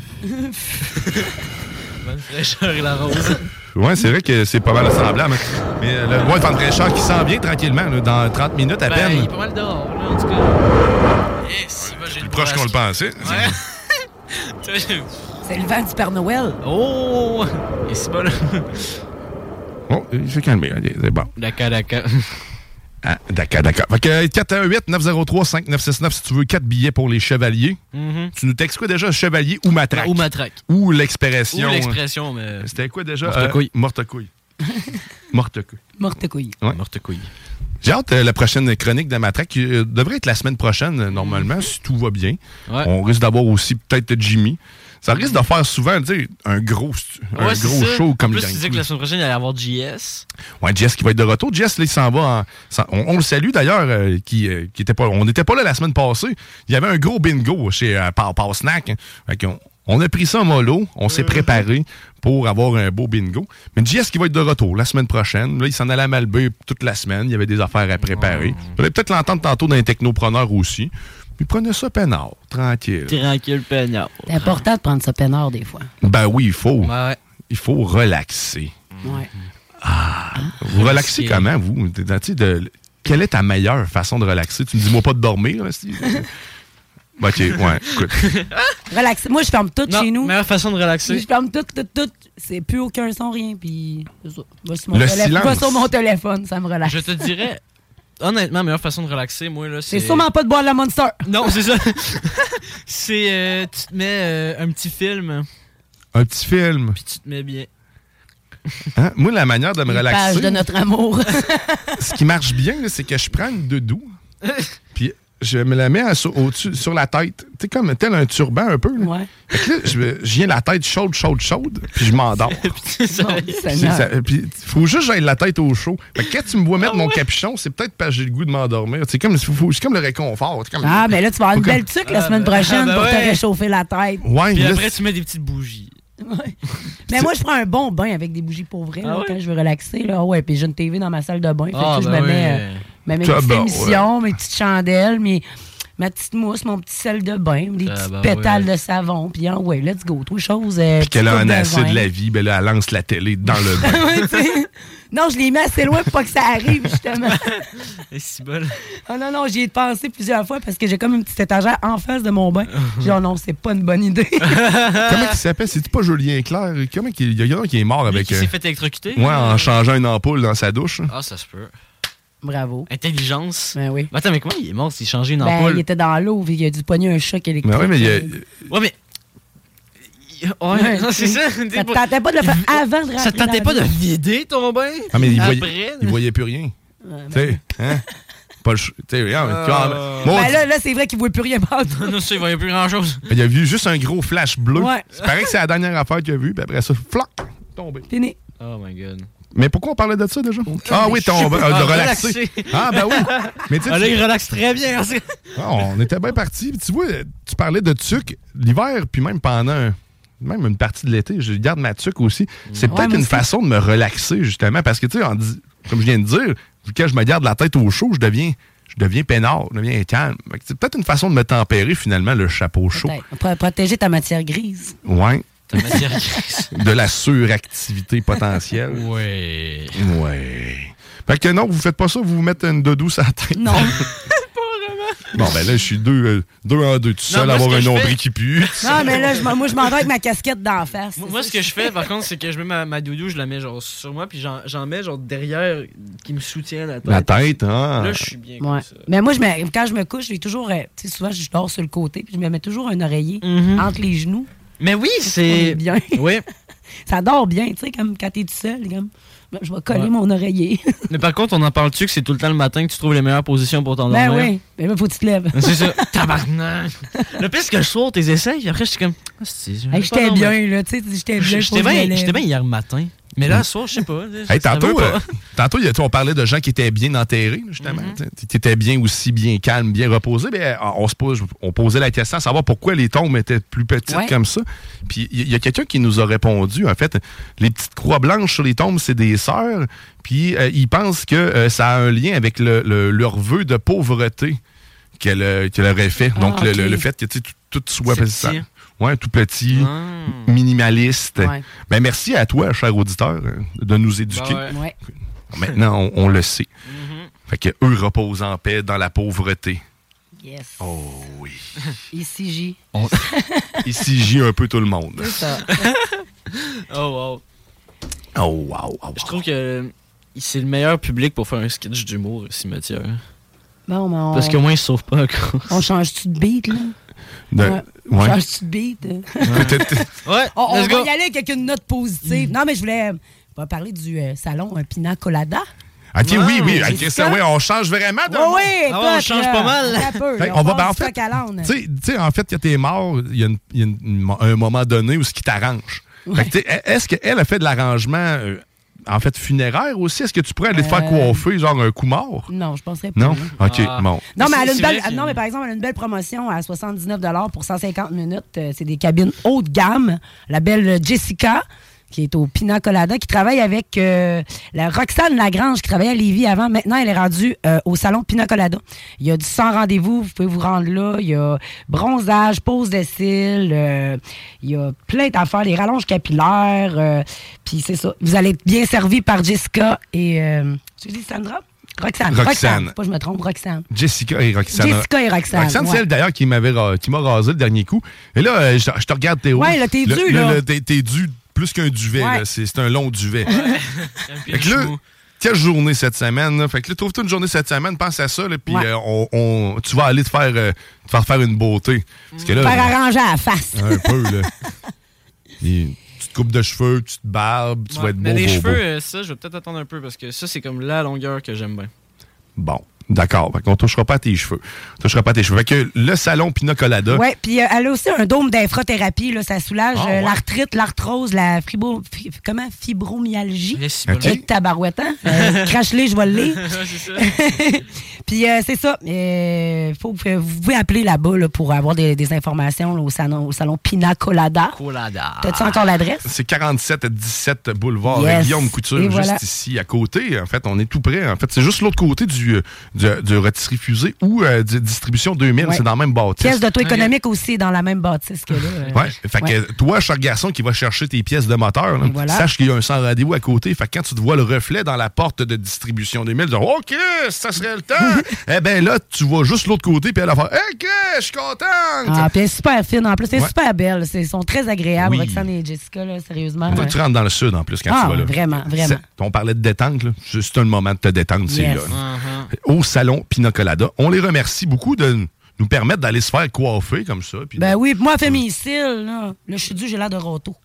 Bonne fraîcheur, il arrose. Ouais, c'est vrai que c'est pas mal semblable. hein. Mais euh, le loin de Van Fraîcheur qui s'en vient tranquillement, là, dans trente minutes à Ben, peine. il est pas mal dehors, là, en tout cas. Eh, si, va, j'ai Plus le proche qu'on le pensait. Ouais. C'est le vent du Père Noël. Oh! Et c'est bon, là. Oh, il s'est calmé. OK, c'est bon. D'accord, d'accord. Ah, d'accord, d'accord. Fait que quatre un huit neuf zéro trois cinq neuf six neuf si tu veux quatre billets pour les chevaliers. Mhm. Tu nous textes quoi déjà? Chevalier ou matraque? Ou matraque. Ou l'expression. Ou l'expression, mais. C'était quoi déjà? Morte-couille. Euh, Morte-couille. Morte-couille. Morte couille. Ouais. Morte-couille. J'ai hâte, euh, la prochaine chronique de Matraque qui euh, devrait être la semaine prochaine, euh, normalement, si tout va bien. Ouais. On risque d'avoir aussi peut-être Jimmy. Ça risque de faire souvent, tu sais, un gros, stu- un Ouais, c'est gros ça. show comme En plus, le tu disais dernier que la coup. semaine prochaine, il allait y avoir J S. Ouais, Jess qui va être de retour. Jess, là, il s'en va. En, s'en- on, on le salue d'ailleurs, euh, qui, euh, qui était pas, on n'était pas là la semaine passée. Il y avait un gros bingo chez euh, Pow Pow Snack. hein. Fait qu'on- on a pris ça en mollo. On s'est préparé pour avoir un beau bingo. Mais Jess qui va être de retour la semaine prochaine. Là, il s'en allait à Malbaie toute la semaine. Il y avait des affaires à préparer. Vous allez peut-être l'entendre tantôt dans les technopreneurs aussi. Puis prenez ça peinard, tranquille. Tranquille, peignard. C'est important de prendre ça peinard des fois. Ben oui, il faut. Ouais. Il faut relaxer. Ouais. Ah, vous relaxez Relaxer. comment, vous? Tu sais, de- quelle est ta meilleure façon de relaxer? Tu me dis, moi, pas de dormir, là, Steve? Ben, OK, ouais, écoute. Relax. Moi, je ferme tout Non, chez nous. meilleure façon de relaxer. Je ferme tout, tout, tout. C'est plus aucun son, rien. Puis, c'est ça. Va sur mon, Le télé- silence. va sur mon téléphone, ça me relaxe. Je te dirais, honnêtement, meilleure façon de relaxer, moi, là, c'est. C'est sûrement pas de boire de la Monster. Non, c'est ça. c'est. euh, tu te mets euh, un petit film, Un petit film. puis tu te mets bien. Hein? Moi, la manière de me Une relaxer, page de notre amour. ce qui marche bien, là, c'est que je prends une doudou, puis je me la mets à- sur, au-dessus, sur la tête. Tu sais, comme tel un turban un peu. Là. Ouais. Fait que là, je, me- je viens la tête chaude, chaude, chaude, puis je m'endors. C'est ça. Bon, Puis Seigneur. ça- puis faut juste que j'aille la tête au chaud. Fait que quand tu me vois mettre mon capuchon, c'est peut-être parce que j'ai le goût de m'endormir. C'est comme, faut- c'est comme le réconfort. C'est comme- Ah, ben là, tu vas avoir une Faut que- belle tuque la Ah, semaine ben- prochaine ah, ben pour te ouais. réchauffer la tête. Ouais, Puis là, après, tu mets des petites bougies. Ouais. Mais moi, je prends un bon bain avec des bougies pour vrai Ah là, ouais? quand je veux relaxer. Là. Ouais, puis j'ai une T V dans ma salle de bain. Fait que, Ah, tu sais, ben je me oui. mets, euh, me mets Ça, mes petites ben, émissions, mes petites chandelles. Mais ma petite mousse, mon petit sel de bain, des Ah, petites ben pétales ouais. de savon, puis en ouais, let's go, tout chose. Euh, Puis qu'elle a petite un coupe assez vin. de la vie, ben là, elle lance la télé dans le bain. Ouais, tu sais. Non, je l'ai mis assez loin pour pas que ça arrive, justement. Et si bol. Oh non, non, j'y ai pensé plusieurs fois parce que j'ai comme une petite étagère en face de mon bain. J'ai dit, oh non, c'est pas une bonne idée. Comment il s'appelle? C'est-tu pas Julien Clerc? Comment il y a quelqu'un qui est mort avec... Qui euh, s'est fait électrocuter? Ouais, en changeant une ampoule dans sa douche. Ah, ça se peut. Bravo. Intelligence. Ben oui. Mais attends, mais comment il est mort s'il changeait une Ben, ampoule? il était dans l'eau, puis il a dû pogner un choc électrique. Mais ouais, mais il y a... Ouais, mais... Ouais, non, c'est ça. Ça te tentait pas de le faire avant de rentrer. Ça te tentait pas de vider ton bain? Ah, mais il Après? voyait, il voyait plus rien. Ouais, Tu sais, hein? Pas le... ch- Tu sais, regarde. Euh... Moi, Ben là, là c'est vrai qu'il voit plus rien partout. Non, ça, il voyait plus grand-chose. il a vu juste un gros flash bleu. Ouais. C'est pareil que c'est la dernière affaire qu'il a vue, puis après ça, floc, tombé. Fini. Oh my God. Mais pourquoi on parlait de ça déjà? Ah oui, ton, euh, de Ah, relaxer. relaxer. Ah ben oui. Mais tu sais, Ah, là, tu- il relaxe très bien. Ah, on était bien partis. Tu vois, tu parlais de tuque l'hiver, puis même pendant un- même une partie de l'été, je garde ma tuque aussi. C'est Ouais, peut-être moi une aussi. façon de me relaxer, justement, parce que, tu sais, on dit- comme je viens de dire, quand je me garde la tête au chaud, je deviens, je deviens peinard, je deviens calme. Fait que C'est peut-être une façon de me tempérer, finalement, le chapeau chaud. Peut-être. Pro- Protéger ta matière grise. Ouais. Ta matière grise. De la suractivité potentielle. Ouais. Ouais. Fait que non, vous faites pas ça, vous vous mettez une doudou sur la tête. Non. Bon, ben là, je suis deux, euh, deux en deux tout seul, moi, avoir ce que un je nombril fais- qui pue. Non, mais là, je m'en- moi, je m'en vais avec ma casquette d'en face. Moi, ce que je fais, par contre, c'est que je mets ma, ma doudou, je la mets genre sur moi, puis j'en, j'en mets genre derrière qui me soutient la tête. La tête, hein? Là, je suis bien Ouais. comme ça. Mais moi, je me- quand je me couche, j'ai toujours. euh, Tu sais, souvent, je dors sur le côté, puis je me mets toujours un oreiller Mhm. entre les genoux. Mais oui, On c'est... est bien. Oui. Ça dort bien, tu sais, comme quand t'es tout seul. Comme, ben, je vais coller Ouais. mon oreiller. Mais par contre, on en parle-tu que c'est tout le temps le matin que tu trouves les meilleures positions pour t'endormir? Ben oui. Mais ben, faut que tu te lèves. C'est ça. Tabarnak. Le pire, c'est que le soir, t'es essayes, puis après, je suis comme... Ah, c'est- je vais Hey, pas j'étais dormir. bien, là. Tu sais, j'étais bien. J'étais faut que je me bien, lève. j'étais bien hier matin. Mais là, ce soir, je sais pas. je Hey, savais tantôt, pas. euh, tantôt il y a- tu sais, on parlait de gens qui étaient bien enterrés, justement. Tu étais bien aussi, bien calme, bien reposé. Mais on, se pose, on posait la question à savoir pourquoi les tombes étaient plus petites Ouais. comme ça. Puis il y, y a quelqu'un qui nous a répondu, en fait, les petites croix blanches sur les tombes, c'est des sœurs. Puis euh, ils pensent que euh, ça a un lien avec le, le- leur vœu de pauvreté qu'elle euh, qu'elle aurait fait. Ah, Donc le, ok. le- le fait que tu sais, tout, tout soit C'est ça. petit. Ouais, tout petit, Ah. minimaliste. Ouais. Ben merci à toi, cher auditeur, euh, de nous éduquer. Ben ouais. Ouais. Maintenant, on, on le sait. Mhm. Fait que eux reposent en paix dans la pauvreté. Yes. Oh oui. Ici, J. Ici, j'y un peu tout le monde. C'est ça. Oh, wow. Oh wow, wow, wow. Je trouve que euh, c'est le meilleur public pour faire un sketch d'humour, le cimetière. Bon, mais on, Parce qu'au moins, ils se sauvent pas encore. on change-tu de beat, là? De- Ouais. ouais. On change-tu de beat? Peut-être- Ouais, On, on let's va go. y aller avec une note positive. Non, mais je voulais on va parler du euh, salon un Pina Colada. Ok, oui, oui. c'est ok, ça. ça, oui, on change vraiment de. Oui, oui, Ah écoute, ouais, on change là, pas mal. un peu, Fait là, qu'on va- passe ben, en du fait, coq à l'âne. Tu sais- tu sais, en fait, quand t'es mort, il y a, une- il y a une- une- un moment donné où ce qui t'arrange. Fait que, tu sais, est-ce qu'elle a fait de l'arrangement, euh, en fait, funéraire aussi? Est-ce que tu pourrais aller te faire Euh, coiffer, genre un coup mort? Non, je penserais pas. Non? là. OK, Ah. bon. Non, mais, elle a c'est une belle, vrai que- non, mais par exemple, elle a une belle promotion à soixante-dix-neuf pour cent cinquante minutes. Euh, C'est des cabines haut de gamme. La belle Jessica, qui est au Pina Colada, qui travaille avec euh, la Roxane Lagrange, qui travaillait à Lévis avant. Maintenant, elle est rendue euh, au salon Pina Colada. Il y a du sans rendez-vous, vous pouvez vous rendre là. Il y a bronzage, pose de cils, euh, il y a plein d'affaires, les rallonges capillaires. euh, Puis c'est ça. Vous allez être bien servi par Jessica et... Euh, tu dis Sandra? Roxane. Roxane. Faut pas que je me trompe, Roxane. Jessica et Roxane. Jessica et Roxane, Roxane, c'est ouais. elle d'ailleurs qui m'avait ra- qui m'a rasé le dernier coup. Et là, euh, je, je te regarde, Théo. Ouais, là, t'es Le- dû, le- là. le- T'es t'es dû plus qu'un duvet. Ouais. là. C'est c'est un long duvet. Un Fait que là, chou. quelle journée cette semaine? Là? Fait que là, trouve-toi une journée cette semaine, pense à ça, là, puis Ouais. euh, on, on- tu vas aller te faire, euh, te faire faire une beauté. Parce que là, Faire arranger à la face. un peu, là. Et tu te coupes de cheveux, tu te barbes, tu Ouais, vas être beau, mais les beau, cheveux, beau. euh, ça, je vais peut-être attendre un peu parce que ça, c'est comme la longueur que j'aime bien. Bon, d'accord. Fait qu'on touchera pas à tes cheveux. On touchera pas à tes cheveux. Fait que le salon Pina Colada. Oui, puis euh, elle a aussi un dôme d'infrathérapie. Là, ça soulage Ah, euh, ouais. l'arthrite, l'arthrose, la fibro, fi- comment? fibromyalgie. Yes, Ok. Et tabarouette, hein? Euh, Crache-les, je vais le lire. c'est ça. Puis euh, c'est ça. Euh, faut, que- vous pouvez appeler là-bas là, pour avoir des, des informations là, au, salon, au salon Pina Colada. Colada. T'as-tu encore l'adresse? C'est quarante-sept dix-sept boulevard Yes. Guillaume Couture, Et juste voilà. ici à côté. En fait, on est tout près. En fait, c'est juste l'autre côté du, euh, du, du rôtisserie fusée ou euh, du distribution deux mille, Ouais. c'est dans la même bâtisse. Pièce d'auto-économique aussi dans la même bâtisse que là. euh. Ouais, fait Ouais. que toi, cher garçon qui va chercher tes pièces de moteur, là, voilà. sache qu'il y a un sans rendez-vous à côté. Fait que quand tu te vois le reflet dans la porte de distribution deux mille, tu dis OK, ça serait le temps. Eh bien là, tu vois juste l'autre côté, puis elle va faire OK, je suis contente. Ah, puis elle est super fine en plus. Elle est Ouais. super belle. C'est- Ils sont très agréables, Oui. Roxane et Jessica, là, sérieusement. Toi, ouais. tu rentres dans le sud en plus quand Ah, tu vas là. vraiment, vraiment. C'est- On parlait de détente, là. C'est c'est un moment de te détendre, c'est Yes. là. là. Au salon Pina Colada. On les remercie beaucoup de nous permettre d'aller se faire coiffer comme ça. Puis Ben oui, puis moi, elle fait mes cils, là. Là, je suis dû, j'ai l'air de roto.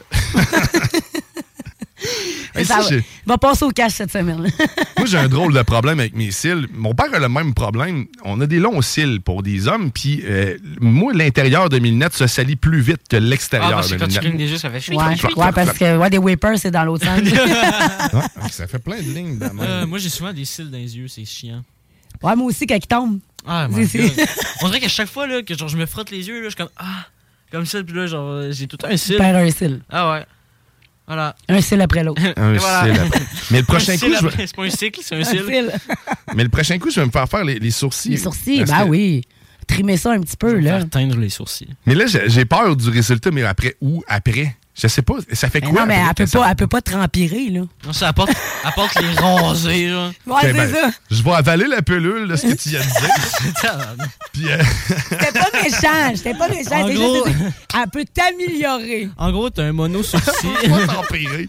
Hey, Ça ça, va, j'ai- va passer au cash cette semaine. Moi, j'ai un drôle de problème avec mes cils. Mon père a le même problème. On a des longs cils pour des hommes, puis euh, moi, l'intérieur de mes lunettes se salit plus vite que Ah, l'extérieur parce que de quand mes tu lunettes. clignes des yeux, ça fait chouic, Ouais, chouic, chouic. ouais, parce que ouais, des whippers, c'est dans l'autre sens. Ouais, ça fait plein de lignes. de même. Euh, moi, j'ai souvent des cils dans les yeux, c'est chiant. Ouais, moi aussi, quand ils tombent. Ah, my C'est- God. On dirait qu'à chaque fois là, que genre, je me frotte les yeux, là, je suis comme Ah, comme ça, puis là, genre, euh, j'ai tout le temps un cil. Tu perds un cil. Ah ouais. Voilà. Un cil après l'autre. Un Et voilà. cil après. Mais le prochain Un coup, cil je vais- après, c'est pas un cycle, c'est un Un cil. cil. Mais le prochain coup, je vais me faire faire les, les sourcils. Les sourcils, Parce ben que- oui. Trimer ça un petit peu, là. Faire teindre les sourcils. Mais là, j'ai j'ai peur du résultat, mais après, où après? Je sais pas, ça fait Mais quoi? non, mais après elle peut que ça- pas, elle peut pas te rempirer, là. Non, ça apporte, apporte les rasés, genre. Ouais, Ok, c'est ben, ça. Je vais avaler la pilule, là, ce que tu viens de dire. Puis, euh, C'était pas méchant, j'étais pas méchant. En C'est gros- juste, c'est- elle peut t'améliorer. En gros, t'as un mono sourcil. pas t'empirer.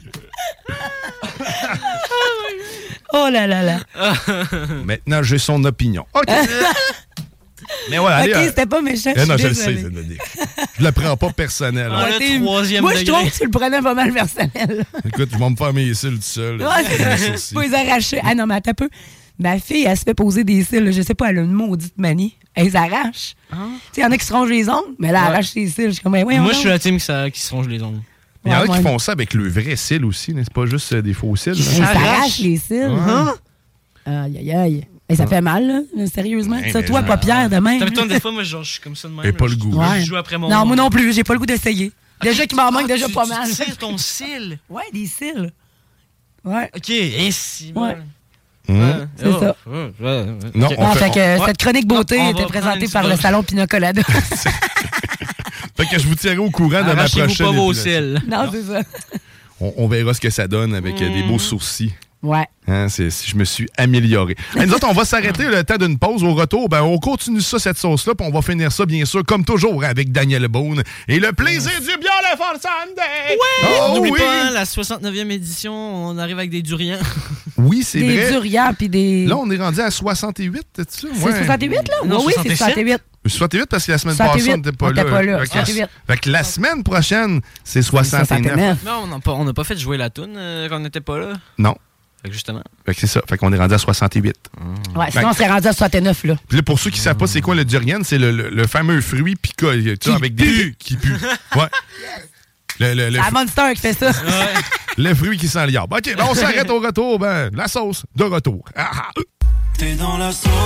Oh là là là. Maintenant, j'ai son opinion. OK. Mais ouais, allez. Ok, euh, c'était pas méchant. eh non, je je le suis sais, désolée. c'est le dé. Je le prends pas personnel. Ah, hein. le T'es- troisième Moi, je degré. trouve que tu le prenais pas mal personnel. Écoute, je vais me faire mes cils tout seul. Ouais, Mes c'est sourcils. pas les arracher. Ah non, mais attends un peu. Ma fille, elle se fait poser des cils. là. Je sais pas, elle a une maudite manie. Elle les arrache. Tu sais, il y en a qui se rongent les ongles, mais elle Ouais. arrache ses cils. Je suis comme, ben, voyons Moi, je donc. suis la team qui, ça- qui se ronge les ongles. Il y en a Ouais, qui ouais. font ça avec le vrai cil aussi, n'est-ce pas juste euh, des faux cils? Ils là. s'arrachent les cils. Hein? Aïe, aïe, aïe. Et ça fait mal, là, sérieusement. Ben, ça, mais toi, je- pas Pierre, de même. T'as le temps, des fois, moi, genre, je suis comme ça de même. Et pas là, le je- goût. Ouais. Je joue après mon. Non, moi non plus, j'ai pas le goût d'essayer. Déjà qu'il m'en manque Ah, déjà tu- pas tu mal. tires ton cil. Ouais, des cils. Ouais. Ok, et si. Ouais. Hum. C'est ça. Non, Bon, on fait, fait que Ouais. cette chronique beauté On va était prendre présentée une par le petite salon Pina Colada. on- fait que je vous tiendrai au courant de ma Arrachez-vous prochaine pas vos épilation. cils. non, c'est ça. On, on verra ce que ça donne avec euh, des Mm. beaux sourcils. Ouais. Hein, c'est, si je me suis amélioré. Hey, nous autres, on va s'arrêter le temps d'une pause. Au retour, ben, on continue ça, cette sauce-là, puis on va finir ça, bien sûr, comme toujours, avec Daniel Boone. Et le plaisir du bien le for Sunday! Ouais! Oh, N'oublie oui! pas, hein, la soixante-neuvième édition, on arrive avec des durians. Oui, c'est Des vrai. durians puis des. Là, on est rendu à soixante-huit, c'est ça? C'est soixante-huit, là? Non, oui, oui, c'est soixante-sept. soixante-huit. soixante-huit parce que la semaine soixante-huit, passée, on n'était pas on là. était pas là, Fait que- soixante-huit. Fait que la semaine prochaine, c'est soixante-neuf. soixante-neuf. Non, on n'a pas, on n'a pas fait jouer la toune euh, quand on n'était pas là. Non. Fait que justement. Fait que c'est ça. Fait qu'on est rendu à soixante-huit. Ouais, sinon, on serait rendu à soixante-neuf, là. Puis là, pour ceux qui ne savent pas c'est quoi le durian, c'est le, le- le fameux fruit pica, tu sais, avec des qui pue. Ouais. Le, le, le, C'est la Monster qui fait ça. le fruit qui sent l'iarbre. OK, ben on s'arrête au retour. Ben, la sauce de retour. Ah, ah. T'es dans la sauce.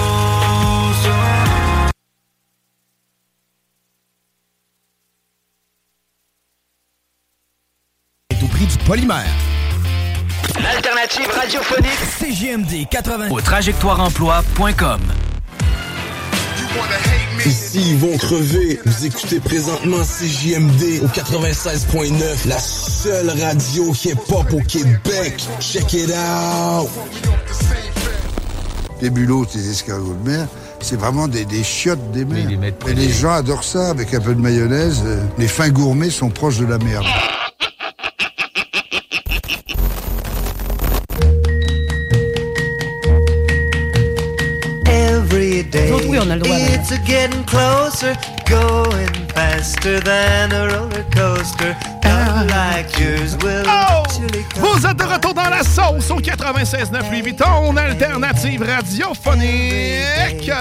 Au prix du polymère. L'alternative radiophonique C J M D quatre-vingts au trajectoireemploi point com. Ici, ils vont crever. Vous écoutez présentement C J M D au quatre-vingt-seize point neuf, la seule radio hip-hop au Québec. Check it out! Les bulots, les escargots de mer, c'est vraiment des, des chiottes des mers. Et les gens adorent ça avec un peu de mayonnaise. Euh, Les fins gourmets sont proches de la merde. Every day, Nous autres, oui, on a le droit, là. it's a getting closer, going faster than a roller coaster. Love like yours will actually come. Vous êtes de retour dans la sauce au quatre-vingt-seize neuf Louis Vuitton, alternative radiophonique.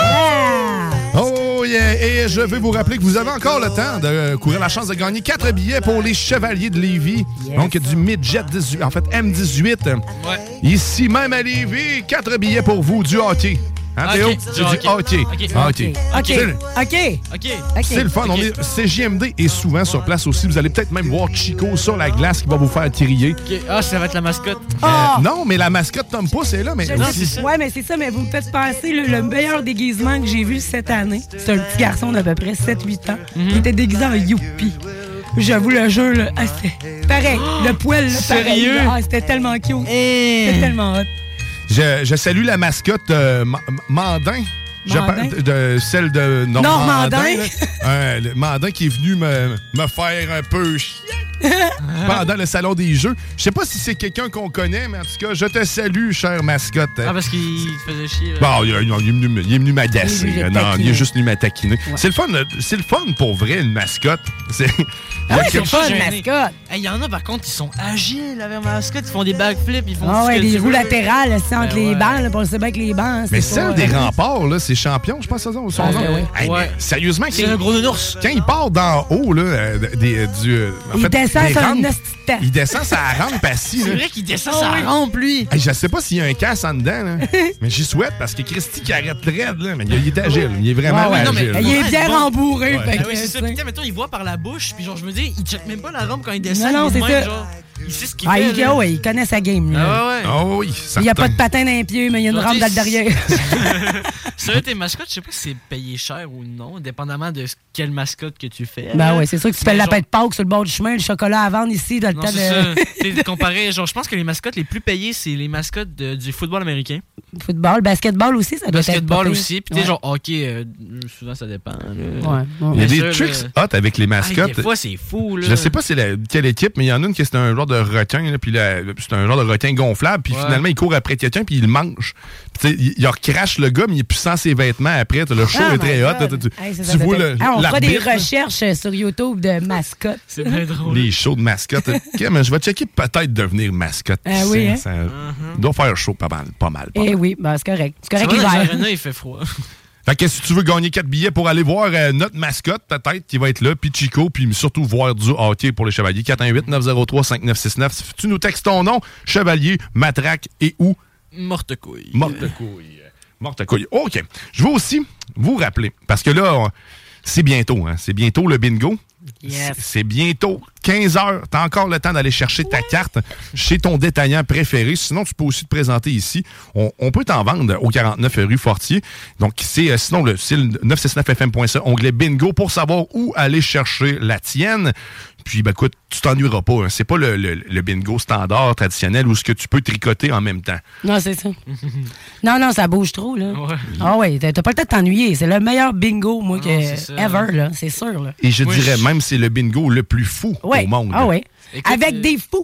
Oh yeah! Et je veux vous rappeler que vous avez encore le temps de courir la chance de gagner quatre billets pour les Chevaliers de Lévis. Donc du Midget dix-huit, en fait M dix-huit. Ouais. Ici même à Lévis, quatre billets pour vous du hockey. Hein, Théo? Ok. Tu dis OK. Ok. OK. OK. OK. OK. C'est le fun. On est, C J M D est souvent sur place aussi. Vous allez peut-être même voir Chico sur la glace qui va vous faire tiriller. Ok. Ah, ça va être la mascotte. Ah! Euh, non, mais la mascotte Tom Pouce est là. Mais Je aussi- sais- ouais, mais c'est ça, mais vous me faites penser, le, le meilleur déguisement que j'ai vu cette année, c'est un petit garçon d'à peu près sept huit ans. Mhm. Il était déguisé en Youpi. J'avoue, le jeu, là, ah, c'était pareil. Le poil, là, pareil. Sérieux? là. Ah, c'était tellement cute. Eh. C'était tellement hot. Je, je salue la mascotte euh, Ma- Mandin. Je Mandin? parle de, de celle de Normandin. Normandin. là. Euh, le Mandin qui est venu me, me faire un peu chier pendant le salon des jeux. Je sais pas si c'est quelqu'un qu'on connaît, mais en tout cas, je te salue, chère mascotte. Ah, parce qu'il te faisait chier. là. Bon, il, il- il est venu, il est venu m'agacer. Il est venu Non, taquiner. il est juste venu m'attaquiner. C'est le fun, c'est le fun pour vrai, une mascotte. C'est. Ah ouais, c'est Quelque fun, chose, une j'ai un mascotte. Il y en a par contre qui sont agiles avec la mascotte, ils font des backflips, ils font Ah tout ce ouais, que des tu roues veux. latérales, là, c'est entre Ben les ouais. bancs, là, on sait bien que les bancs, Mais c'est celle pas, des euh, remparts, là, c'est champion, je pense, ça, au son Ah, nom. ouais, ouais. Hey, mais Ouais. sérieusement, C'est quand- un gros nounours. Quand il part d'en haut, là, euh, des, euh, du. euh, en Il fait, descend des sur rampes, un hostie de temps. Il descend sa rampe assis. C'est là. vrai qu'il descend Ah sa oui. rampe, lui. Hey, je sais pas s'il y a un casse en dedans, là. mais j'y souhaite parce que Christy qui arrête raide, là. Mais il il est agile. Il est vraiment Ouais, ouais, non, mais- agile. Il est bien Bon. rembourré. Ouais. fait Ah que, oui, c'est ça. tu sais. Putain, mettons, il voit par la bouche, puis genre, je me dis, il check même pas la rampe quand il descend. Non, non, il est c'est de même, ça. genre, il sait ce qu'il Ah, fait. il, là. ah ouais, il connaît sa game. Là. Ah ouais, ouais. Ah oui, Il n'y a certain. pas de patin dans les pieds, mais il y a une Genre, rampe tu dans sais, le derrière. Sérieux, tes mascottes, je sais pas si c'est payé cher ou non, dépendamment de quelle mascotte que tu fais. Ben là. ouais, c'est sûr que tu fais Mais le lapin genre- de Pâques sur le bord du chemin, le chocolat à vendre ici, dans le Non, temps c'est de ça. T'sais, comparé, genre, je pense que les mascottes les plus payées, c'est les mascottes de- du football américain. football, basketball aussi, ça doit être Basketball pas pire. aussi. Puis, tu sais, Ouais. genre, hockey, euh, souvent, ça dépend. là. Ouais, ouais. Il y a Mais des ça, tricks là- hot avec les Ah, mascottes. des fois, c'est fou, là. Je sais pas c'est la- quelle équipe, mais il y en a une qui c'est un genre de requin, là, puis la- c'est un genre de requin gonflable, puis Ouais. finalement il court après quelqu'un, puis il le mange. Puis tu sais, il, il recrache le gars, mais il est plus sans ses vêtements après. t'as Le show Oh est très my hot. God. Tu, tu- Hey, ça, tu ça vois doit le, être- Ah, on fera des l'arbitre, là. recherches euh, sur YouTube de mascottes. C'est bien drôle. Les shows de mascotte. Ok, mais je vais checker peut-être devenir mascotte. Ah oui, Ça- hein? ça Mm-hmm. doit faire chaud pas mal. Pas mal. pas Eh mal. oui, ben c'est correct. C'est Ça correct va, dans les l'hiver. arénas, il fait froid. Fait que si tu veux gagner quatre billets pour aller voir euh, notre mascotte, peut-être, qui va être là, puis Chico, puis surtout voir du hockey pour les Chevaliers. quatre un huit neuf zéro trois cinq neuf six neuf. Tu nous textes ton nom, Chevalier, Matraque et où? Morte couille. Morte couille. Morte couille. OK. Je veux aussi vous rappeler, parce que là, on- c'est bientôt, hein, c'est bientôt le bingo. Yes. C'est- C'est bientôt quinze heures. Tu as encore le temps d'aller chercher ta carte chez ton détaillant préféré. Sinon, tu peux aussi te présenter ici. On, on peut t'en vendre au quarante-neuf rue Fortier. Donc, c'est euh, sinon le, c'est le neuf cent soixante-neuf F M point C A, onglet bingo, pour savoir où aller chercher la tienne. Puis, ben, écoute, tu t'ennuieras pas. Hein. C'est pas le, le- le bingo standard, traditionnel, où ce que tu peux tricoter en même temps. Non, c'est ça. non, non, ça bouge trop, là. Ouais. Ah ouais, t'as t'as pas le temps de t'ennuyer. C'est le meilleur bingo, moi, Non, que c'est ça. ever, là. C'est sûr, là. Et je Moi, dirais je- même c'est le bingo le plus fou Ouais. au monde. Ah ouais. Écoute, Avec euh, des fous.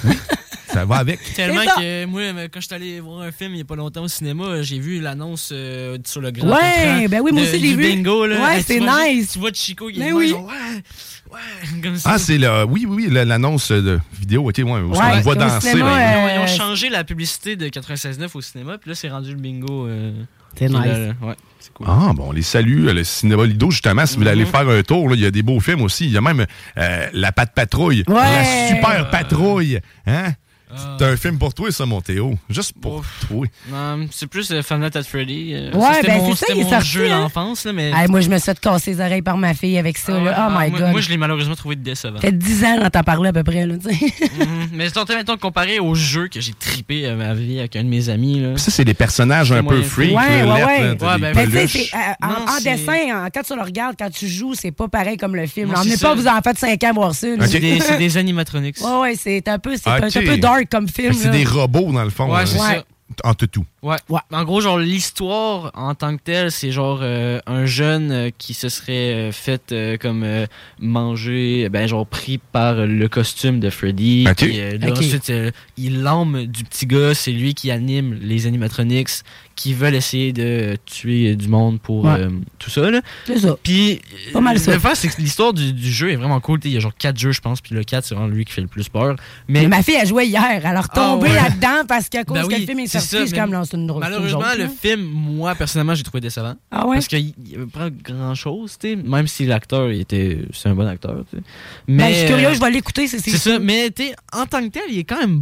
Ça va avec. Tellement C'est ça. que moi, euh, quand je suis allé voir un film il y a pas longtemps au cinéma, j'ai vu l'annonce euh, sur le grand Ouais, écran ben oui, moi de- aussi, je l'ai du vu. bingo. Là. Ouais, Hey, tu c'est vois nice. juste- Tu vois Chico qui est Ben de même, oui. genre, ouais, ouais, comme ça. Ah, c'est le. Oui, oui, oui, le- l'annonce de vidéo, ok, ouais, où Ouais, on voit au danser. cinéma, ben, Ils ont, euh, ils ont changé la publicité de quatre-vingt-seize neuf au cinéma, puis là, c'est rendu le bingo. euh, C'est qui est nice. là, là. Ouais, c'est cool. Ah, bon, on les salue. Le Cinéma Lido, justement, si vous voulez aller faire un tour, là, il y a des beaux films aussi. Il y a même euh, La Patte Patrouille. Ouais. La Super Patrouille. Hein? Ah. C'est un film pour toi, ça, mon Théo. Juste pour Ouf. toi. Non, c'est plus euh, Five Nights at Freddy. euh, Ouais, ça, c'était ben, mon, c'est ça, c'était il est mon sorti, jeu hein. d'enfance, là, mais. Hey, moi, je me suis fait casser les oreilles par ma fille avec ça, Ah, là. Oh ah, my moi, God. Moi, je l'ai malheureusement trouvé décevant. Ça fait dix ans, on t'en parlait à peu près, là, tu sais. Mhm. Mais c'est mettons, comparé au jeu que j'ai trippé à ma vie avec un de mes amis. Là. Puis ça, c'est des personnages un C'est peu moyen freak. Ouais, là, ouais, lettres, ouais. là, t'as Ouais, des ben, Mais tu sais, peluches. c'est, euh, en, Non, en c'est- dessin, en- quand tu le regardes, quand tu joues, c'est pas pareil comme le film. Non, Emmenez c'est pas ça. vos enfants de cinq ans voir ça. là. C'est des, c'est des animatronics. Ouais, ouais, c'est un peu, c'est un, Ok. c'est un peu dark comme film. C'est là. des robots, dans le fond. Ouais, là. c'est Ouais. ça. En tout. Ouais. En gros, genre, l'histoire en tant que telle, c'est genre euh, un jeune euh, qui se serait euh, fait euh, comme euh, manger, ben, genre, pris par euh, le costume de Freddy. Ok. Puis, euh, là, Ok. ensuite, euh, il l'âme du petit gars, c'est lui qui anime les animatronics qui veulent essayer de tuer du monde pour Ouais. euh, tout ça, là. C'est ça. Puis, Pas mal ça. le fait, c'est que l'histoire du, du jeu est vraiment cool. T'sais, il y a genre quatre jeux, je pense, puis le quatre, c'est vraiment lui qui fait le plus peur. Mais Mais ma fille a joué hier. Elle a retombé Ah ouais. là-dedans parce qu'à cause Ben que oui, le film est c'est sorti, ça, je suis mais comme, non, c'est une drôle. malheureusement, c'est une le joke, film, moi, personnellement, j'ai trouvé décevant. Ah ouais? Parce qu'il n'y avait pas grand-chose, tu sais. Même si l'acteur, il était... c'est un bon acteur, tu sais. Ben, je suis euh, curieux, je vais l'écouter, c'est C'est ça, mais tu sais, en tant que tel, il est quand même bon.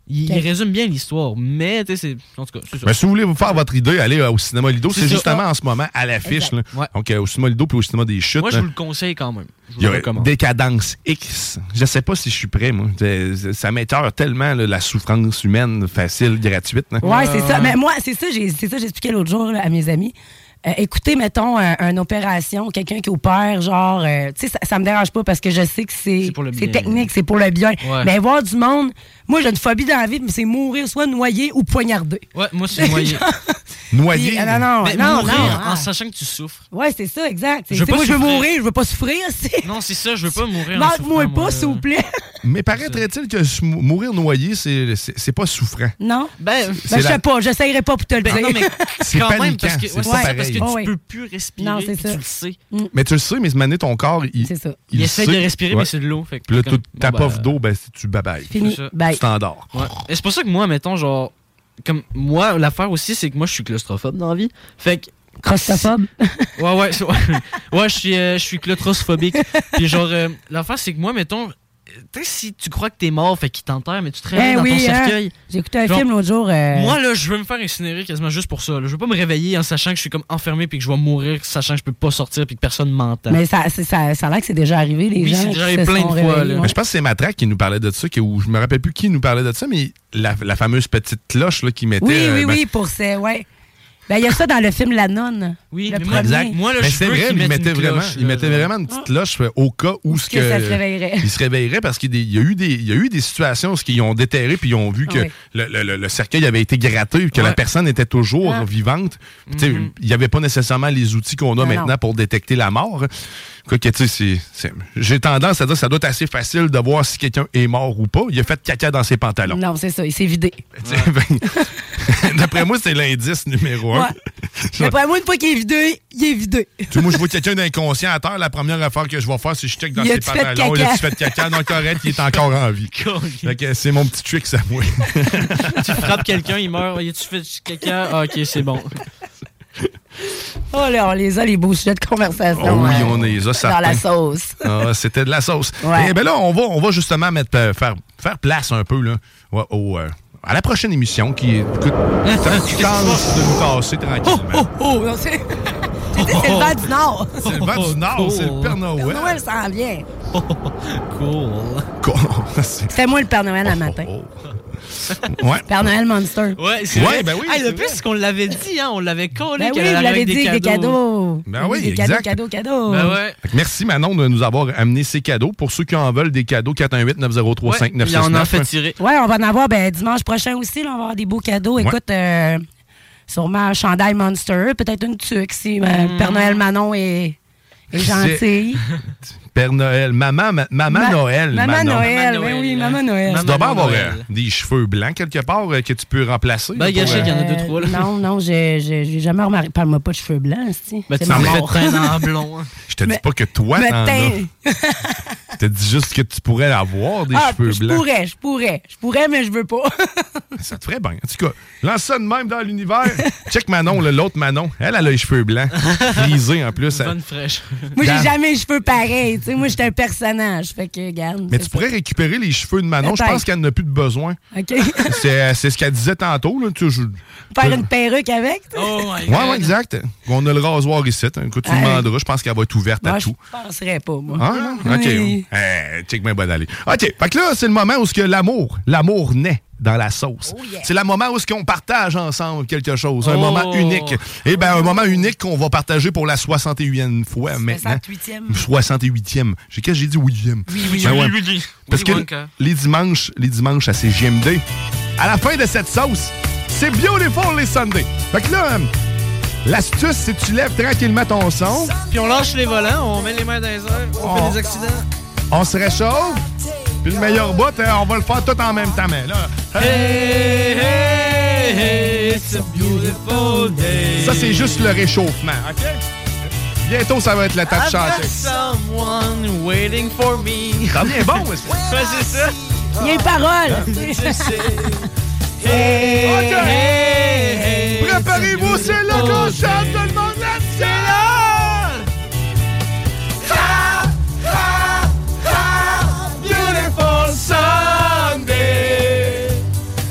Il, Okay. il résume bien l'histoire, mais tu sais, c'est. En tout cas, c'est ça. Mais si vous voulez vous faire votre idée, allez euh, au cinéma Lido. C'est C'est ça. justement en ce moment à l'affiche. là. Ouais. Donc euh, au cinéma Lido puis au cinéma des Chutes. Moi, je là, vous le conseille quand même. Je vous il y le a recommande. Décadence X. Je sais pas si je suis prêt, moi. C'est- Ça m'éteure tellement là, la souffrance humaine facile, gratuite. là. Ouais, c'est ça. Mais moi, c'est ça, j'ai, c'est ça, j'expliquais l'autre jour là, à mes amis. Euh, écoutez, mettons, un- une opération, quelqu'un qui opère, genre, euh, tu sais, ça, ça me dérange pas parce que je sais que c'est, pour le c'est bien. technique, c'est pour le bien. Ouais. Mais voir du monde, moi, j'ai une phobie dans la vie, mais c'est mourir soit noyé ou poignardé. Ouais, moi, c'est noyé. Noyé. Puis, ah, non, non, Mais non, mourir non, en ah. sachant que tu souffres. Ouais, c'est ça, exact. C'est- Je veux c'est pas moi, je veux souffrir. mourir, je veux pas souffrir, c'est. Non, c'est ça, je veux pas mourir en Manque-moi souffrant, pas, moi, s'il vous plaît. Mais paraîtrait-il que s- mourir noyé, c'est c'est- c'est pas souffrant. Non? Ben, Ben, C'est je la- sais pas, j'essayerai pas pour te le Ben, dire. non, mais C'est quand même, paniquant, parce que, c'est ouais, pas c'est ça, pareil. parce que Oh, tu oui. peux plus respirer, Non, c'est puis ça. tu le sais. Mais tu le sais, mais ce mané, ton corps, il, C'est ça. Il, essaie sait. de respirer, Ouais. mais c'est de l'eau. Fait que Puis là, comme- toute ta bon, puff ben, d'eau, ben, c'est- tu babailles. Fini. c'est ça. Bye. Tu t'endors. Ouais. Et c'est pour ça que moi, mettons, genre, comme moi, l'affaire aussi, c'est que moi, je suis claustrophobe dans la vie. Fait que. Claustrophobe? Ouais, ouais, c'est- ouais, ouais, je suis, euh, je suis claustrophobique. Puis genre, euh, l'affaire, c'est que moi, mettons, tu sais, si tu crois que t'es mort, fait qu'il t'enterre, mais tu te réveilles Eh dans oui, ton hein. cercueil. J'ai écouté un Genre, film l'autre jour. euh, Moi, là, je veux me faire incinérer quasiment juste pour ça. là. Je veux pas me réveiller en sachant que je suis comme enfermé puis que je vais mourir, sachant que je peux pas sortir puis que personne m'entend. Mais ça, c'est- ça, ça a l'air que c'est déjà arrivé, les Oui, gens. c'est déjà qui arrivé se plein sont de fois, réveillés, là. Mais je pense que c'est Matraque qui nous parlait de ça, que, ou je me rappelle plus qui nous parlait de ça, mais la, la fameuse petite cloche là, qui mettait. Oui, euh, oui, ben, oui, pour ça, ouais. Ben, il y a ça dans le film La Nonne. Oui, le mais moi, premier. Exact. Moi, là, Mais je c'est veux vrai, qu'ils il mettent mettait une vraiment, cloche, il là, mettait genre. vraiment une petite cloche euh, au cas où ce que ça se réveillerait. il se réveillerait parce qu'il y a des- il y a eu des, il y a eu des situations où ils ont déterré puis ils ont vu que Ah oui. le, le- le- le cercueil avait été gratté et que Ouais. la personne était toujours Ah. vivante. Puis, tu sais, Mhm. il n'y avait pas nécessairement les outils qu'on a Non, maintenant non. pour détecter la mort. Quoi que, tu sais, c'est- c'est- j'ai tendance à dire que ça doit être assez facile de voir si quelqu'un est mort ou pas. Il a fait caca dans ses pantalons. Non, c'est ça, il s'est vidé. Tu sais, ben, D'après moi, c'est l'indice numéro un. Ouais. Mais après moi, une fois qu'il est vidé, il est vidé. Tu sais, moi, je vois quelqu'un d'inconscient à terre. La première affaire que je vais faire, c'est que je check dans Il ses a-tu fait pantalons. Il caca? a-tu fait caca? Non, correct, il est encore en vie. Fait que c'est mon petit trick, ça, moi. Tu frappes quelqu'un, il meurt. Y a-tu fait caca? Ah, ok, c'est bon. Oh là, on les a, les beaux sujets de conversation. Oh oui, hein, on les a, dans certains. la sauce. Ah, c'était de la sauce. Ouais. Et ben là, on va, on va justement mettre, euh, faire, faire place un peu là, ouais, au, euh, à la prochaine émission qui est. Écoute, tu chances de nous casser tranquillement. Oh, oh, non, c'est. Tu sais, c'est le vent du Nord. C'est le vent du Nord, c'est le Père Noël. Père Noël s'en vient. Cool. Cool. C'est- C'était moi le Père Noël un matin. Ouais. Père Noël Monster. Ouais, c'est Ouais, vrai. ben oui, Hey, c'est le plus, c'est qu'on l'avait dit, hein. On l'avait collé Ben oui, qu'elle allait vous l'avez avec dit, des avec des cadeaux. Ben oui, des exact. cadeaux, cadeaux, cadeaux. Ben ouais. Fait que merci Manon de nous avoir amené ces cadeaux. Pour ceux qui en veulent des cadeaux, quatre un huit neuf zéro trois cinq neuf six Ouais, neuf. on en fait tirer. Ouais, on va en avoir ben, dimanche prochain aussi. Là, on va avoir des beaux cadeaux. Écoute, euh, sûrement un chandail Monster, peut-être une tuque si euh, Mm. Père Noël Manon est, est gentil. Père Noël, maman, ma- maman Ma- Noël, Maman Manon. Noël, Maman oui, oui, Noël, Maman Noël. Tu dois bien avoir Noël. euh, des cheveux blancs quelque part euh, que tu peux remplacer. Ben, là, pour, gâché, euh, il y en a deux, trois, là. Non, non, j'ai j'ai- j'ai jamais remarqué. Parle-moi pas de cheveux blancs, si. Ben, C'est tu m'en ma fais mort. traîner en blond. hein. Je te dis Mais- pas que toi, Me t'en as. teint. Je te dis juste que tu pourrais avoir des Ah, cheveux je blancs. pourrais, je pourrais. Je pourrais, mais je veux pas. Ça te ferait bien. En tout cas, lance ça de même dans l'univers. Check Manon, là, l'autre Manon. Elle, elle a les cheveux blancs. Frisés en plus. Elle- Bonne fraîche. Moi, Dans- j'ai jamais les cheveux pareils. Tu sais, moi, j'étais un personnage. Fait que, regarde. Mais c'est tu pourrais récupérer les cheveux de Manon. Je Peut-être. pense qu'elle n'a plus de besoin. ça. OK. C'est c'est ce qu'elle disait tantôt. Là. Tu, je- Faire une perruque avec, tu sais. Oh my Ouais, god. ouais, exact. On a le rasoir ici. Hein. Écoute, tu Ouais. demanderas. Je pense qu'elle va être ouverte à Moi, je tout. penserais pas, moi. Ah, non? OK. Oui. Eh, check bien bonne allée. OK. Fait que là, c'est le moment où ce que l'amour, l'amour naît dans la sauce. Oh, yeah. C'est le moment où ce qu'on partage ensemble quelque chose. Un Oh. moment unique. Eh bien, un moment unique qu'on va partager pour la soixante-huitième fois maintenant. soixante-huitième. soixante-huitième. J'ai qu'est-ce que j'ai dit? huitième. Oui, oui, Ben Oui, ouais. oui, oui. Parce Oui, que Wonka. les dimanches, les dimanches à C J M D, à la fin de cette sauce, c'est beautiful les Sundays. Fait que là, euh, l'astuce, c'est que tu lèves tranquillement ton son, Puis on lâche les volants, on met les mains dans les airs, on Oh. fait des accidents. on se réchauffe, puis le meilleur bout, euh, on va le faire tout en même temps. Mais là, Hey, hey, hey, it's a beautiful day. ça, c'est juste le réchauffement, OK? Bientôt, ça va être le temps de I've got chanter. someone waiting for me. Ça devient bon, aussi. Ouais, c'est ça. Il y a une parole. Hey, OK. hey, hey, Préparez-vous, c'est là qu'on chante tout le monde là-dessus. Ha, ha, ha, beautiful Sunday.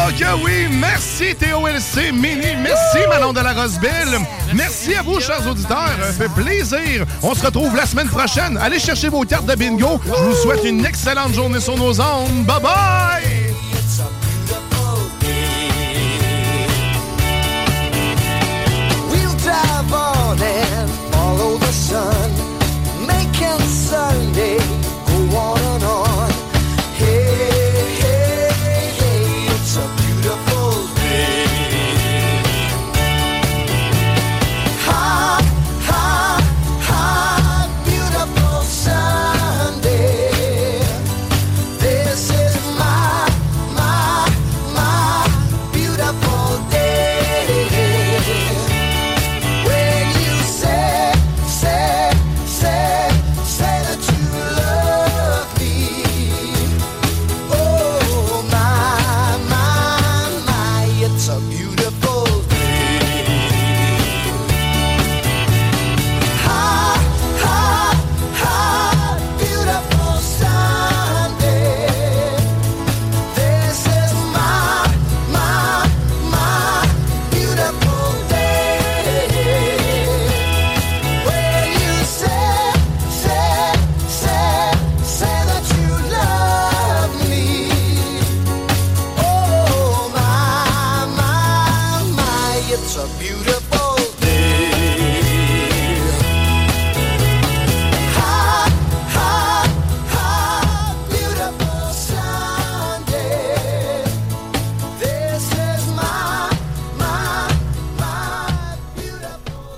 que oui! Merci Théo L C, Mini, merci Manon de la Rosebelle, merci à vous, chers auditeurs, ça fait plaisir. On se retrouve la semaine prochaine. Allez chercher vos cartes de bingo. Je vous souhaite une excellente journée sur nos ondes. Bye bye! We'll drive on and follow the sun, making Sunday go on and on. Hey, hey, hey, it's a beautiful day. Hot, hot, hot, beautiful Sunday. This is my, my, my beautiful day. When you say, say, say, say that you love me. Oh, my, my, my, it's a beautiful day. Hot, hot, hot, beautiful Sunday. This is my, my, my beautiful day. When you say, say, say, say that you love me. Oh, my, my, my, it's a beautiful day. Hot, hot, hot, beautiful Sunday. This is my, my, my beautiful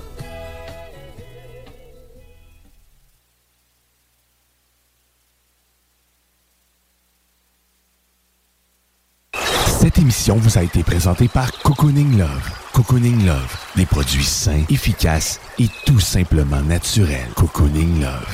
Cette émission vous a été présentée par Cocooning Love. Cocooning Love, des produits sains, efficaces et tout simplement naturels. Cocooning Love.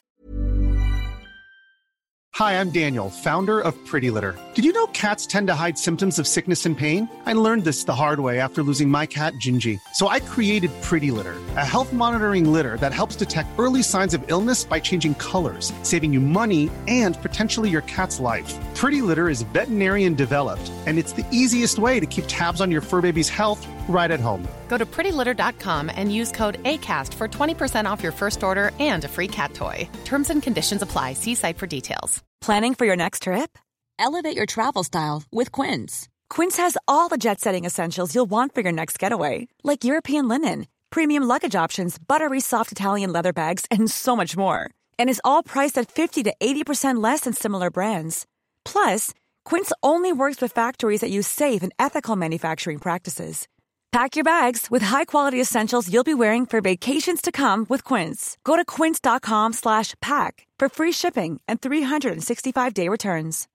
Hi, I'm Daniel, founder of Pretty Litter. Did you know cats tend to hide symptoms of sickness and pain? I learned this the hard way after losing my cat, Gingy. So I created Pretty Litter, a health monitoring litter that helps detect early signs of illness by changing colors, saving you money and potentially your cat's life. Pretty Litter is veterinarian developed, and it's the easiest way to keep tabs on your fur baby's health right at home. Go to pretty litter dot com and use code ACAST for twenty percent off your first order and a free cat toy. Terms and conditions apply. See site for details. Planning for your next trip? Elevate your travel style with Quince. Quince has all the jet-setting essentials you'll want for your next getaway, like European linen, premium luggage options, buttery soft Italian leather bags, and so much more. And is all priced at fifty to eighty percent less than similar brands. Plus, Quince only works with factories that use safe and ethical manufacturing practices. Pack your bags with high-quality essentials you'll be wearing for vacations to come with Quince. Go to quince dot com slash pack for free shipping and three sixty-five day returns.